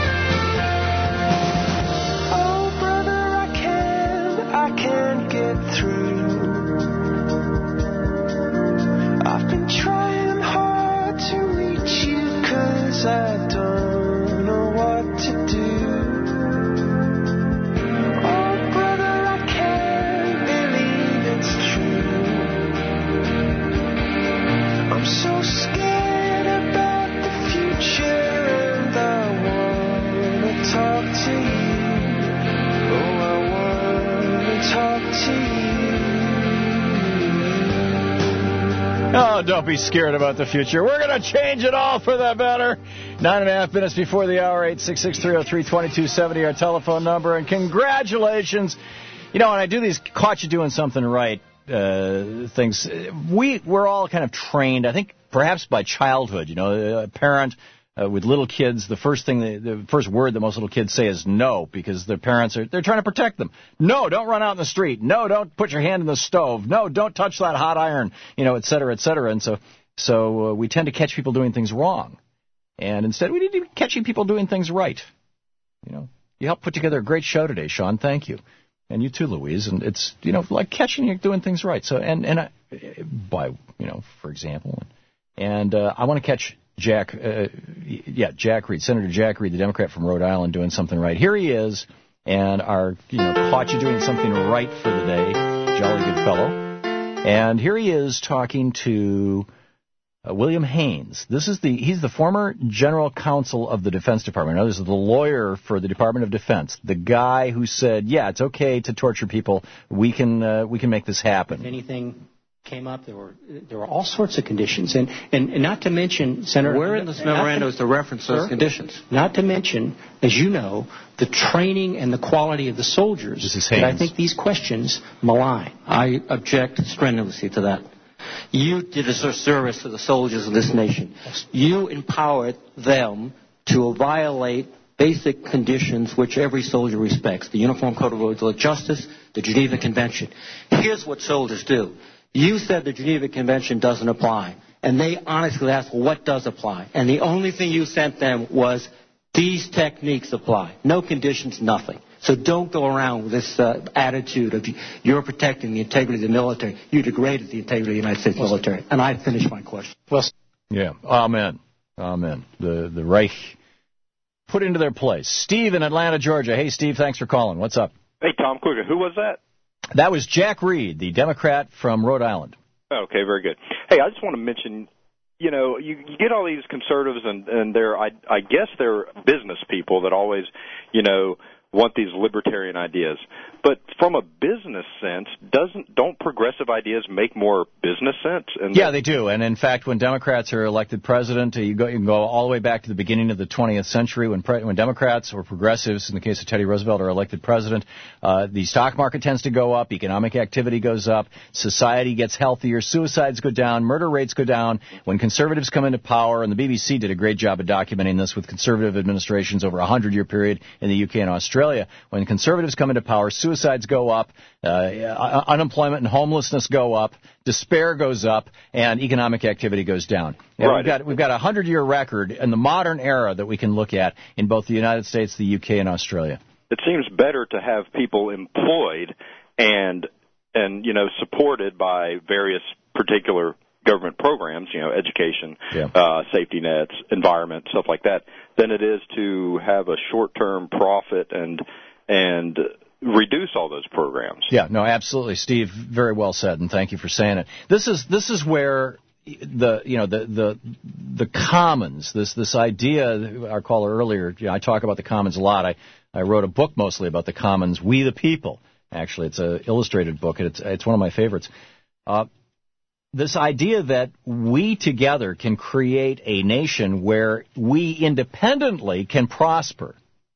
Oh, brother, I can't, I can't get through. I've been trying hard to reach you, 'cause I don't know what to do. Oh, brother, I can't believe it's true. I'm so scared about the future, and I wanna talk to you. Oh, I wanna talk to you. Oh, don't be scared about the future. We're going to change it all for the better. Nine and a half minutes before the hour, eight six six, three oh three, two two seven oh, our telephone number. And congratulations. You know, when I do these Caught You Doing Something Right uh, things, we, we're all kind of trained, I think, perhaps by childhood. You know, a parent uh, with little kids, the first thing, they, the first word that most little kids say is no, because their parents are, they're trying to protect them. No, don't run out in the street. No, don't put your hand in the stove. No, don't touch that hot iron, you know, et cetera, et cetera. And so, so uh, we tend to catch people doing things wrong. And instead, we need to be catching people doing things right. You know, you helped put together a great show today, Sean. Thank you. And you too, Louise. And it's, you know, like catching you doing things right. So, and, and I, by, you know, for example, and uh, I want to catch Jack, uh, yeah, Jack Reed, Senator Jack Reed, the Democrat from Rhode Island, doing something right. Here he is, and our, you know, caught you doing something right for the day, jolly good fellow. And here he is talking to uh, William Haynes. This is the, he's the former general counsel of the Defense Department. Now, this is the lawyer for the Department of Defense, the guy who said, yeah, it's okay to torture people. We can, uh, we can make this happen. If anything came up, there were there were all sorts of conditions, and, and, and not to mention, Senator, where in this memorandum is the reference to those conditions? Not to mention, as you know, the training and the quality of the soldiers. This is that Haynes. I think these questions malign. I object strenuously to that. You did a service to the soldiers of this nation. You empowered them to violate basic conditions which every soldier respects, the Uniform Code of Justice, the Geneva Convention. Here's what soldiers do. You said the Geneva Convention doesn't apply, and they honestly asked, well, what does apply? And the only thing you sent them was, these techniques apply. No conditions, nothing. So don't go around with this uh, attitude of you're protecting the integrity of the military. You degraded the integrity of the United States military. And I finished my question. Well, yeah, amen. Amen. The, the Reich put into their place. Steve in Atlanta, Georgia. Hey, Steve, thanks for calling. What's up? Hey, Tom, quicker. Who was that? That was Jack Reed, the Democrat from Rhode Island. Okay, very good. Hey, I just want to mention, you know, you, you get all these conservatives, and, and they're, I, I guess they're business people that always, you know, want these libertarian ideas. But from a business sense, doesn't don't progressive ideas make more business sense? And yeah, they do. And in fact, when Democrats are elected president, you, go, you can go all the way back to the beginning of the twentieth century when pre, when Democrats or progressives, in the case of Teddy Roosevelt, are elected president, uh, the stock market tends to go up, economic activity goes up, society gets healthier, suicides go down, murder rates go down. When conservatives come into power, and the B B C did a great job of documenting this with conservative administrations over a hundred-year period in the U K and Australia, when conservatives come into power, suicides go up, uh, unemployment and homelessness go up, despair goes up, and economic activity goes down. Yeah, right. We've got we've got a hundred-year record in the modern era that we can look at in both the United States, the U K, and Australia. It seems better to have people employed and and you know supported by various particular government programs, you know, education, yeah. uh, safety nets, environment, stuff like that, than it is to have a short-term profit and and reduce all those programs. Yeah, no, absolutely, Steve. Very well said, and thank you for saying it. This is this is where the you know the the the commons, this this idea. Our caller earlier, you know, I talk about the commons a lot. I I wrote a book mostly about the commons, We the People. Actually, it's an illustrated book, and it's it's one of my favorites. Uh, This idea that we together can create a nation where we independently can prosper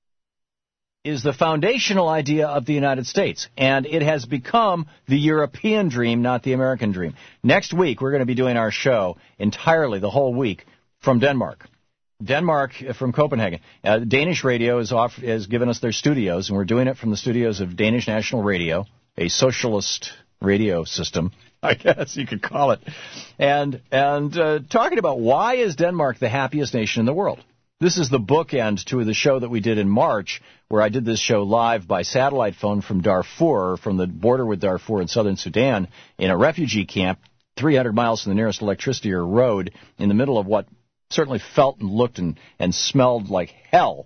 is the foundational idea of the United States. And it has become the European dream, not the American dream. Next week, we're going to be doing our show entirely, the whole week, from Denmark. Denmark from Copenhagen. Uh, Danish radio is off, has given us their studios, and we're doing it from the studios of Danish National Radio, a socialist radio system, I guess you could call it. And and uh, talking about why is Denmark the happiest nation in the world? This is the bookend to the show that we did in March, where I did this show live by satellite phone from Darfur, from the border with Darfur in southern Sudan, in a refugee camp, three hundred miles from the nearest electricity or road, in the middle of what certainly felt and looked and, and smelled like hell.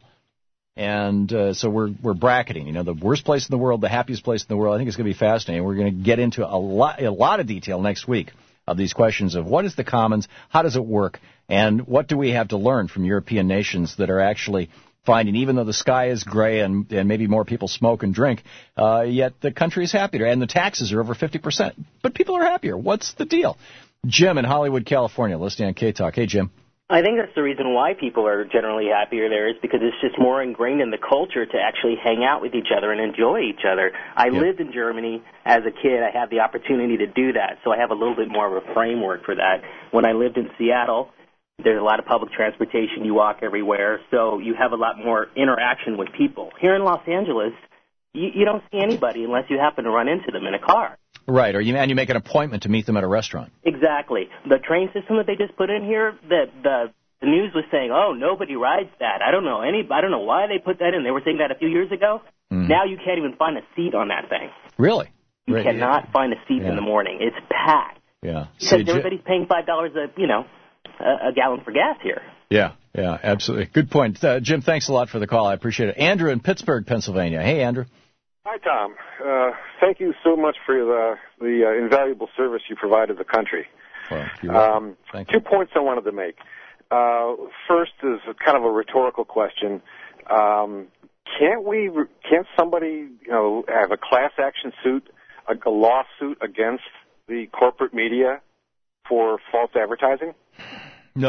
And uh, so we're we're bracketing, you know, the worst place in the world, the happiest place in the world. I think it's going to be fascinating. We're going to get into a lot a lot of detail next week of these questions of what is the commons, how does it work, and what do we have to learn from European nations that are actually finding, even though the sky is gray and, and maybe more people smoke and drink, uh, yet the country is happier, and the taxes are over fifty percent. But people are happier. What's the deal? Jim in Hollywood, California, listening on K-Talk. Hey, Jim. I think that's the reason why people are generally happier there is because it's just more ingrained in the culture to actually hang out with each other and enjoy each other. I yeah. lived in Germany as a kid. I had the opportunity to do that, so I have a little bit more of a framework for that. When I lived in Seattle, there's a lot of public transportation. You walk everywhere, so you have a lot more interaction with people. Here in Los Angeles, you, you don't see anybody unless you happen to run into them in a car. Right, or you, and you make an appointment to meet them at a restaurant. Exactly. The train system that they just put in here, the, the the news was saying, oh, nobody rides that. I don't know any. I don't know why they put that in. They were saying that a few years ago. Mm. Now you can't even find a seat on that thing. Really? You right. cannot yeah. find a seat yeah. in the morning. It's packed. Yeah. Because so, everybody's paying five dollars a you know a, a gallon for gas here. Yeah, yeah, absolutely. Good point, uh, Jim. Thanks a lot for the call. I appreciate it. Andrew in Pittsburgh, Pennsylvania. Hey, Andrew. Hi, Tom. Uh, thank you so much for the, the uh, invaluable service you provided the country. Well, um, thank two you. points I wanted to make. Uh, first is kind of a rhetorical question. Um, can't we? Can't somebody, you know, have a class action suit, a, a lawsuit against the corporate media for false advertising? No.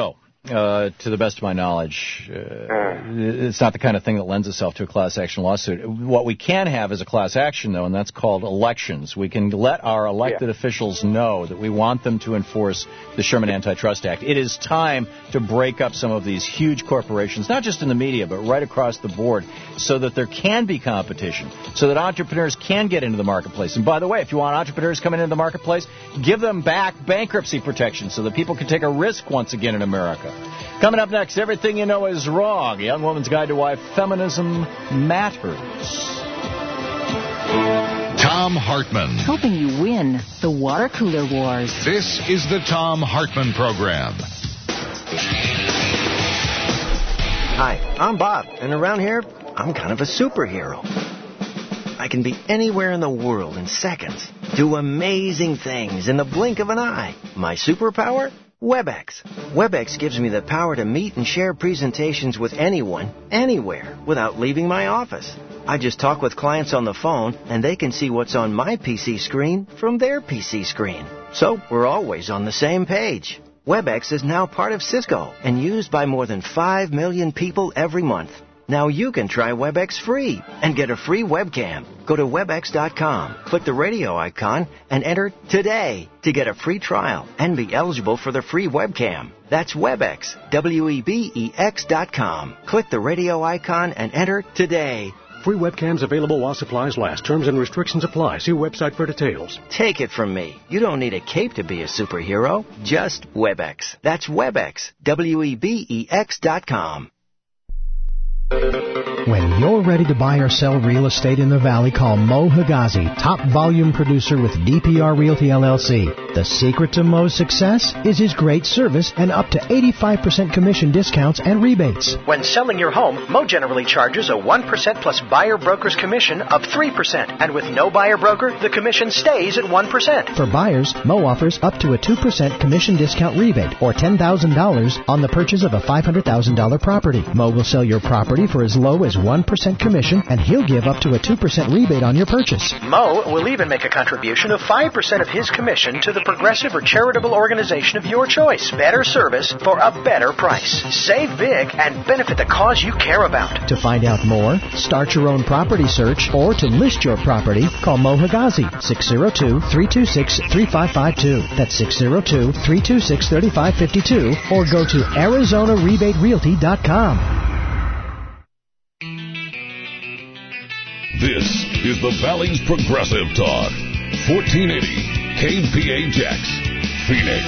Uh, to the best of my knowledge, uh, it's not the kind of thing that lends itself to a class action lawsuit. What we can have is a class action, though, and that's called elections. We can let our elected yeah. officials know that we want them to enforce the Sherman Antitrust Act. It is time to break up some of these huge corporations, not just in the media, but right across the board, so that there can be competition, so that entrepreneurs can get into the marketplace. And by the way, if you want entrepreneurs coming into the marketplace, give them back bankruptcy protection so that people can take a risk once again in America. Coming up next, everything you know is wrong. A young woman's guide to why feminism matters. Thom Hartmann. Helping you win the water cooler wars. This is the Thom Hartmann Program. Hi, I'm Bob, and around here, I'm kind of a superhero. I can be anywhere in the world in seconds, do amazing things in the blink of an eye. My superpower? WebEx. WebEx gives me the power to meet and share presentations with anyone, anywhere, without leaving my office. I just talk with clients on the phone, and they can see what's on my P C screen from their P C screen. So we're always on the same page. WebEx is now part of Cisco and used by more than five million people every month. Now you can try WebEx free and get a free webcam. Go to webex dot com, click the radio icon, and enter today to get a free trial and be eligible for the free webcam. That's WebEx, W E B E X dot com. Click the radio icon and enter today. Free webcams available while supplies last. Terms and restrictions apply. See website for details. Take it from me. You don't need a cape to be a superhero. Just WebEx. That's WebEx, W E B E X dot com. When you're ready to buy or sell real estate in the Valley, call Mo Higazi, top volume producer with D P R Realty L L C. The secret to Mo's success is his great service and up to eighty-five percent commission discounts and rebates. When selling your home, Mo generally charges a one percent plus buyer broker's commission of three percent. And with no buyer broker, the commission stays at one percent. For buyers, Mo offers up to a two percent commission discount rebate or ten thousand dollars on the purchase of a five hundred thousand dollars property. Mo will sell your property for as low as one percent commission, and he'll give up to a two percent rebate on your purchase. Mo will even make a contribution of five percent of his commission to the progressive or charitable organization of your choice. Better service for a better price. Save big and benefit the cause you care about. To find out more, start your own property search, or to list your property, call Mo Higazi, six oh two, three two six, three five five two. That's six oh two, three two six, three five five two, or go to arizona rebate realty dot com. This is the Valley's Progressive Talk. fourteen eighty K P A X, Phoenix.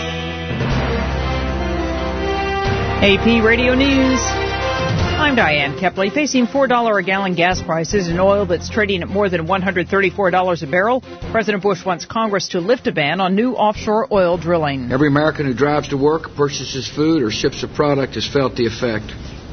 A P Radio News. I'm Diane Kepley. Facing four dollars a gallon gas prices and oil that's trading at more than one hundred thirty-four dollars a barrel, President Bush wants Congress to lift a ban on new offshore oil drilling. Every American who drives to work, purchases food, or ships a product has felt the effect.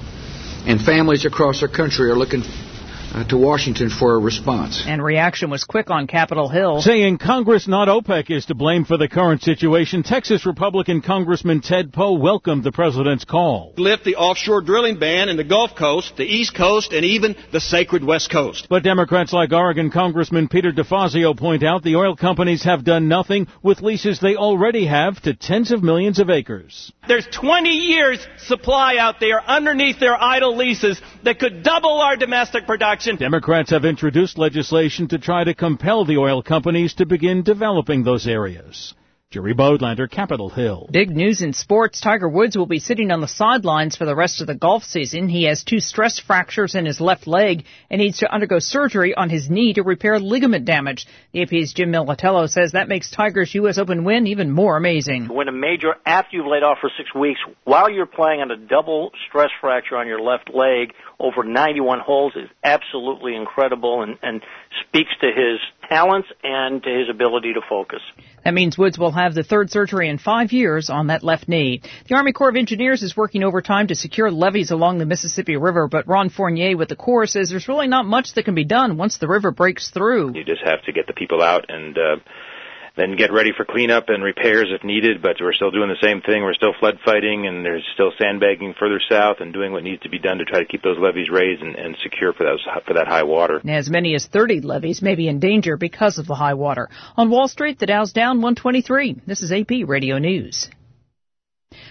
And families across our country are looking Uh, to Washington for a response. And reaction was quick on Capitol Hill. Saying Congress, not OPEC, is to blame for the current situation, Texas Republican Congressman Ted Poe welcomed the president's call. Lift the offshore drilling ban in the Gulf Coast, the East Coast, and even the sacred West Coast. But Democrats like Oregon Congressman Peter DeFazio point out the oil companies have done nothing with leases they already have to tens of millions of acres. There's twenty years supply out there underneath their idle leases that could double our domestic production. Democrats have introduced legislation to try to compel the oil companies to begin developing those areas. Jerry Bodlander, Capitol Hill. Big news in sports. Tiger Woods will be sitting on the sidelines for the rest of the golf season. He has two stress fractures in his left leg and needs to undergo surgery on his knee to repair ligament damage. The A P's Jim Militello says that makes Tiger's U S Open win even more amazing. To win a major after you've laid off for six weeks while you're playing on a double stress fracture on your left leg over ninety-one holes is absolutely incredible and, and speaks to his talents and to his ability to focus. That means Woods will have the third surgery in five years on that left knee. The Army Corps of Engineers is working overtime to secure levees along the Mississippi River, but Ron Fournier with the Corps says there's really not much that can be done once the river breaks through. You just have to get the people out and uh, then get ready for cleanup and repairs if needed, but we're still doing the same thing. We're still flood fighting, and there's still sandbagging further south and doing what needs to be done to try to keep those levees raised and, and secure for, those, for that high water. As many as thirty levees may be in danger because of the high water. On Wall Street, the Dow's down one twenty-three. This is A P Radio News.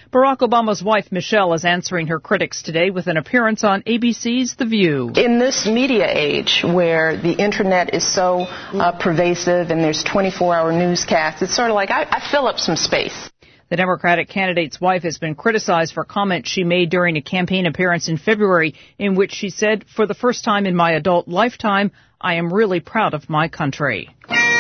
Barack Obama's wife, Michelle, is answering her critics today with an appearance on A B C's The View. In this media age where the internet is so uh, pervasive and there's twenty-four hour newscasts, it's sort of like I, I fill up some space. The Democratic candidate's wife has been criticized for comments she made during a campaign appearance in February in which she said, "For the first time in my adult lifetime, I am really proud of my country."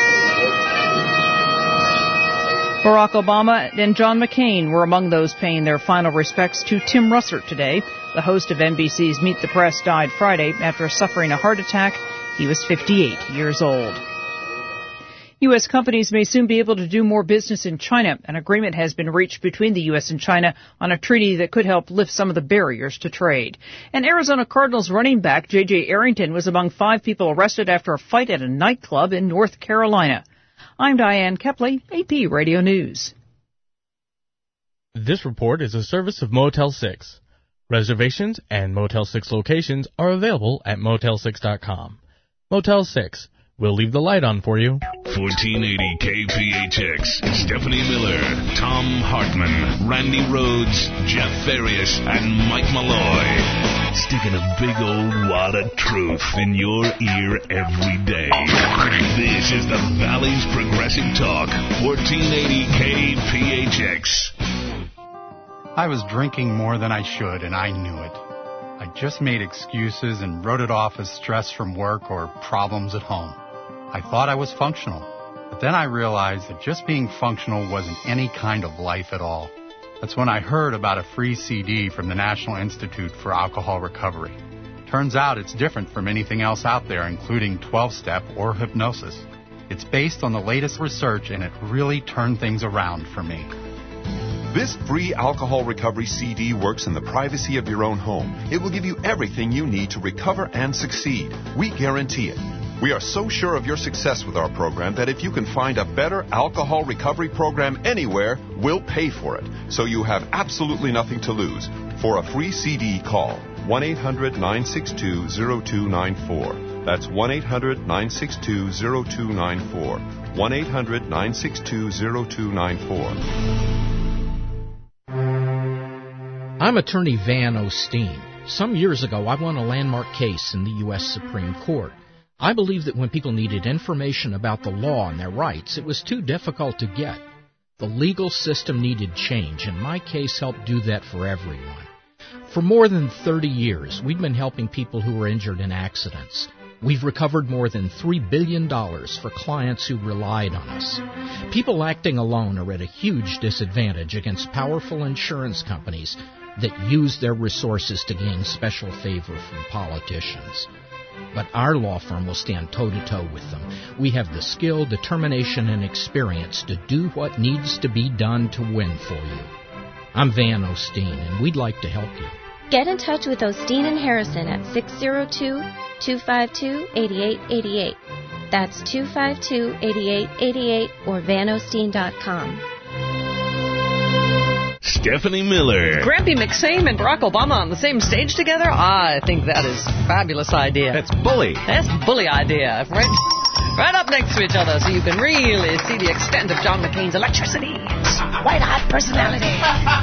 Barack Obama and John McCain were among those paying their final respects to Tim Russert today. The host of N B C's Meet the Press died Friday after suffering a heart attack. He was fifty-eight years old. U S companies may soon be able to do more business in China. An agreement has been reached between the U S and China on a treaty that could help lift some of the barriers to trade. And Arizona Cardinals running back J J Arrington was among five people arrested after a fight at a nightclub in North Carolina. I'm Diane Kepley, A P Radio News. This report is a service of Motel six. Reservations and Motel six locations are available at motel six dot com. Motel six. We'll leave the light on for you. fourteen eighty K P H X, Stephanie Miller, Tom Hartman, Randy Rhodes, Jeff Farias, and Mike Malloy. Sticking a big old wad of truth in your ear every day. This is the Valley's Progressive Talk, fourteen eighty K P H X. I was drinking more than I should, and I knew it. I just made excuses and wrote it off as stress from work or problems at home. I thought I was functional, but then I realized that just being functional wasn't any kind of life at all. That's when I heard about a free C D from the National Institute for Alcohol Recovery. Turns out it's different from anything else out there, including twelve-step or hypnosis. It's based on the latest research, and it really turned things around for me. This free alcohol recovery C D works in the privacy of your own home. It will give you everything you need to recover and succeed. We guarantee it. We are so sure of your success with our program that if you can find a better alcohol recovery program anywhere, we'll pay for it. So you have absolutely nothing to lose. For a free C D, call one eight hundred nine six two zero two nine four. That's one eight hundred nine six two zero two nine four. one eight hundred nine six two zero two nine four. I'm attorney Van Osteen. Some years ago, I won a landmark case in the U S Supreme Court. I believe that when people needed information about the law and their rights, it was too difficult to get. The legal system needed change, and my case helped do that for everyone. For more than thirty years, we've been helping people who were injured in accidents. We've recovered more than three billion dollars for clients who relied on us. People acting alone are at a huge disadvantage against powerful insurance companies that use their resources to gain special favor from politicians. But our law firm will stand toe-to-toe with them. We have the skill, determination, and experience to do what needs to be done to win for you. I'm Van Osteen, and we'd like to help you. Get in touch with Osteen and Harrison at six zero two, two five two, eight eight eight eight. That's two five two, eight eight eight eight or van osteen dot com. Stephanie Miller. Grampy McSame and Barack Obama on the same stage together? I think that is a fabulous idea. That's bully. That's bully idea. Right, right up next to each other so you can really see the extent of John McCain's electricity. White hot personality.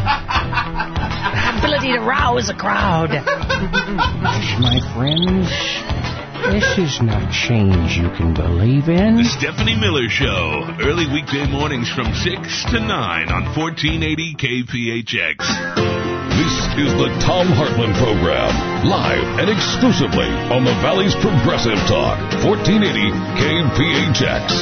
Ability to rouse a crowd. My friends, this is not change you can believe in. The Stephanie Miller Show, early weekday mornings from six to nine on fourteen eighty K P H X. This is the Tom Hartman Program, live and exclusively on the Valley's Progressive Talk, fourteen eighty K P H X.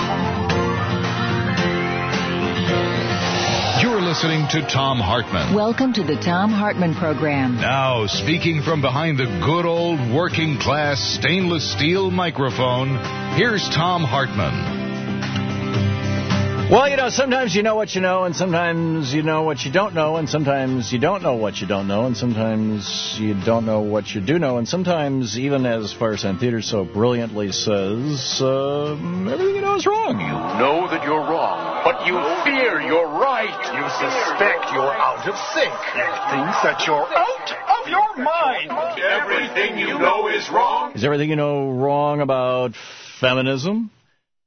You're listening to Tom Hartman. Welcome to the Tom Hartman Program. Now, speaking from behind the good old working class stainless steel microphone, here's Tom Hartman. Well, you know, sometimes you know what you know, and sometimes you know what you don't know, and sometimes you don't know what you don't know, and sometimes you don't know what you do know, and sometimes, even as Firesign Theater so brilliantly says, uh, everything you know is wrong. You know that you're wrong, but you fear you're right. You suspect you're out of sync. You think that you're out of your mind. Everything you know is wrong. Is everything you know wrong about feminism?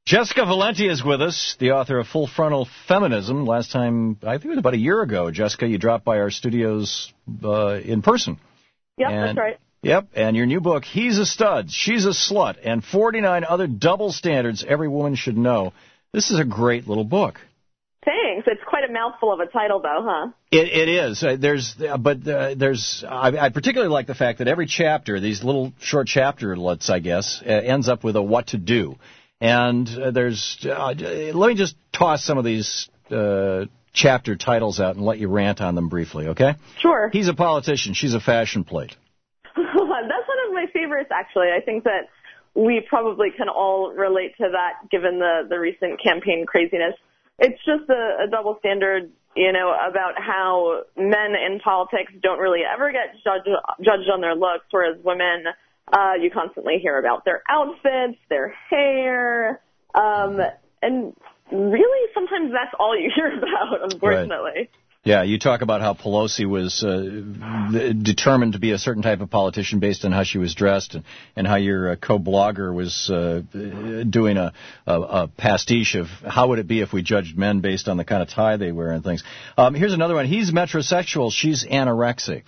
Jessica Valenti is with us, the author of Full Frontal Feminism. Last time, I think it was about a year ago, Jessica, you dropped by our studios uh, in person. Yep, and, that's right. Yep, and your new book, He's a Stud, She's a Slut, and forty-nine Other Double Standards Every Woman Should Know. This is a great little book. Thanks. It's quite a mouthful of a title, though, huh? It, it is. Uh, there's, uh, but uh, there's. I, I particularly like the fact that every chapter, these little short chapterlets, I guess, uh, ends up with a what to do. And uh, there's. Uh, let me just toss some of these uh, chapter titles out and let you rant on them briefly, okay? Sure. He's a politician. She's a fashion plate. That's one of my favorites, actually. I think that we probably can all relate to that, given the the recent campaign craziness. It's just a, a double standard, you know, about how men in politics don't really ever get judged, judged on their looks, whereas women, uh, you constantly hear about their outfits, their hair, um, and really sometimes that's all you hear about, unfortunately. Right. Yeah, you talk about how Pelosi was uh, determined to be a certain type of politician based on how she was dressed, and, and how your uh, co-blogger was uh, doing a, a, a pastiche of how would it be if we judged men based on the kind of tie they wear and things. Um, here's another one. He's metrosexual. She's anorexic.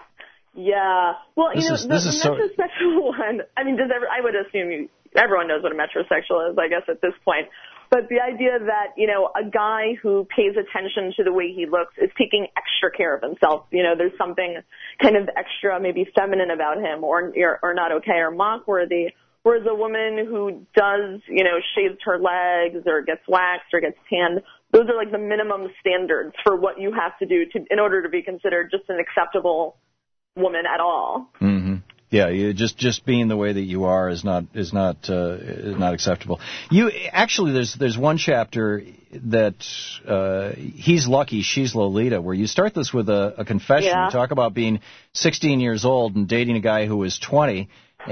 Yeah. Well, this you know, is, the, this the is metrosexual so... one, I mean, does ever, I would assume you, everyone knows what a metrosexual is, I guess, at this point. But the idea that, you know, a guy who pays attention to the way he looks is taking extra care of himself. You know, there's something kind of extra, maybe feminine about him, or or not okay or mock-worthy. Whereas a woman who does, you know, shaves her legs or gets waxed or gets tanned, those are like the minimum standards for what you have to do to in order to be considered just an acceptable woman at all. Mm-hmm. Yeah, you just just being the way that you are is not is not uh, is not acceptable. You actually there's there's one chapter that uh, he's lucky, she's Lolita, where you start this with a, a confession. Yeah. You talk about being sixteen years old and dating a guy who was twenty,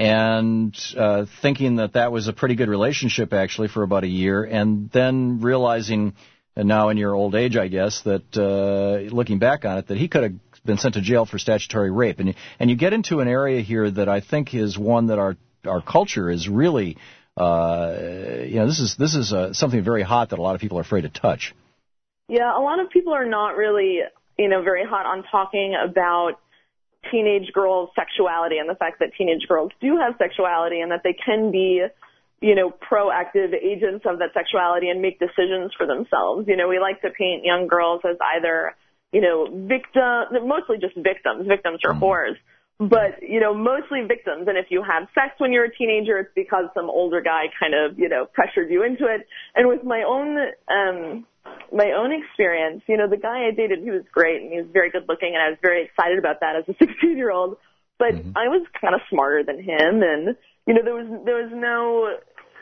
and uh, thinking that that was a pretty good relationship actually for about a year, and then realizing, and now in your old age, I guess, that uh, looking back on it, that he could have been sent to jail for statutory rape. And and you get into an area here that I think is one that our our culture is really, uh, you know, this is this is uh, something very hot that a lot of people are afraid to touch. Yeah, a lot of people are not really, you know, very hot on talking about teenage girls' sexuality and the fact that teenage girls do have sexuality and that they can be, you know, proactive agents of that sexuality and make decisions for themselves. You know, we like to paint young girls as either, you know, victims, mostly just victims. Victims are whores. But, you know, mostly victims. And if you have sex when you're a teenager, it's because some older guy kind of, you know, pressured you into it. And with my own, um, my own experience, you know, the guy I dated, he was great and he was very good looking and I was very excited about that as a sixteen year old. But mm-hmm. I was kind of smarter than him and, you know, there was, there was no,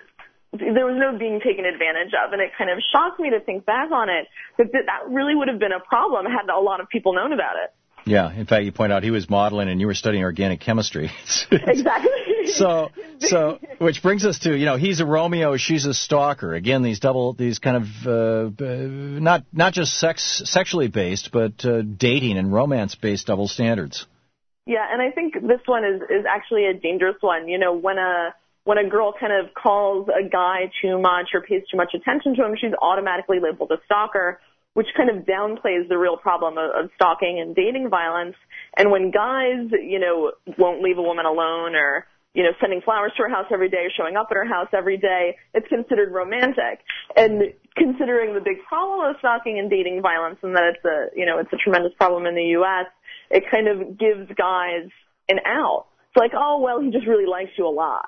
there was no being taken advantage of, and it kind of shocked me to think back on it, that that really would have been a problem had a lot of people known about it. Yeah, in fact, you point out he was modeling and you were studying organic chemistry. Exactly. So, so, which brings us to, you know, he's a Romeo, she's a stalker. Again, these double, these kind of, uh, uh, not not just sex, sexually based, but uh, dating and romance-based double standards. Yeah, and I think this one is, is actually a dangerous one. You know, when a When a girl kind of calls a guy too much or pays too much attention to him, she's automatically labeled a stalker, which kind of downplays the real problem of, of stalking and dating violence. And when guys, you know, won't leave a woman alone or, you know, sending flowers to her house every day or showing up at her house every day, it's considered romantic. And considering the big problem of stalking and dating violence and that it's a, you know, it's a tremendous problem in the U S, it kind of gives guys an out. It's like, oh, well, he just really likes you a lot.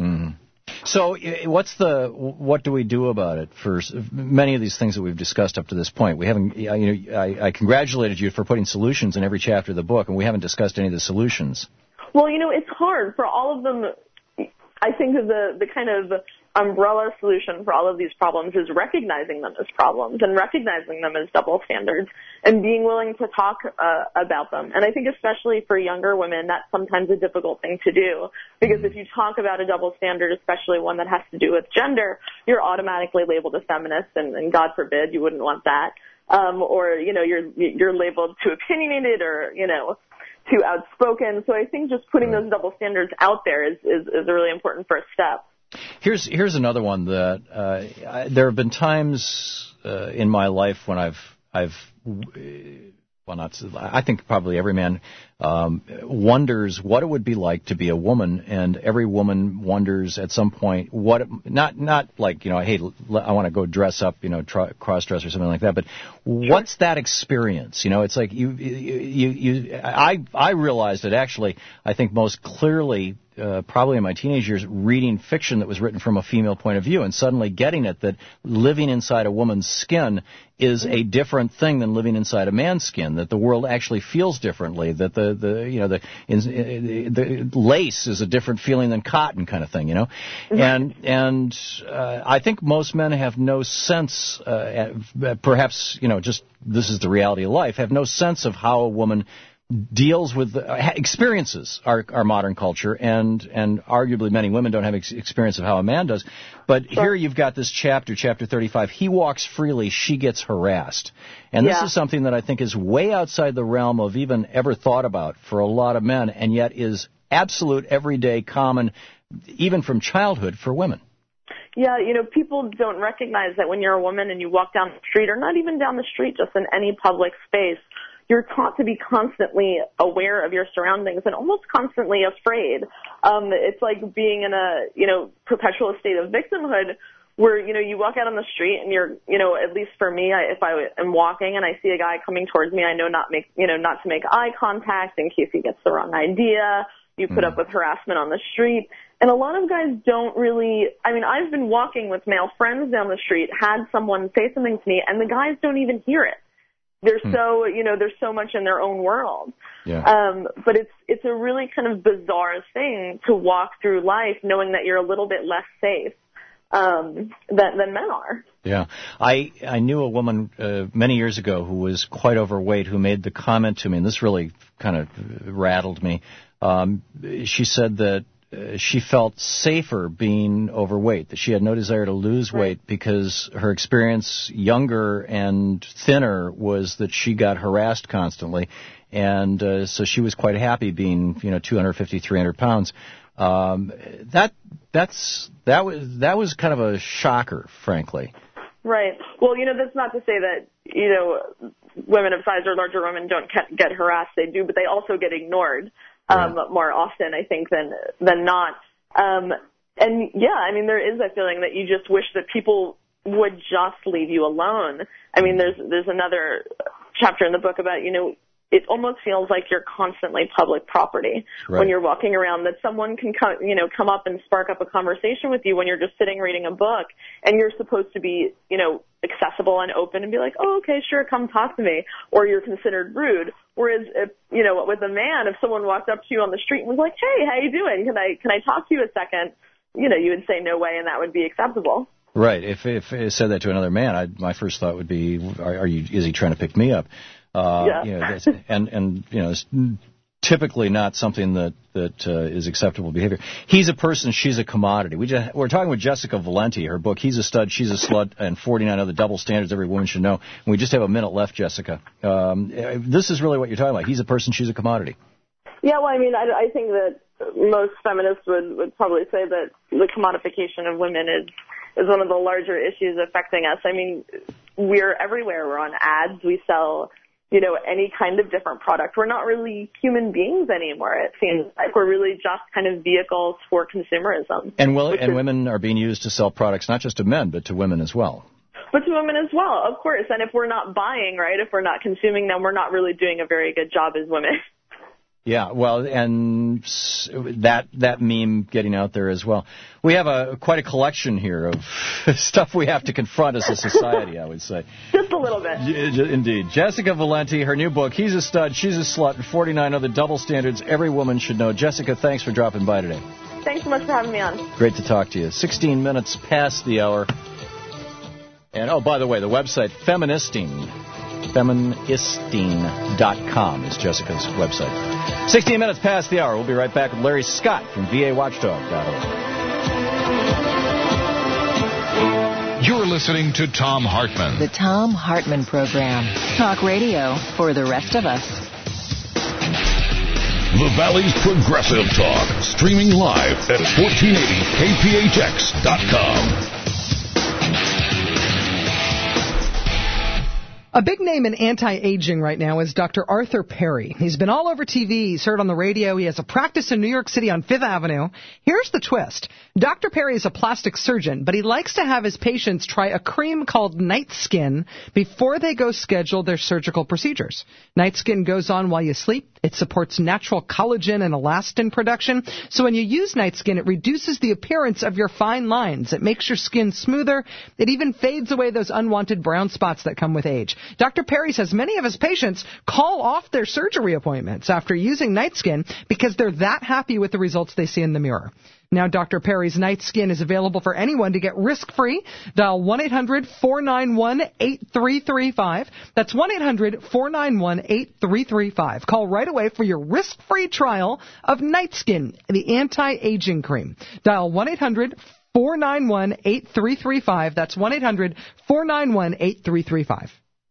So what's the what do we do about it for many of these things that we've discussed up to this point? We haven't, you know, I, I congratulated you for putting solutions in every chapter of the book, and we haven't discussed any of the solutions. Well, you know, it's hard for all of them. I think the the kind of umbrella solution for all of these problems is recognizing them as problems and recognizing them as double standards and being willing to talk uh, about them. And I think especially for younger women, that's sometimes a difficult thing to do, because if you talk about a double standard, especially one that has to do with gender, you're automatically labeled a feminist, and, and God forbid, you wouldn't want that. Um, or, you know, you're you're labeled too opinionated or, you know, too outspoken. So I think just putting those double standards out there is, is, is a really important first step. Here's here's another one that uh, I, there have been times uh, in my life when I've I've well not I think probably every man um, wonders what it would be like to be a woman, and every woman wonders at some point what it, not not like you know hey I want to go dress up you know try, cross dress or something like that, but what's that experience? You know, it's like you you you I I realized it actually I think most clearly. Uh, probably in my teenage years, reading fiction that was written from a female point of view, and suddenly getting it that living inside a woman's skin is a different thing than living inside a man's skin. That the world actually feels differently. That the, the you know the in, the lace is a different feeling than cotton, kind of thing. You know, mm-hmm. and and uh, I think most men have no sense. Uh, perhaps you know, just this is the reality of life. Have no sense of how a woman deals with uh, experiences our our modern culture, and and arguably many women don't have ex- experience of how a man does. But sure. Here you've got this chapter, chapter thirty-five. He walks freely, she gets harassed, and this yeah. is something that I think is way outside the realm of even ever thought about for a lot of men, and yet is absolute, everyday, common, even from childhood for women. Yeah, you know, people don't recognize that when you're a woman and you walk down the street, or not even down the street, just in any public space, you're taught to be constantly aware of your surroundings and almost constantly afraid. Um, it's like being in a, you know, perpetual state of victimhood where, you know, you walk out on the street and you're, you know, at least for me, I, if I am walking and I see a guy coming towards me, I know not make, you know, not to make eye contact in case he gets the wrong idea. You put mm. up with harassment on the street. And a lot of guys don't really, I mean, I've been walking with male friends down the street, had someone say something to me, and the guys don't even hear it. They're hmm. so, you know, there's so much in their own world. Yeah. Um, but it's it's a really kind of bizarre thing to walk through life knowing that you're a little bit less safe um, than, than men are. Yeah. I I knew a woman uh, many years ago who was quite overweight who made the comment to me, and this really kind of rattled me. Um, she said that Uh, she felt safer being overweight, that she had no desire to lose right. weight because her experience, younger and thinner, was that she got harassed constantly. And uh, so she was quite happy being, you know, two hundred fifty, three hundred pounds. Um, that that's that was that was kind of a shocker, frankly. Right. Well, you know, that's not to say that, you know, women of size or larger women don't get harassed. They do, but they also get ignored. Um, right. more often, I think, than than not. Um, and yeah, I mean, there is a feeling that you just wish that people would just leave you alone. I mean, there's there's another chapter in the book about, you know, it almost feels like you're constantly public property right. when you're walking around, that someone can come, you know, come up and spark up a conversation with you when you're just sitting reading a book, and you're supposed to be, you know, accessible and open and be like, oh, okay, sure, come talk to me, or you're considered rude. Whereas, if, you know, with a man, if someone walked up to you on the street and was like, hey, how you doing? Can I can I talk to you a second? You know, you would say no way, and that would be acceptable. Right. If if I said that to another man, I'd, my first thought would be, are, are you? Is he trying to pick me up? Uh, yeah. You know, that's, and and you know, it's typically not something that that uh, is acceptable behavior. He's a person, she's a commodity. We just, we're talking with Jessica Valenti. Her book, He's a Stud, She's a Slut, and forty-nine Other Double Standards Every Woman Should Know. And we just have a minute left, Jessica. Um, this is really what you're talking about. He's a person, she's a commodity. Yeah, well, I mean, I, I think that most feminists would, would probably say that the commodification of women is is one of the larger issues affecting us. I mean, we're everywhere. We're on ads. We sell, you know, any kind of different product. We're not really human beings anymore. It seems like we're really just kind of vehicles for consumerism. And will, and is, women are being used to sell products not just to men, but to women as well. But to women as well, of course. And if we're not buying, right, if we're not consuming, then we're not really doing a very good job as women. Yeah, well, and that that meme getting out there as well. We have a quite a collection here of stuff we have to confront as a society, I would say. Just a little bit. Indeed. Jessica Valenti, her new book, He's a Stud, She's a Slut, and forty-nine Other Double Standards Every Woman Should Know. Jessica, thanks for dropping by today. Thanks so much for having me on. Great to talk to you. sixteen minutes past the hour. And, oh, by the way, the website, Feministing. Feministing dot com is Jessica's website. sixteen minutes past the hour. We'll be right back with Larry Scott from V A watchdog dot org. You're listening to Thom Hartmann. The Thom Hartmann Program. Talk radio for the rest of us. The Valley's Progressive Talk, streaming live at fourteen eighty K P H X dot com. A big name in anti-aging right now is Doctor Arthur Perry. He's been all over T V, he's heard on the radio, he has a practice in New York City on Fifth Avenue. Here's the twist. Doctor Perry is a plastic surgeon, but he likes to have his patients try a cream called Night Skin before they go schedule their surgical procedures. Night Skin goes on while you sleep. It supports natural collagen and elastin production. So when you use Night Skin, it reduces the appearance of your fine lines. It makes your skin smoother. It even fades away those unwanted brown spots that come with age. Doctor Perry says many of his patients call off their surgery appointments after using Night Skin because they're that happy with the results they see in the mirror. Now, Doctor Perry's Night Skin is available for anyone to get risk-free. Dial one eight hundred four nine one eight three three five. That's one eight hundred four nine one eight three three five. Call right away for your risk-free trial of Night Skin, the anti-aging cream. Dial one eight hundred four nine one eight three three five. That's one eight hundred four nine one eight three three five.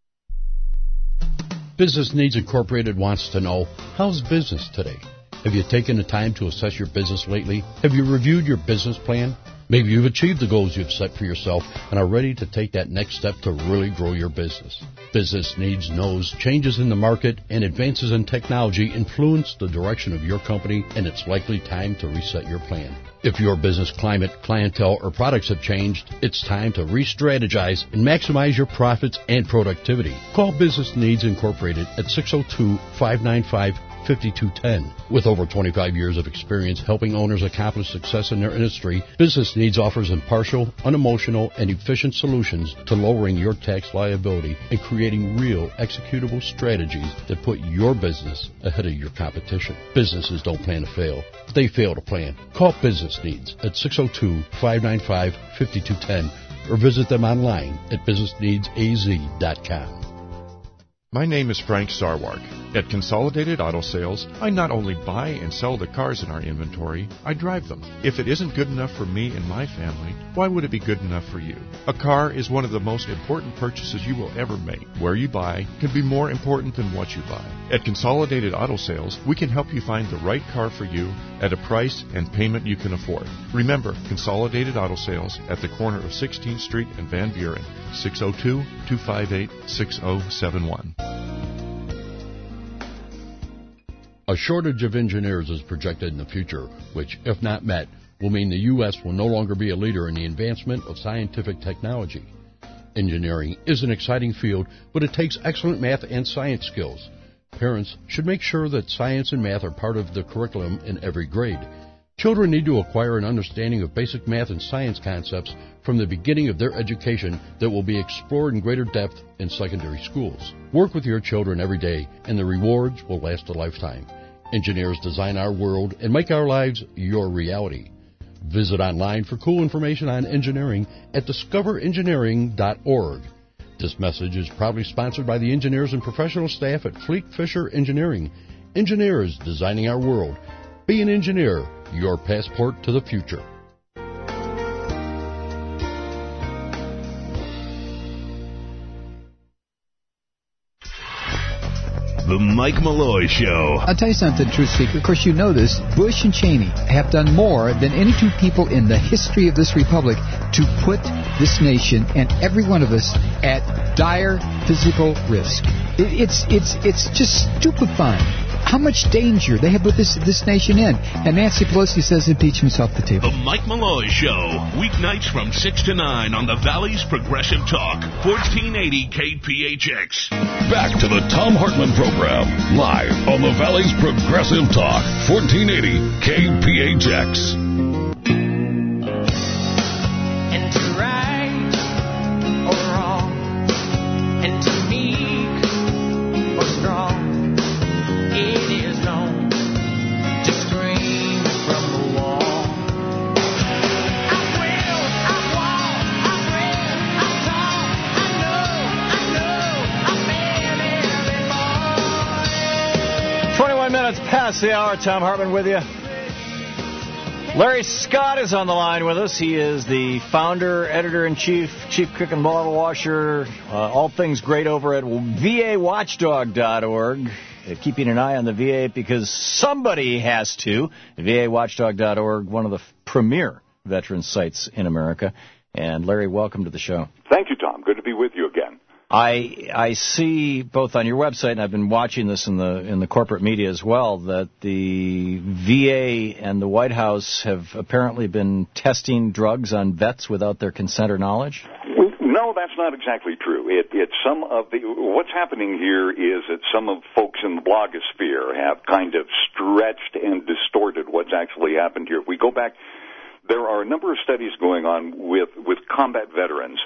Business Needs Incorporated wants to know, how's business today? Have you taken the time to assess your business lately? Have you reviewed your business plan? Maybe you've achieved the goals you've set for yourself and are ready to take that next step to really grow your business. Business Needs knows changes in the market and advances in technology influence the direction of your company, and it's likely time to reset your plan. If your business climate, clientele, or products have changed, it's time to re-strategize and maximize your profits and productivity. Call Business Needs Incorporated at six oh two, five nine five, five two one zero. With over twenty-five years of experience helping owners accomplish success in their industry, Business Needs offers impartial, unemotional, and efficient solutions to lowering your tax liability and creating real executable strategies that put your business ahead of your competition. Businesses don't plan to fail. They fail to plan. Call Business Needs at six oh two, five nine five, five two one zero or visit them online at business needs a z dot com. My name is Frank Sarwark. At Consolidated Auto Sales, I not only buy and sell the cars in our inventory, I drive them. If it isn't good enough for me and my family, why would it be good enough for you? A car is one of the most important purchases you will ever make. Where you buy can be more important than what you buy. At Consolidated Auto Sales, we can help you find the right car for you at a price and payment you can afford. Remember, Consolidated Auto Sales at the corner of sixteenth Street and Van Buren, six oh two, two five eight, six oh seven one. A shortage of engineers is projected in the future, which, if not met, will mean the U S will no longer be a leader in the advancement of scientific technology. Engineering is an exciting field, but it takes excellent math and science skills. Parents should make sure that science and math are part of the curriculum in every grade. Children need to acquire an understanding of basic math and science concepts from the beginning of their education that will be explored in greater depth in secondary schools. Work with your children every day, and the rewards will last a lifetime. Engineers design our world and make our lives your reality. Visit online for cool information on engineering at discover engineering dot org. This message is proudly sponsored by the engineers and professional staff at Fleet Fisher Engineering. Engineers designing our world. Be an engineer, your passport to the future. The Mike Malloy Show. I'll tell you something, truth seeker. Of course, you know this. Bush and Cheney have done more than any two people in the history of this republic to put this nation and every one of us at dire physical risk. It, it's it's it's just stupefying how much danger they have put this this nation in. And Nancy Pelosi says impeachment's off the table. The Mike Malloy Show, weeknights from six to nine on the Valley's Progressive Talk, fourteen eighty K P H X. Back to the Tom Hartman program, live on the Valley's Progressive Talk, fourteen eighty K P H X. And to right or wrong, and to meek or strong, it is known to scream from the wall. I will, I walk, I read, I talk, I know, I know, I'm man every twenty-one minutes past the hour. Tom Hartman with you. Larry Scott is on the line with us. He is the founder, editor-in-chief, chief cook and bottle washer, uh, all things great over at V A watchdog dot org. uh, keeping an eye on the V A because somebody has to. V A watchdog dot org, one of the premier veteran sites in America. And Larry, welcome to the show. Thank you, Tom. Good to be with you again. I I see both on your website, and I've been watching this in the in the corporate media as well, that the V A and the White House have apparently been testing drugs on vets without their consent or knowledge. No, that's not exactly true. It, it's some of the what's happening here is that some of folks in the blogosphere have kind of stretched and distorted what's actually happened here. If we go back, there are a number of studies going on with with combat veterans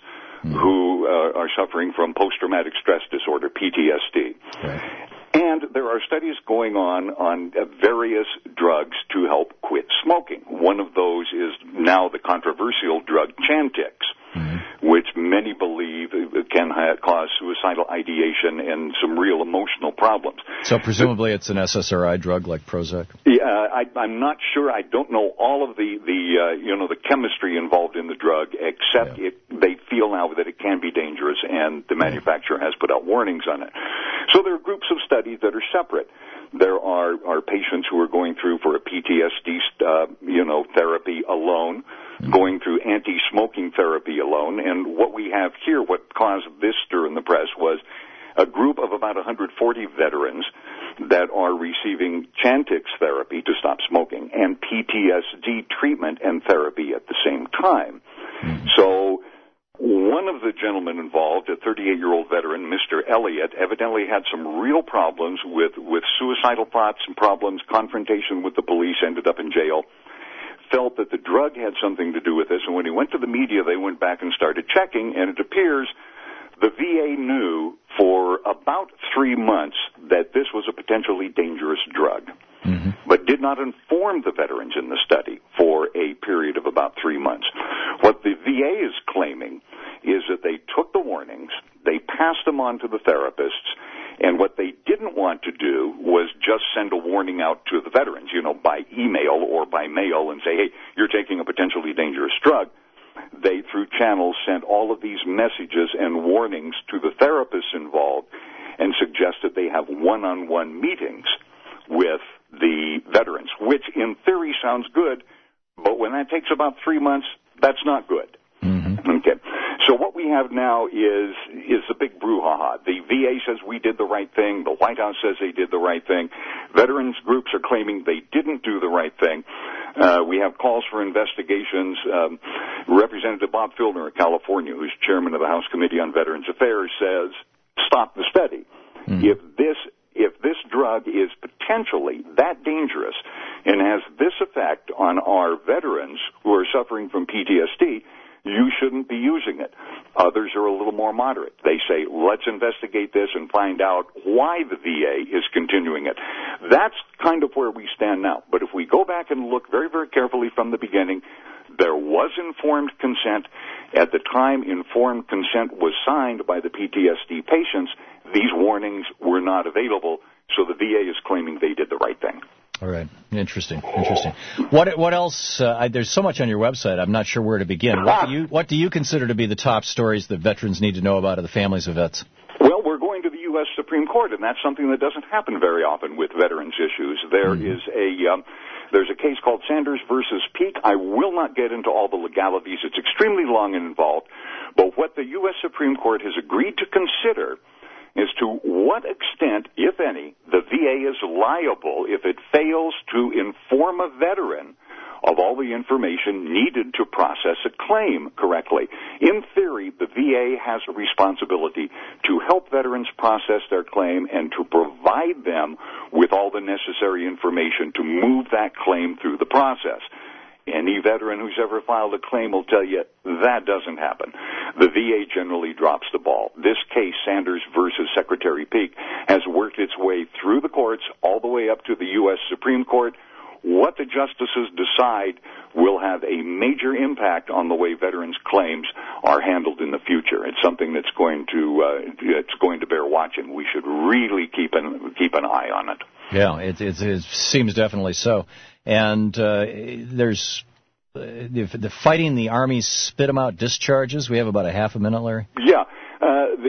who uh, are suffering from post-traumatic stress disorder, P T S D. Right. And there are studies going on on uh, various drugs to help quit smoking. One of those is now the controversial drug Chantix, mm-hmm. which many believe can ha- cause suicidal ideation and some real emotional problems. So presumably it's an S S R I drug like Prozac? Yeah, I, I'm not sure. I don't know all of the, the uh, you know, the chemistry involved in the drug, except yeah. it, they feel now that it can be dangerous, and the manufacturer has put out warnings on it. So there are groups of studies that are separate. There are, are patients who are going through for a P T S D, uh, you know, therapy alone, mm-hmm. going through anti-smoking therapy alone. And what we have here, what caused this stir in the press, was a group of about one hundred forty veterans that are receiving Chantix therapy to stop smoking and P T S D treatment and therapy at the same time. Mm-hmm. So one of the gentlemen involved, a thirty-eight-year-old veteran, Mister Elliott, evidently had some real problems with, with suicidal thoughts and problems, confrontation with the police, ended up in jail, felt that the drug had something to do with this, and when he went to the media, they went back and started checking, and it appears the V A knew for about three months that this was a potentially dangerous drug, mm-hmm. but did not inform the veterans in the study for a period of about three months. What the V A is claiming is that they took the warnings, they passed them on to the therapists, and what they didn't want to do was just send a warning out to the veterans, you know, by email or by mail and say, hey, you're taking a potentially dangerous drug. They, through channels, sent all of these messages and warnings to the therapists involved and suggested they have one-on-one meetings with the veterans, which in theory sounds good, but when that takes about three months, that's not good. Mm-hmm. Okay. So what we have now is is the big brouhaha. The V A says we did the right thing. The White House says they did the right thing. Veterans groups are claiming they didn't do the right thing. Uh, we have calls for investigations. Um, Representative Bob Filner of California, who's chairman of the House Committee on Veterans Affairs, says stop the study. Mm-hmm. If this if this drug is potentially that dangerous and has this effect on our veterans who are suffering from P T S D, you shouldn't be using it. Others are a little more moderate. They say, let's investigate this and find out why the V A is continuing it. That's kind of where we stand now. But if we go back and look very, very carefully from the beginning, there was informed consent. At the time informed consent was signed by the P T S D patients, these warnings were not available, so the V A is claiming they did the right thing. All right. Interesting. Interesting. What what else? Uh, I, there's so much on your website. I'm not sure where to begin. What do you what do you consider to be the top stories that veterans need to know about, or the families of vets? Well, we're going to the U S Supreme Court, and that's something that doesn't happen very often with veterans issues. There mm-hmm. is a um, there's a case called Sanders versus Peek. I will not get into all the legalities. It's extremely long and involved. But what the U S Supreme Court has agreed to consider as to what extent, if any, the V A is liable if it fails to inform a veteran of all the information needed to process a claim correctly. In theory, the V A has a responsibility to help veterans process their claim and to provide them with all the necessary information to move that claim through the process. Any veteran who's ever filed a claim will tell you that doesn't happen. The V A generally drops the ball. This case, Sanders versus Secretary Peek, has worked its way through the courts all the way up to the U S Supreme Court. What the justices decide will have a major impact on the way veterans' claims are handled in the future. It's something that's going to uh, it's going to bear watching. We should really keep an keep an eye on it. Yeah, it, it, it seems definitely so. And uh, there's uh, the, the fighting the Army spit 'em out discharges. We have about a half a minute, Larry. Yeah, uh, the the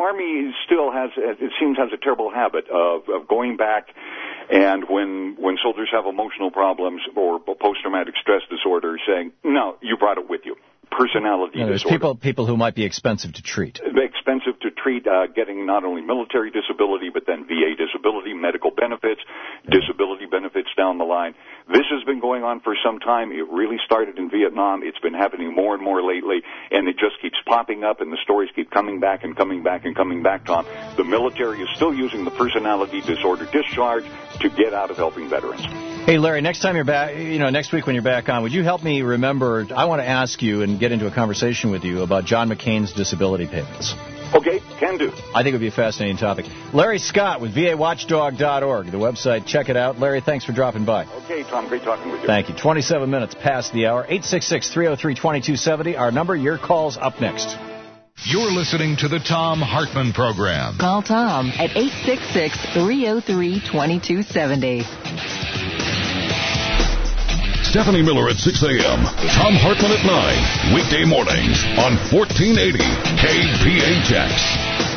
Army still has, it seems, has a terrible habit of, of going back and when when soldiers have emotional problems or post-traumatic stress disorder, saying, no, you brought it with you. Personality no, there's disorder. People, people who might be expensive to treat. Expensive to treat, uh, getting not only military disability, but then V A disability, medical benefits, yeah. disability benefits down the line. This has been going on for some time. It really started in Vietnam. It's been happening more and more lately, and it just keeps popping up, and the stories keep coming back and coming back and coming back, Tom. The military is still using the personality disorder discharge to get out of helping veterans. Hey, Larry, next time you're back, you know, next week when you're back on, would you help me remember, I want to ask you and get into a conversation with you about John McCain's disability payments. Okay, can do. I think it would be a fascinating topic. Larry Scott with V A watchdog dot org, the website. Check it out. Larry, thanks for dropping by. Okay, Tom, great talking with you. Thank you. twenty-seven minutes past the hour. eight six six, three oh three, two two seven oh. Our number, your call's up next. You're listening to the Tom Hartman Program. Call Tom at eight six six, three oh three, two two seven oh. Stephanie Miller at six a.m. Tom Hartman at nine. Weekday mornings on fourteen eighty K P H X.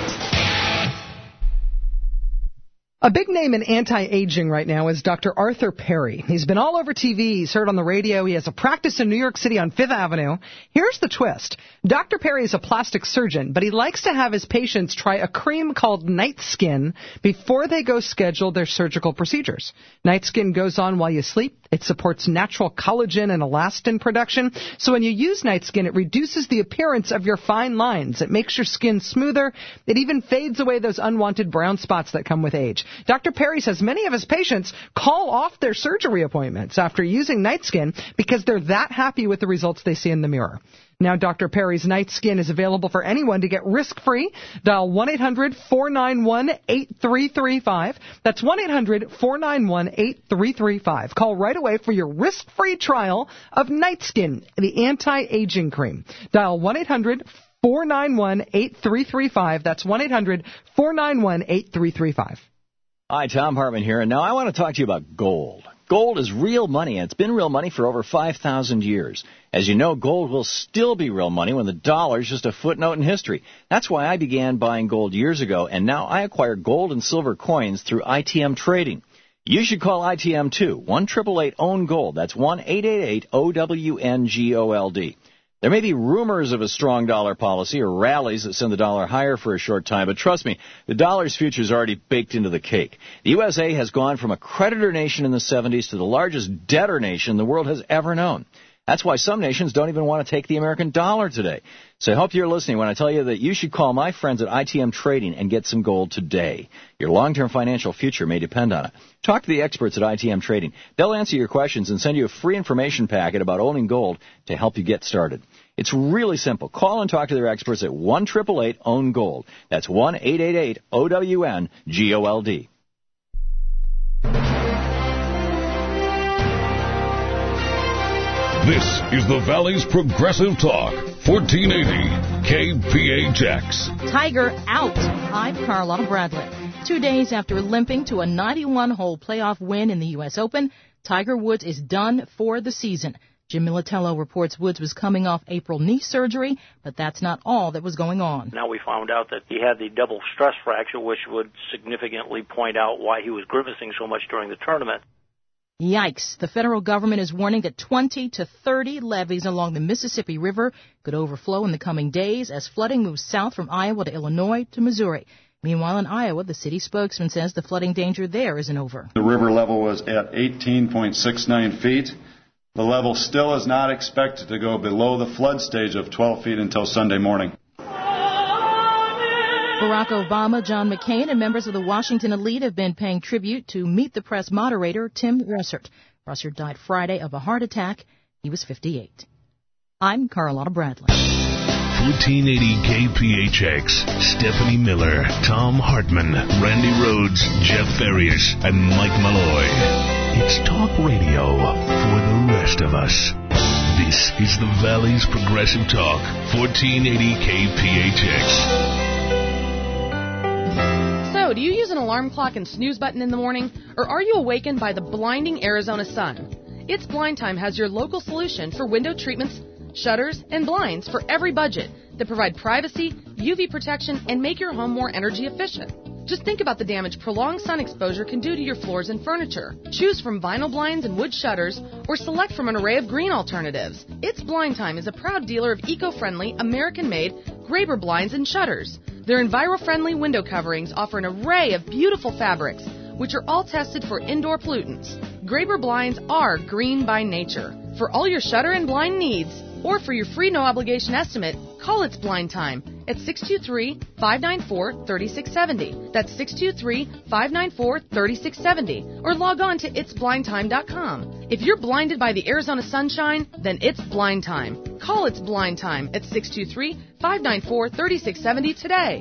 A big name in anti-aging right now is Doctor Arthur Perry. He's been all over T V. He's heard on the radio. He has a practice in New York City on Fifth Avenue. Here's the twist. Doctor Perry is a plastic surgeon, but he likes to have his patients try a cream called Night Skin before they go schedule their surgical procedures. Night Skin goes on while you sleep. It supports natural collagen and elastin production. So when you use Night Skin, it reduces the appearance of your fine lines. It makes your skin smoother. It even fades away those unwanted brown spots that come with age. Doctor Perry says many of his patients call off their surgery appointments after using Night Skin because they're that happy with the results they see in the mirror. Now, Doctor Perry's Night Skin is available for anyone to get risk-free. Dial one eight hundred, four nine one, eight three three five. That's one eight hundred, four nine one, eight three three five. Call right away for your risk-free trial of Night Skin, the anti-aging cream. Dial one eight hundred, four nine one, eight three three five. That's one eight hundred, four nine one, eight three three five. Hi, Tom Hartman here, and now I want to talk to you about gold. Gold is real money, and it's been real money for over five thousand years. As you know, gold will still be real money when the dollar is just a footnote in history. That's why I began buying gold years ago, and now I acquire gold and silver coins through I T M Trading. You should call I T M too. one eight eight eight, own gold. That's one eight eight eight, O W N G O L D. There may be rumors of a strong dollar policy or rallies that send the dollar higher for a short time, but trust me, the dollar's future is already baked into the cake. The U S A has gone from a creditor nation in the seventies to the largest debtor nation the world has ever known. That's why some nations don't even want to take the American dollar today. So I hope you're listening when I tell you that you should call my friends at I T M Trading and get some gold today. Your long-term financial future may depend on it. Talk to the experts at I T M Trading. They'll answer your questions and send you a free information packet about owning gold to help you get started. It's really simple. Call and talk to their experts at one eight eight eight, own gold. That's one eight eight eight, O W N G O L D. This is the Valley's Progressive Talk, fourteen eighty K P H X. Tiger out. I'm Carlotta Bradley. Two days after limping to a ninety-one hole playoff win in the U S Open, Tiger Woods is done for the season. Jim Militello reports Woods was coming off April knee surgery, but that's not all that was going on. Now we found out that he had the double stress fracture, which would significantly point out why he was grimacing so much during the tournament. Yikes. The federal government is warning that twenty to thirty levees along the Mississippi River could overflow in the coming days as flooding moves south from Iowa to Illinois to Missouri. Meanwhile, in Iowa, the city spokesman says the flooding danger there isn't over. The river level was at eighteen point six nine feet. The level still is not expected to go below the flood stage of twelve feet until Sunday morning. Barack Obama, John McCain, and members of the Washington elite have been paying tribute to Meet the Press moderator Tim Russert. Russert died Friday of a heart attack. He was fifty-eight. I'm Carlotta Bradley. fourteen eighty K P H X, Stephanie Miller, Tom Hartman, Randy Rhodes, Jeff Farias, and Mike Malloy. It's talk radio for the rest of us. This is the Valley's Progressive Talk, fourteen eighty K P H X. So, do you use an alarm clock and snooze button in the morning, or are you awakened by the blinding Arizona sun? It's Blind Time has your local solution for window treatments, shutters, and blinds for every budget. that provide privacy, U V protection, and make your home more energy efficient. Just think about the damage prolonged sun exposure can do to your floors and furniture. Choose from vinyl blinds and wood shutters, or select from an array of green alternatives. It's Blind Time is a proud dealer of eco-friendly, American-made Graber blinds and shutters. Their enviro-friendly window coverings offer an array of beautiful fabrics, which are all tested for indoor pollutants. Graber blinds are green by nature. For all your shutter and blind needs, or for your free no-obligation estimate, call It's Blind Time at six two three, five nine four, three six seven zero. That's six two three, five nine four, three six seven zero. Or log on to its blind time dot com. If you're blinded by the Arizona sunshine, then it's Blind Time. Call It's Blind Time at six two three, five nine four, three six seven zero today.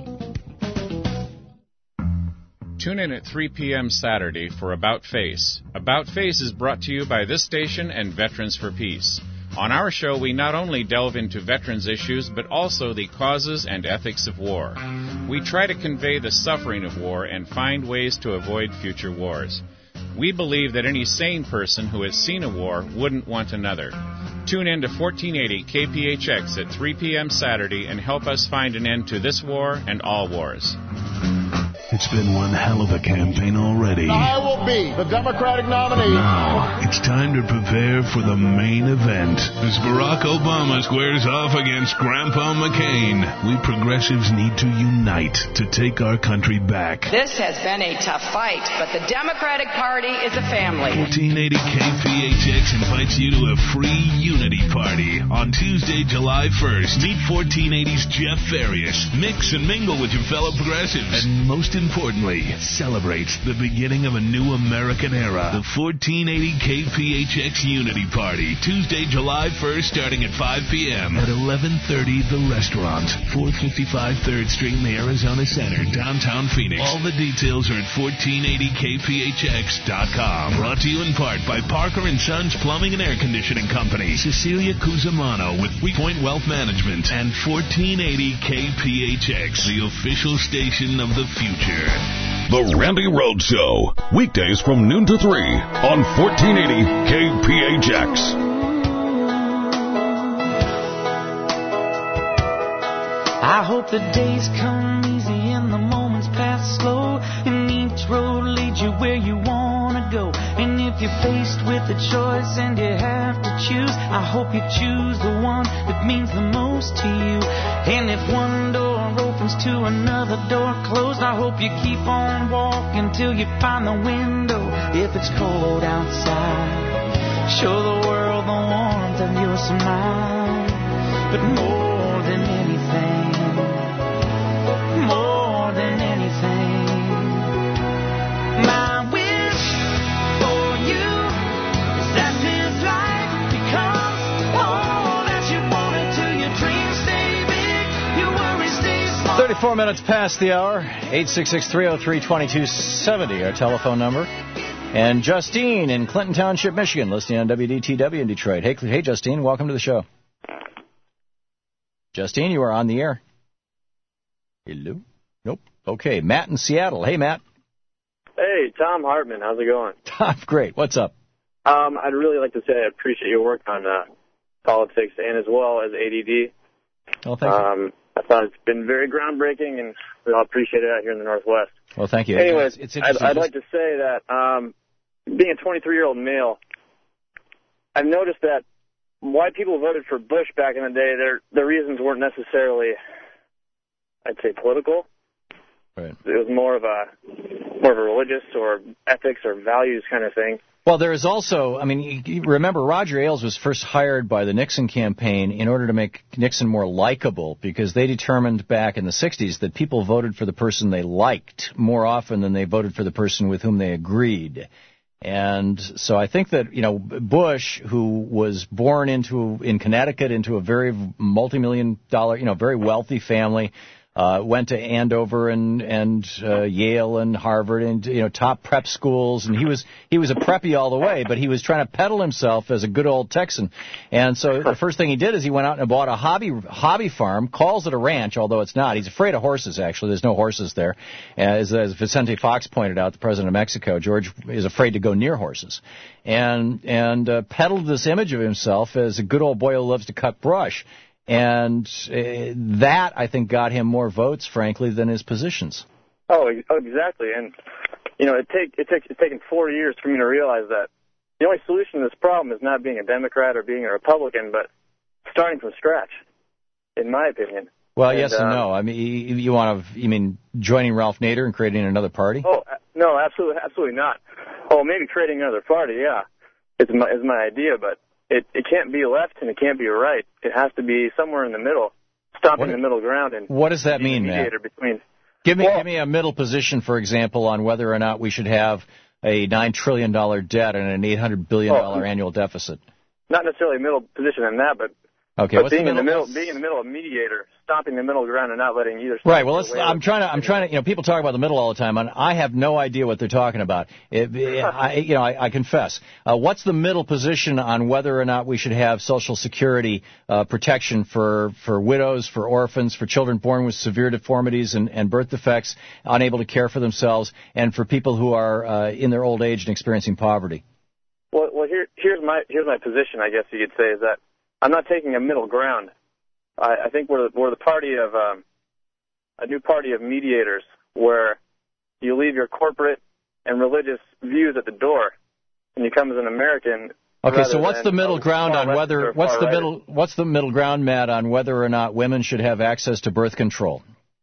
Tune in at three p.m. Saturday for About Face. About Face is brought to you by this station and Veterans for Peace. On our show, we not only delve into veterans issues, but also the causes and ethics of war. We try to convey the suffering of war and find ways to avoid future wars. We believe that any sane person who has seen a war wouldn't want another. Tune in to fourteen eighty K P H X at three p.m. Saturday and help us find an end to this war and all wars. It's been one hell of a campaign already. I will be the Democratic nominee. Now, it's time to prepare for the main event. As Barack Obama squares off against Grandpa McCain, we progressives need to unite to take our country back. This has been a tough fight, but the Democratic Party is a family. fourteen eighty K P H X invites you to a free unity party on Tuesday, July first. Meet fourteen eighty's Jeff Farias. Mix and mingle with your fellow progressives. And most importantly, celebrates the beginning of a new American era. The fourteen eighty K P H X Unity Party, Tuesday, July first, starting at five p.m. at eleven thirty The Restaurant, four fifty-five third Street in the Arizona Center, downtown Phoenix. All the details are at fourteen eighty K P H X dot com. Brought to you in part by Parker and Sons Plumbing and Air Conditioning Company, Cecilia Cusimano with Three Point Wealth Management, and fourteen eighty K P H X, the official station of the future. The Randy Rhodes Show, weekdays from noon to three on fourteen eighty K P H X. I hope the days come easy and the moments pass slow, and each road leads you where you want to go. And if you're faced with a choice and you have to choose, I hope you choose the one that means the most to you. And if one door opens to another door closed, I hope you keep on walking till you find the window. If it's cold outside, show the world the warmth of your smile. But more than anything, more than anything, my wish for you is that this life becomes all that you want it to. Your dreams stay big, your worries stay small. thirty-four minutes past the hour. eight six six, three oh three, two two seven oh, our telephone number. And Justine in Clinton Township, Michigan, listening on W D T W in Detroit. Hey, hey, Justine, welcome to the show. Justine, you are on the air. Hello? Nope. Okay, Matt in Seattle. Hey, Matt. Hey, Tom Hartman. How's it going? Tom, great. What's up? Um, I'd really like to say I appreciate your work on uh, politics and as well as A D D. Well, thank you. Um, I thought it's been very groundbreaking, and we all appreciate it out here in the Northwest. Well, thank you. Anyways, it's, it's I'd, I'd just... like to say that um, being a twenty-three-year-old male, I've noticed that why people voted for Bush back in the day, their their reasons weren't necessarily, I'd say, political. Right. It was more of a more of a religious or ethics or values kind of thing. Well, there is also, I mean, you remember Roger Ailes was first hired by the Nixon campaign in order to make Nixon more likable, because they determined back in the sixties that people voted for the person they liked more often than they voted for the person with whom they agreed. And so I think that, you know, Bush, who was born into in Connecticut into a very multi-million dollar, you know, very wealthy family, Uh, went to Andover and and uh, Yale and Harvard and, you know, top prep schools, and he was he was a preppy all the way, but he was trying to peddle himself as a good old Texan. And so the first thing he did is he went out and bought a hobby hobby farm, calls it a ranch, although it's not. He's afraid of horses, actually. There's no horses there. As, as Vicente Fox pointed out, the president of Mexico, George is afraid to go near horses. And and uh, peddled this image of himself as a good old boy who loves to cut brush. And uh, that, I think, got him more votes, frankly, than his positions. Oh, exactly. And, you know, it, take, it takes it's taken four years for me to realize that the only solution to this problem is not being a Democrat or being a Republican, but starting from scratch, in my opinion. Well, and, yes and uh, no. I mean, you, you want to, you mean joining Ralph Nader and creating another party? Oh, no, absolutely, absolutely not. Oh, maybe creating another party, yeah, is my, is my idea, but it, it can't be left and it can't be right. It has to be somewhere in the middle, stopping the middle ground. And what does that mean, man? Between. Give me, well, give me a middle position, for example, on whether or not we should have a nine trillion dollars debt and an eight hundred billion dollars oh, annual deficit. Not necessarily a middle position in that, but, okay, but being, the in the middle, being in the middle of mediator, stopping the middle ground and not letting either side. Right. Well, let's, I'm trying to. I'm trying to. You know, people talk about the middle all the time, and I have no idea what they're talking about. It, it, I, you know, I, I confess. Uh, what's the middle position on whether or not we should have Social Security uh, protection for for widows, for orphans, for children born with severe deformities and, and birth defects, unable to care for themselves, and for people who are uh, in their old age and experiencing poverty? Well, well, here, here's my here's my position. I guess you could say is that I'm not taking a middle ground. I, I think we're the, we're the party of um, a new party of mediators, where you leave your corporate and religious views at the door, and you come as an American. Okay, so what's the middle ground on whether what's the middle what's the middle ground, Matt, on whether or not women should have access to birth control?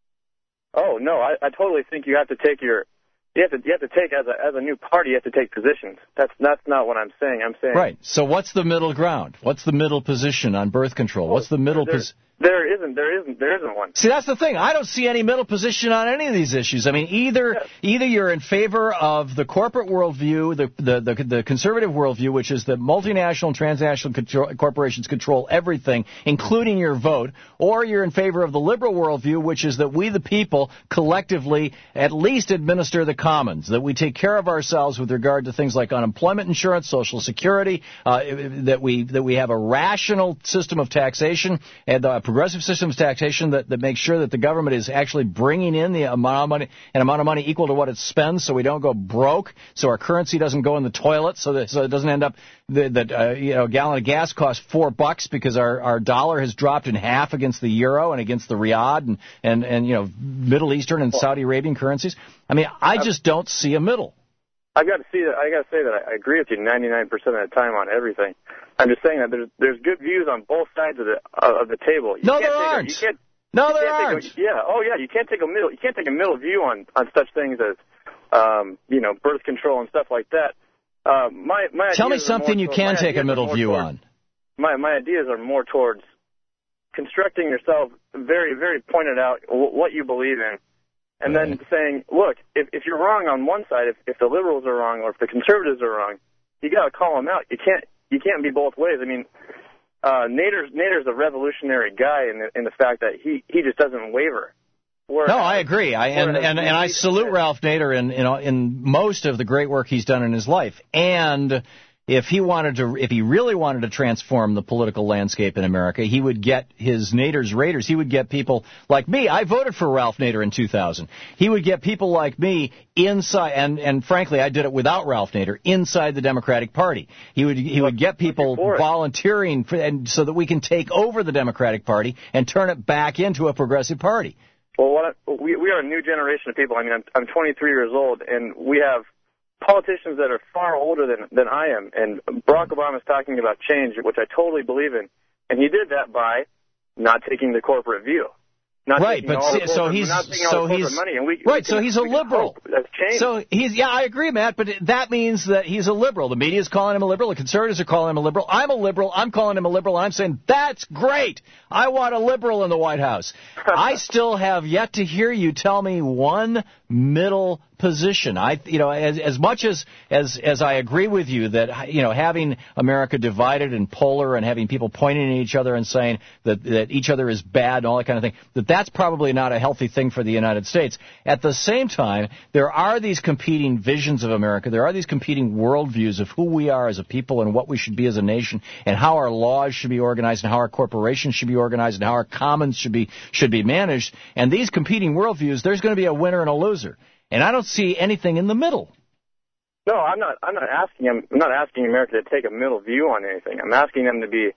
Oh no, I, I totally think you have to take your you have to you have to take as a as a new party you have to take positions. That's that's not what I'm saying. I'm saying right. So what's the middle ground? What's the middle position on birth control? What's the middle position? There isn't, there isn't, there isn't one. See, that's the thing. I don't see any middle position on any of these issues. I mean, either yes. either you're in favor of the corporate worldview, the the the, the conservative worldview, which is that multinational and transnational control, corporations control everything, including your vote, or you're in favor of the liberal worldview, which is that we, the people, collectively at least administer the commons, that we take care of ourselves with regard to things like unemployment insurance, Social Security, uh, that we that we have a rational system of taxation and uh, progressive systems taxation that, that makes sure that the government is actually bringing in the amount of money, an amount of money equal to what it spends, so we don't go broke, so our currency doesn't go in the toilet, so that so it doesn't end up that, that uh, you know a gallon of gas costs four bucks because our, our dollar has dropped in half against the euro and against the riad and, and, and you know Middle Eastern and Saudi Arabian currencies. I mean, I just don't see a middle. I've got to see that. I got to say that I agree with you ninety-nine percent of the time on everything. I'm just saying that there's there's good views on both sides of the uh, of the table. You no, can't there take aren't. A, you can't, no, you there can't aren't. Take a, yeah. Oh, yeah. You can't take a middle. You can't take a middle view on, on such things as, um, you know, birth control and stuff like that. Uh, my my. Tell me something you can take a middle view towards, on. My my ideas are more towards constructing yourself very very pointed out what you believe in. And then saying, look, if, if you're wrong on one side, if, if the liberals are wrong or if the conservatives are wrong, you got to call them out. You can't you can't be both ways. I mean, uh, Nader's Nader's a revolutionary guy in the in the fact that he, he just doesn't waver. Whereas, no, I agree. I and and, and I salute Ralph Nader in in in most of the great work he's done in his life. And if he wanted to, if he really wanted to transform the political landscape in America, he would get his Nader's Raiders. He would get people like me. I voted for Ralph Nader in two thousand. He would get people like me inside, and, and frankly, I did it without Ralph Nader, inside the Democratic Party. He would he would get people volunteering, for, and so that we can take over the Democratic Party and turn it back into a progressive party. Well, what I, we we are a new generation of people. I mean, I'm, I'm twenty-three years old, and we have politicians that are far older than than I am, and Barack Obama is talking about change, which I totally believe in, and he did that by not taking the corporate view, not right. But all see, the so he's not taking so all the he's money, and we, right. we can, so he's a we can liberal. hope that's change. So he's yeah, I agree, Matt. But that means that he's a liberal. The media is calling him a liberal. The conservatives are calling him a liberal. I'm a liberal. I'm calling him a liberal. And I'm saying that's great. I want a liberal in the White House. I still have yet to hear you tell me one middle position. I, you know, as, as much as, as as I agree with you that, you know, having America divided and polar and having people pointing at each other and saying that that each other is bad and all that kind of thing, that that's probably not a healthy thing for the United States. At the same time, there are these competing visions of America. There are these competing worldviews of who we are as a people and what we should be as a nation and how our laws should be organized and how our corporations should be organized and how our commons should be should be managed. And these competing worldviews, there's going to be a winner and a loser. And I don't see anything in the middle. No, I'm not. I'm not asking them. I'm not asking America to take a middle view on anything. I'm asking them to be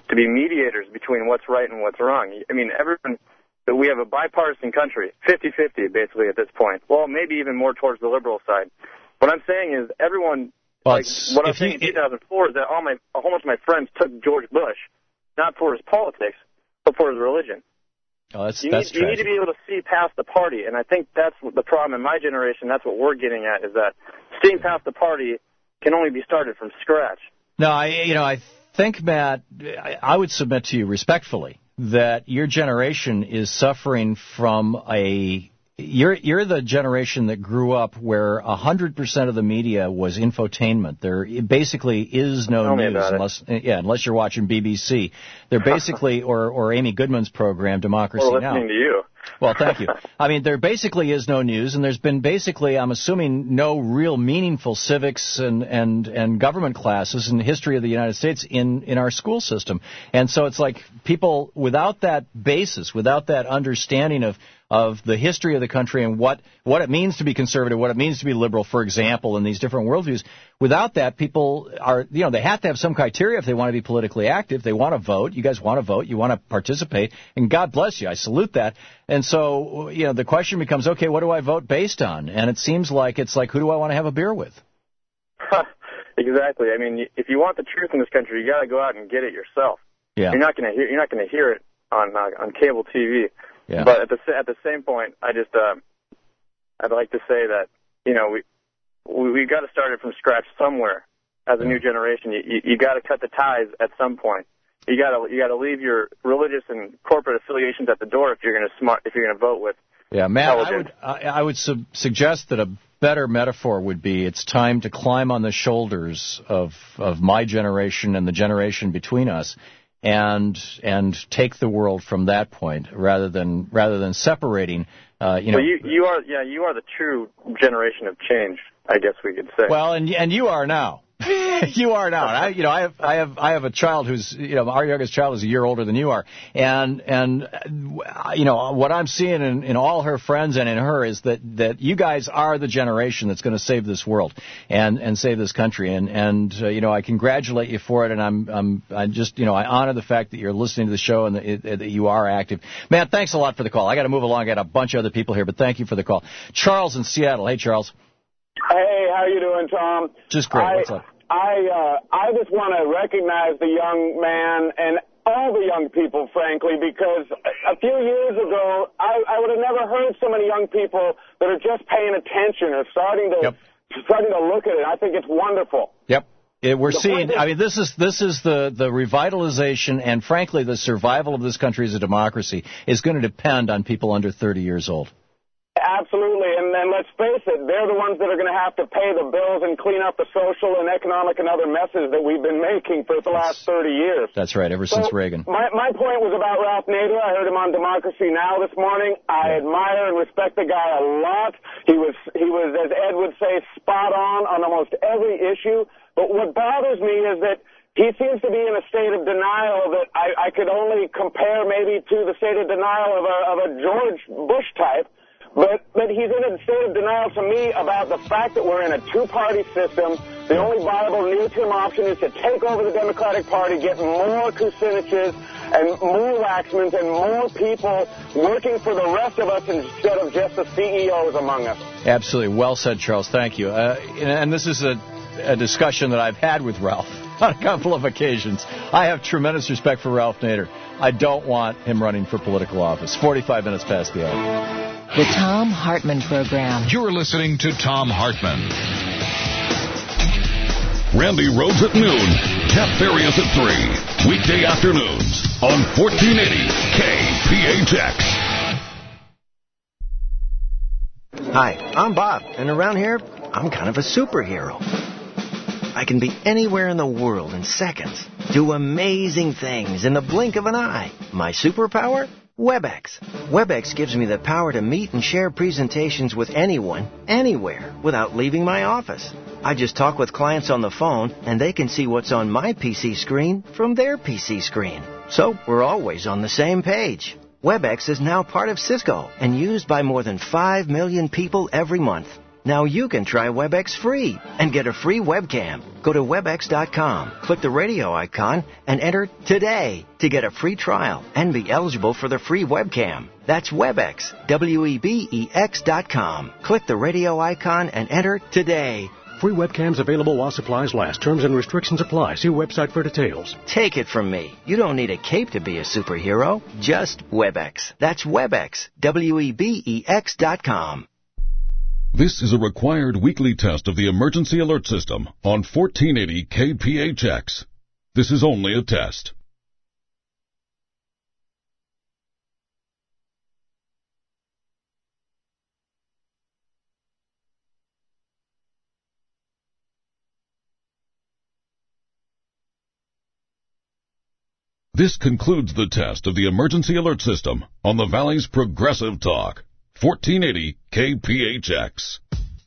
to be mediators between what's right and what's wrong. I mean, everyone, that we have a bipartisan country, fifty-fifty basically at this point. Well, maybe even more towards the liberal side. What I'm saying is everyone, well, like, what I'm saying you, in two thousand four is that all my, a whole bunch of my friends took George Bush, not for his politics, but for his religion. Oh, that's, you, that's need, you need to be able to see past the party, and I think that's the problem in my generation. That's what we're getting at, is that seeing past the party can only be started from scratch. No, I, you know, I think, Matt, I, I would submit to you respectfully that your generation is suffering from a... You're you're the generation that grew up where one hundred percent of the media was infotainment. There basically is no Tell news unless yeah, unless you're watching B B C. They're basically or or Amy Goodman's program Democracy Well, Now. listening to you. Well, thank you. I mean, there basically is no news, and there's been basically, I'm assuming, no real meaningful civics and, and, and government classes in the history of the United States in, in our school system. And so it's like people, without that basis, without that understanding of, of the history of the country and what, what it means to be conservative, what it means to be liberal, for example, in these different worldviews, without that, people are, you know, they have to have some criteria if they want to be politically active. They want to vote. You guys want to vote. You want to participate. And God bless you. I salute that. And so, you know, the question becomes, okay, what do I vote based on? And it seems like it's like, who do I want to have a beer with? Exactly. I mean, if you want the truth in this country, you got to go out and get it yourself. Yeah. You're not going to hear. You're not going to hear it on uh, on cable T V. Yeah. But at the at the same point, I just uh, I'd like to say that you know we we, we got to start it from scratch somewhere. As a new generation, you you, you got to cut the ties at some point. You got to you got to leave your religious and corporate affiliations at the door if you're going to smart if you're going to vote with. Yeah, Matt, I would I, I would sub- suggest that a better metaphor would be it's time to climb on the shoulders of of my generation and the generation between us, and and take the world from that point rather than rather than separating. Uh, you know, well, you you are yeah you are the true generation of change, I guess we could say. Well, and and you are now. You are now. I, you know, I have, I have, I have a child who's, you know, our youngest child is a year older than you are, and and you know what I'm seeing in, in all her friends and in her is that, that you guys are the generation that's going to save this world and, and save this country, and and uh, you know I congratulate you for it, and I'm I'm I just you know I honor the fact that you're listening to the show and that, it, that you are active. Man, thanks a lot for the call. I got to move along. I got a bunch of other people here, but thank you for the call. Charles in Seattle. Hey, Charles. Hey, how you doing, Tom? Just great. I, What's up? I uh, I just want to recognize the young man and all the young people, frankly, because a few years ago, I, I would have never heard so many young people that are just paying attention or starting to yep. starting to look at it. I think it's wonderful. Yep. It, we're the seeing, is, I mean, this is this is the, the revitalization and, frankly, the survival of this country as a democracy is going to depend on people under thirty years old. Absolutely, and then let's face it, they're the ones that are going to have to pay the bills and clean up the social and economic and other messes that we've been making for the last thirty years. That's right, ever so since Reagan. My, my point was about Ralph Nader. I heard him on Democracy Now! This morning. I yeah. admire and respect the guy a lot. He was, he was, as Ed would say, spot on on almost every issue. But what bothers me is that he seems to be in a state of denial that I, I could only compare maybe to the state of denial of a, of a George Bush type. But, but he's in a state of denial to me about the fact that we're in a two-party system. The only viable near-term option is to take over the Democratic Party, get more Kuciniches and more Waxmans and more people working for the rest of us instead of just the C E Os among us. Absolutely. Well said, Charles. Thank you. Uh, and this is a, a discussion that I've had with Ralph on a couple of occasions. I have tremendous respect for Ralph Nader. I don't want him running for political office. forty-five minutes past the hour. The Thom Hartmann Program. You're listening to Thom Hartmann. Randy Rhodes at noon. Jeff Farias at three. Weekday afternoons on fourteen eighty K P H X. Hi, I'm Bob, and around here, I'm kind of a superhero. I can be anywhere in the world in seconds. Do amazing things in the blink of an eye. My superpower? WebEx. WebEx gives me the power to meet and share presentations with anyone, anywhere, without leaving my office. I just talk with clients on the phone, and they can see what's on my P C screen from their P C screen. So we're always on the same page. WebEx is now part of Cisco and used by more than five million people every month. Now you can try WebEx free and get a free webcam. Go to webex dot com, click the radio icon, and enter today to get a free trial and be eligible for the free webcam. That's WebEx, W E B E X dot com. Click the radio icon and enter today. Free webcams available while supplies last. Terms and restrictions apply. See website for details. Take it from me. You don't need a cape to be a superhero. Just WebEx. That's WebEx, W E B E X dot com. This is a required weekly test of the emergency alert system on fourteen eighty K P H X. This is only a test. This concludes the test of the emergency alert system on the Valley's Progressive Talk, fourteen eighty K P H X.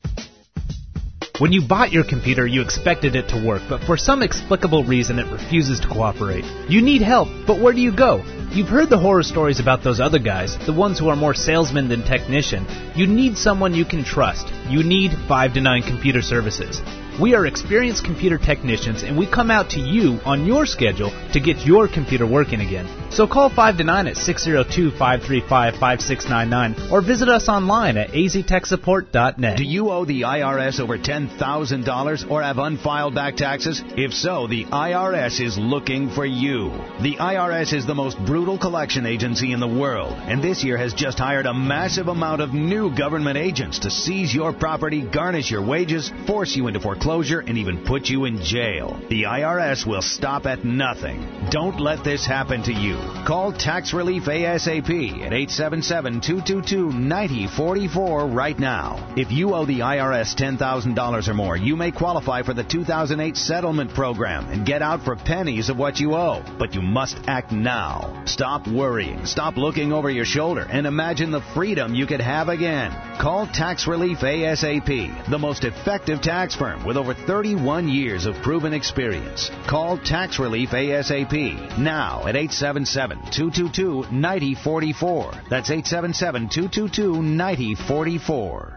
When you bought your computer, you expected it to work, but for some explicable reason it refuses to cooperate. You need help, but where do you go? You've heard the horror stories about those other guys, the ones who are more salesman than technician. You need someone you can trust. You need five to nine Computer Services. We are experienced computer technicians, and we come out to you on your schedule to get your computer working again. So call five to nine at six oh two, five three five, five six nine nine or visit us online at a z tech support dot net. Do you owe the I R S over ten thousand dollars or have unfiled back taxes? If so, the I R S is looking for you. The I R S is the most brutal collection agency in the world, and this year has just hired a massive amount of new government agents to seize your property, garnish your wages, force you into foreclosure, and even put you in jail. The I R S will stop at nothing. Don't let this happen to you. Call Tax Relief ASAP at eight seven seven, two two two, nine oh four four right now. If you owe the I R S ten thousand dollars or more, you may qualify for the two thousand eight settlement program and get out for pennies of what you owe. But you must act now. Stop worrying. Stop looking over your shoulder and imagine the freedom you could have again. Call Tax Relief ASAP, the most effective tax firm with over thirty-one years of proven experience. Call Tax Relief ASAP now at eight seven seven, two two two, nine oh four four. That's eight seven seven, two two two, nine oh four four.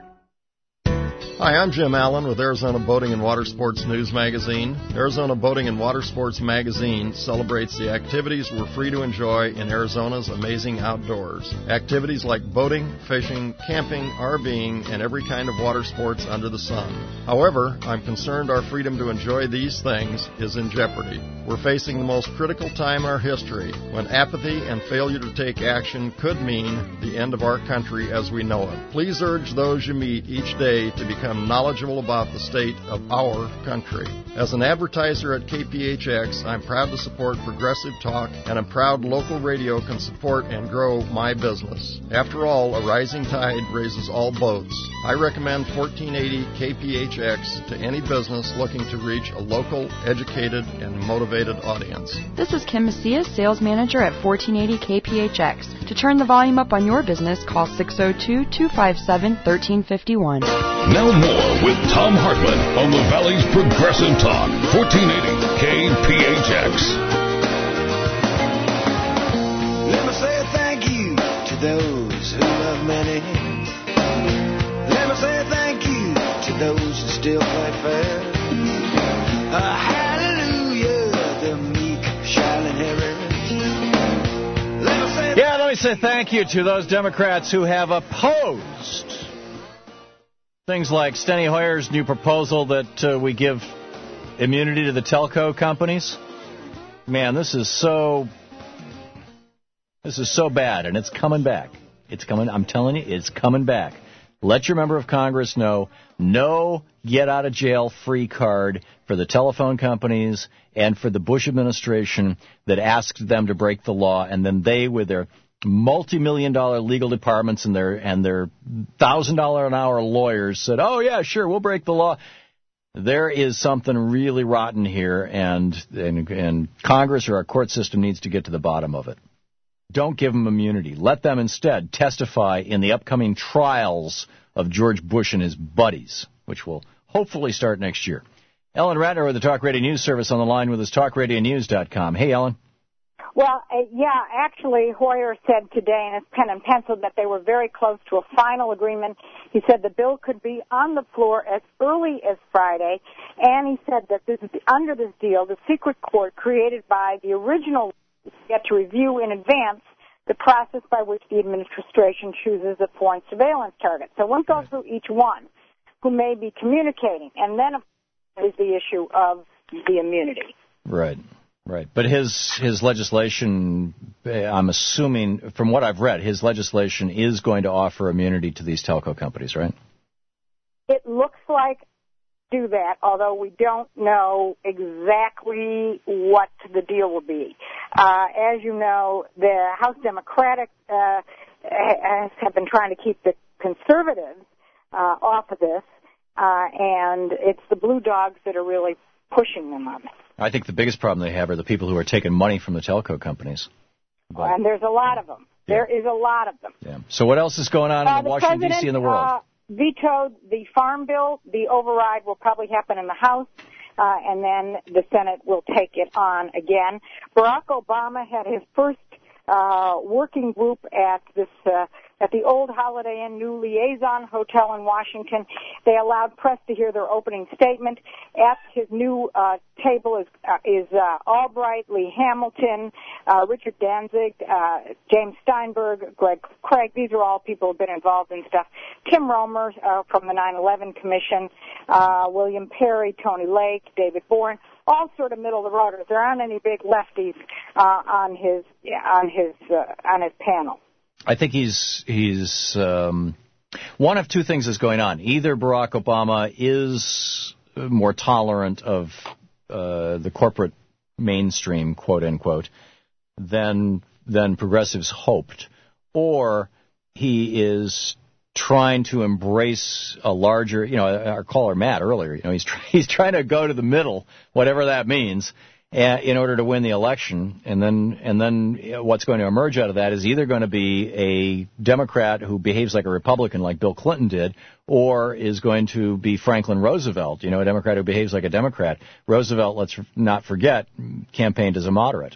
Hi, I'm Jim Allen with Arizona Boating and Water Sports News Magazine. Arizona Boating and Water Sports Magazine celebrates the activities we're free to enjoy in Arizona's amazing outdoors. Activities like boating, fishing, camping, RVing, and every kind of water sports under the sun. However, I'm concerned our freedom to enjoy these things is in jeopardy. We're facing the most critical time in our history when apathy and failure to take action could mean the end of our country as we know it. Please urge those you meet each day to become knowledgeable about the state of our country. As an advertiser at K P H X, I'm proud to support Progressive Talk, and I'm proud local radio can support and grow my business. After all, a rising tide raises all boats. I recommend fourteen eighty K P H X to any business looking to reach a local, educated, and motivated audience. This is Kim Macias, Sales Manager at fourteen eighty K P H X. To turn the volume up on your business, call six oh two, two five seven, one three five one. Now more with Tom Hartman on the Valley's Progressive Talk, fourteen eighty K P H X. Let me say thank you to those who love money. Let me say thank you to those who still play fair. Uh, hallelujah, the meek shall inherit. Let me say yeah, let me say thank you to those Democrats who have opposed things like Steny Hoyer's new proposal that uh, we give immunity to the telco companies. Man, this is so this is so bad, and it's coming back. It's coming. I'm telling you, it's coming back. Let your member of Congress know. No get-out-of-jail-free card for the telephone companies and for the Bush administration that asked them to break the law, and then they, with their multi-million dollar legal departments and their and their one thousand dollars an hour lawyers said, oh, yeah, sure, we'll break the law. There is something really rotten here, and, and, and Congress or our court system needs to get to the bottom of it. Don't give them immunity. Let them instead testify in the upcoming trials of George Bush and his buddies, which will hopefully start next year. Ellen Ratner with the Talk Radio News Service on the line with us, talk radio news dot com. Hey, Ellen. Well, uh, yeah, actually, Hoyer said today in his pen and pencil that they were very close to a final agreement. He said the bill could be on the floor as early as Friday, and he said that this is, under this deal, the secret court created by the original get to review in advance the process by which the administration chooses a foreign surveillance target. So we'll go through each one who may be communicating, and then of course, is the issue of the immunity. Right. Right, but his his legislation, I'm assuming, from what I've read, his legislation is going to offer immunity to these telco companies, right? It looks like do that, although we don't know exactly what the deal will be. Uh, as you know, the House Democratic uh, have been trying to keep the conservatives uh, off of this, uh, and it's the blue dogs that are really pushing them on it. I think the biggest problem they have are the people who are taking money from the telco companies. But, and there's a lot of them. Yeah. There is a lot of them. Yeah. So what else is going on uh, in Washington, D C and the world? Uh, vetoed the farm bill. The override will probably happen in the House, uh, and then the Senate will take it on again. Barack Obama had his first uh, working group at this uh, at the old Holiday Inn New Liaison Hotel in Washington. They allowed press to hear their opening statement. At his new uh, table is uh, is uh, Albright, Lee Hamilton, uh, Richard Danzig, uh, James Steinberg, Greg Craig. These are all people who have been involved in stuff. Tim Romer uh, from the nine eleven Commission, uh, William Perry, Tony Lake, David Bourne. All sort of middle of the road. There aren't any big lefties uh, on his on his uh, on his panel. I think he's he's um, one of two things is going on. Either Barack Obama is more tolerant of uh, the corporate mainstream, quote unquote, than than progressives hoped, or he is trying to embrace a larger, you know, our caller Matt earlier, you know, he's try, he's trying to go to the middle, whatever that means, uh, in order to win the election. And then and then what's going to emerge out of that is either going to be a Democrat who behaves like a Republican, like Bill Clinton did, or is going to be Franklin Roosevelt, you know, a Democrat who behaves like a Democrat. Roosevelt, let's not forget, campaigned as a moderate.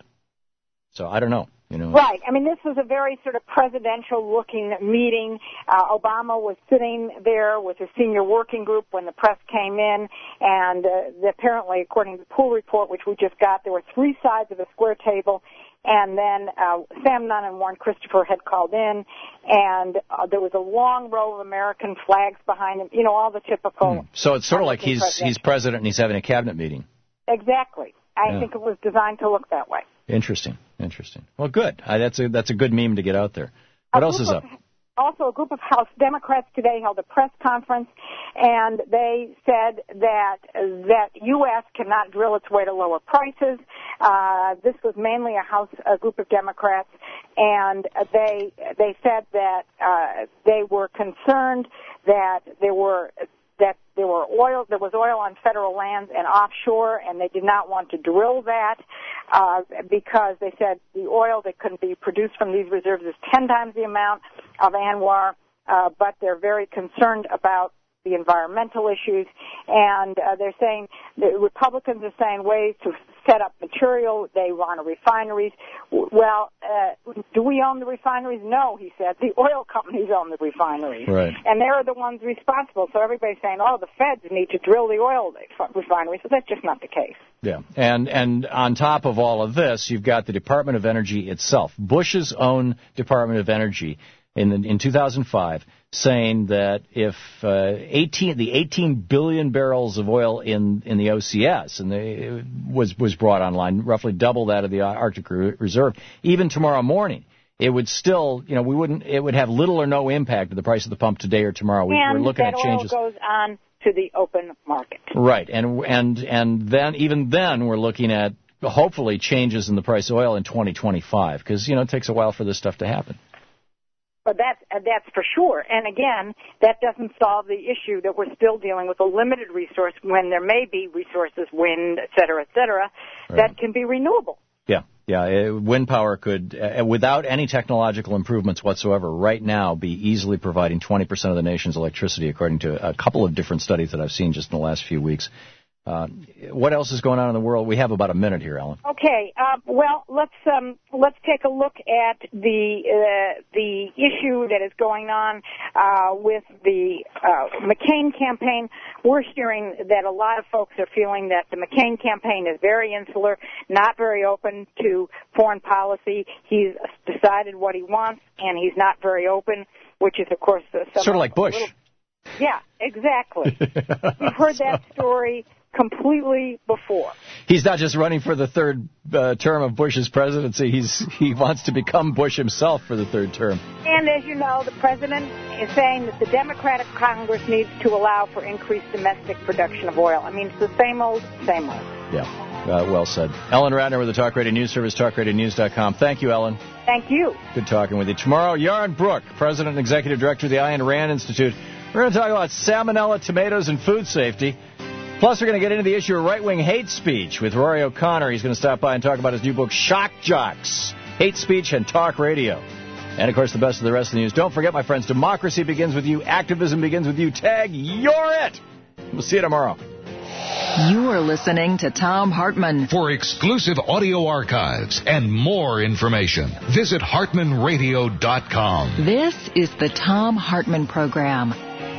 So I don't know. You know. Right. I mean, this was a very sort of presidential-looking meeting. Uh, Obama was sitting there with a senior working group when the press came in, and uh, apparently, according to the pool report, which we just got, there were three sides of a square table, and then uh, Sam Nunn and Warren Christopher had called in, and uh, there was a long row of American flags behind him, you know, all the typical... Hmm. So it's sort of like he's he's president and he's having a cabinet meeting. Exactly. I yeah. think it was designed to look that way. Interesting, interesting. Well, good. I, that's a that's a good meme to get out there. What else is up? Of, also, a group of House Democrats today held a press conference, and they said that that U S cannot drill its way to lower prices. Uh, this was mainly a House a group of Democrats, and they they said that uh, they were concerned that there were. that there were oil, there was oil on federal lands and offshore, and they did not want to drill that uh, because they said the oil that couldn't be produced from these reserves is ten times the amount of ANWR, uh, but they're very concerned about the environmental issues, and uh, they're saying, the Republicans are saying ways to set up material, they want refineries. Well, uh, do we own the refineries? No, he said. The oil companies own the refineries. Right. And they're the ones responsible. So everybody's saying, oh, the feds need to drill the oil refineries. So that's just not the case. Yeah. And and on top of all of this, you've got the Department of Energy itself, Bush's own Department of Energy, in the, in two thousand five, saying that if uh, eighteen the eighteen billion barrels of oil in, in the O C S and the, was was brought online, roughly double that of the Arctic Reserve, even tomorrow morning, it would still, you know, we wouldn't, it would have little or no impact to the price of the pump today or tomorrow. We, and we're looking that at changes. Oil goes on to the open market. Right, and and and then even then we're looking at hopefully changes in the price of oil in twenty twenty-five, because you know it takes a while for this stuff to happen. But that's, uh, that's for sure. And again, that doesn't solve the issue that we're still dealing with a limited resource when there may be resources, wind, et cetera, et cetera, right. that can be renewable. Yeah, yeah. Wind power could, uh, without any technological improvements whatsoever, right now be easily providing twenty percent of the nation's electricity, according to a couple of different studies that I've seen just in the last few weeks. Uh, what else is going on in the world? We have about a minute here, Ellen. Okay. Uh, well, let's um, let's take a look at the uh, the issue that is going on uh, with the uh, McCain campaign. We're hearing that a lot of folks are feeling that the McCain campaign is very insular, not very open to foreign policy. He's decided what he wants, and he's not very open, which is, of course, uh, sort of like Bush. Little, yeah, exactly. We've heard that story completely before. He's not just running for the third uh, term of Bush's presidency. He's he wants to become Bush himself for the third term. And as you know, the president is saying that the Democratic Congress needs to allow for increased domestic production of oil. I mean, it's the same old, same old. Yeah, uh, well said. Ellen Ratner with the Talk Radio News Service, talk radio news dot com. Thank you, Ellen. Thank you. Good talking with you. Tomorrow, Yaron Brook, President and Executive Director of the Ayn Rand Institute. We're going to talk about salmonella, tomatoes, and food safety. Plus, we're going to get into the issue of right-wing hate speech with Rory O'Connor. He's going to stop by and talk about his new book, Shock Jocks, Hate Speech and Talk Radio. And, of course, the best of the rest of the news. Don't forget, my friends, democracy begins with you. Activism begins with you. Tag, you're it. We'll see you tomorrow. You are listening to Thom Hartmann. For exclusive audio archives and more information, visit hartman radio dot com. This is the Thom Hartmann Program.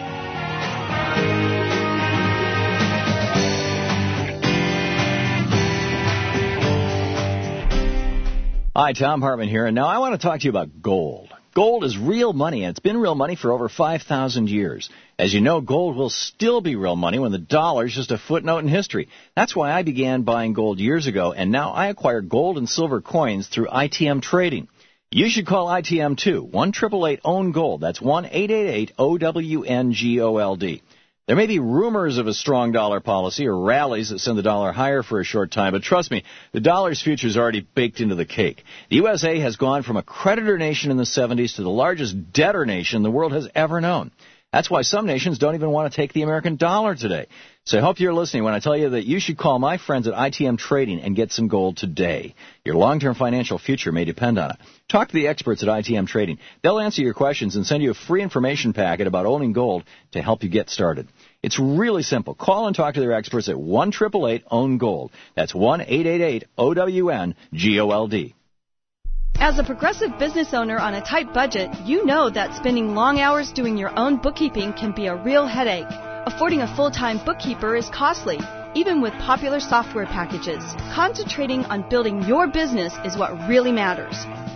Hi, Thom Hartmann here, and now I want to talk to you about gold. Gold is real money, and it's been real money for over five thousand years. As you know, gold will still be real money when the dollar is just a footnote in history. That's why I began buying gold years ago, and now I acquire gold and silver coins through I T M Trading. You should call I T M too, one eight eight eight own gold. That's one eight eight eight O W N G O L D. There may be rumors of a strong dollar policy or rallies that send the dollar higher for a short time, but trust me, the dollar's future is already baked into the cake. The U S A has gone from a creditor nation in the seventies to the largest debtor nation the world has ever known. That's why some nations don't even want to take the American dollar today. So I hope you're listening when I tell you that you should call my friends at I T M Trading and get some gold today. Your long-term financial future may depend on it. Talk to the experts at I T M Trading. They'll answer your questions and send you a free information packet about owning gold to help you get started. It's really simple. Call and talk to their experts at one eight eight eight own gold. That's one eight eight eight O W N G O L D. As a progressive business owner on a tight budget, you know that spending long hours doing your own bookkeeping can be a real headache. Affording a full-time bookkeeper is costly, even with popular software packages. Concentrating on building your business is what really matters.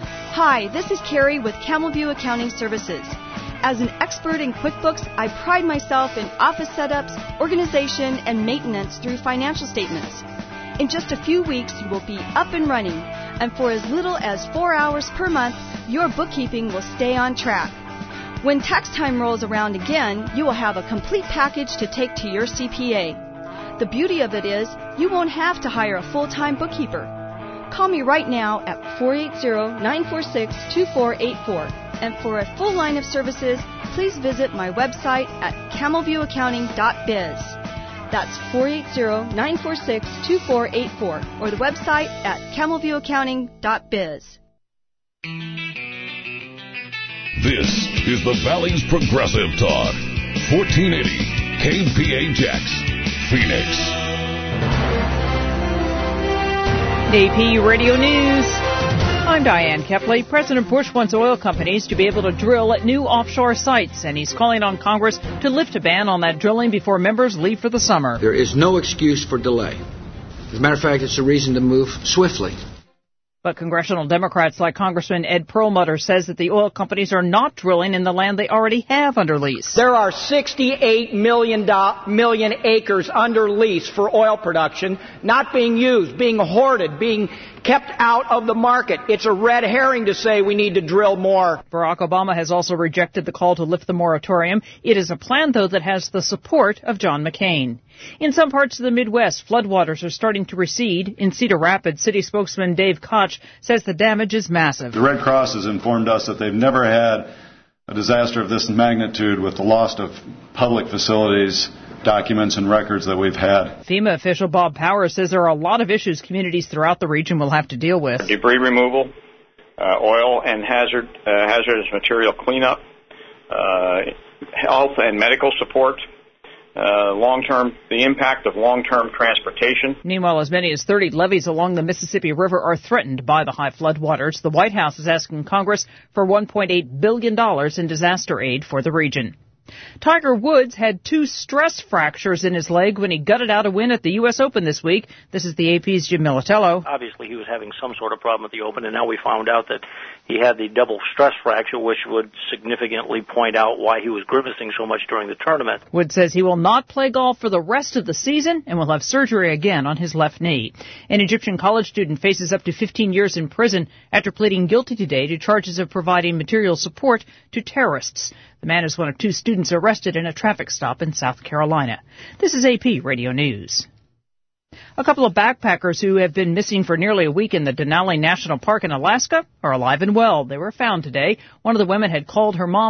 Hi, this is Carrie with Camel View Accounting Services. As an expert in QuickBooks, I pride myself in office setups, organization, and maintenance through financial statements. In just a few weeks, you will be up and running, and for as little as four hours per month, your bookkeeping will stay on track. When tax time rolls around again, you will have a complete package to take to your C P A. The beauty of it is, you won't have to hire a full-time bookkeeper. Call me right now at four eight zero, nine four six, two four eight four. And for a full line of services, please visit my website at camel view accounting dot biz. That's four eight zero, nine four six, two four eight four or the website at camel view accounting dot biz. This is the Valley's Progressive Talk. fourteen eighty K P H X, Phoenix. A P Radio News. I'm Diane Kepley. President Bush wants oil companies to be able to drill at new offshore sites, and he's calling on Congress to lift a ban on that drilling before members leave for the summer. There is no excuse for delay. As a matter of fact, it's a reason to move swiftly. But congressional Democrats like Congressman Ed Perlmutter says that the oil companies are not drilling in the land they already have under lease. There are sixty-eight million, do- million acres under lease for oil production not being used, being hoarded, being kept out of the market. It's a red herring to say we need to drill more. Barack Obama has also rejected the call to lift the moratorium. It is a plan, though, that has the support of John McCain. In some parts of the Midwest, floodwaters are starting to recede. In Cedar Rapids, city spokesman Dave Koch says the damage is massive. The Red Cross has informed us that they've never had a disaster of this magnitude with the loss of public facilities, documents, and records that we've had. FEMA official Bob Powers says there are a lot of issues communities throughout the region will have to deal with. Debris removal, uh, oil and hazard uh, hazardous material cleanup, uh, health and medical support, uh, long-term, the impact of long-term transportation. Meanwhile, as many as thirty levees along the Mississippi River are threatened by the high floodwaters. The White House is asking Congress for one point eight billion dollars in disaster aid for the region. Tiger Woods had two stress fractures in his leg when he gutted out a win at the U S Open this week. This is the A P's Jim Militello. Obviously, he was having some sort of problem at the Open, and now we found out that he had the double stress fracture, which would significantly point out why he was grimacing so much during the tournament. Woods says he will not play golf for the rest of the season and will have surgery again on his left knee. An Egyptian college student faces up to fifteen years in prison after pleading guilty today to charges of providing material support to terrorists. The man is one of two students arrested in a traffic stop in South Carolina. This is A P Radio News. A couple of backpackers who have been missing for nearly a week in the Denali National Park in Alaska are alive and well. They were found today. One of the women had called her mom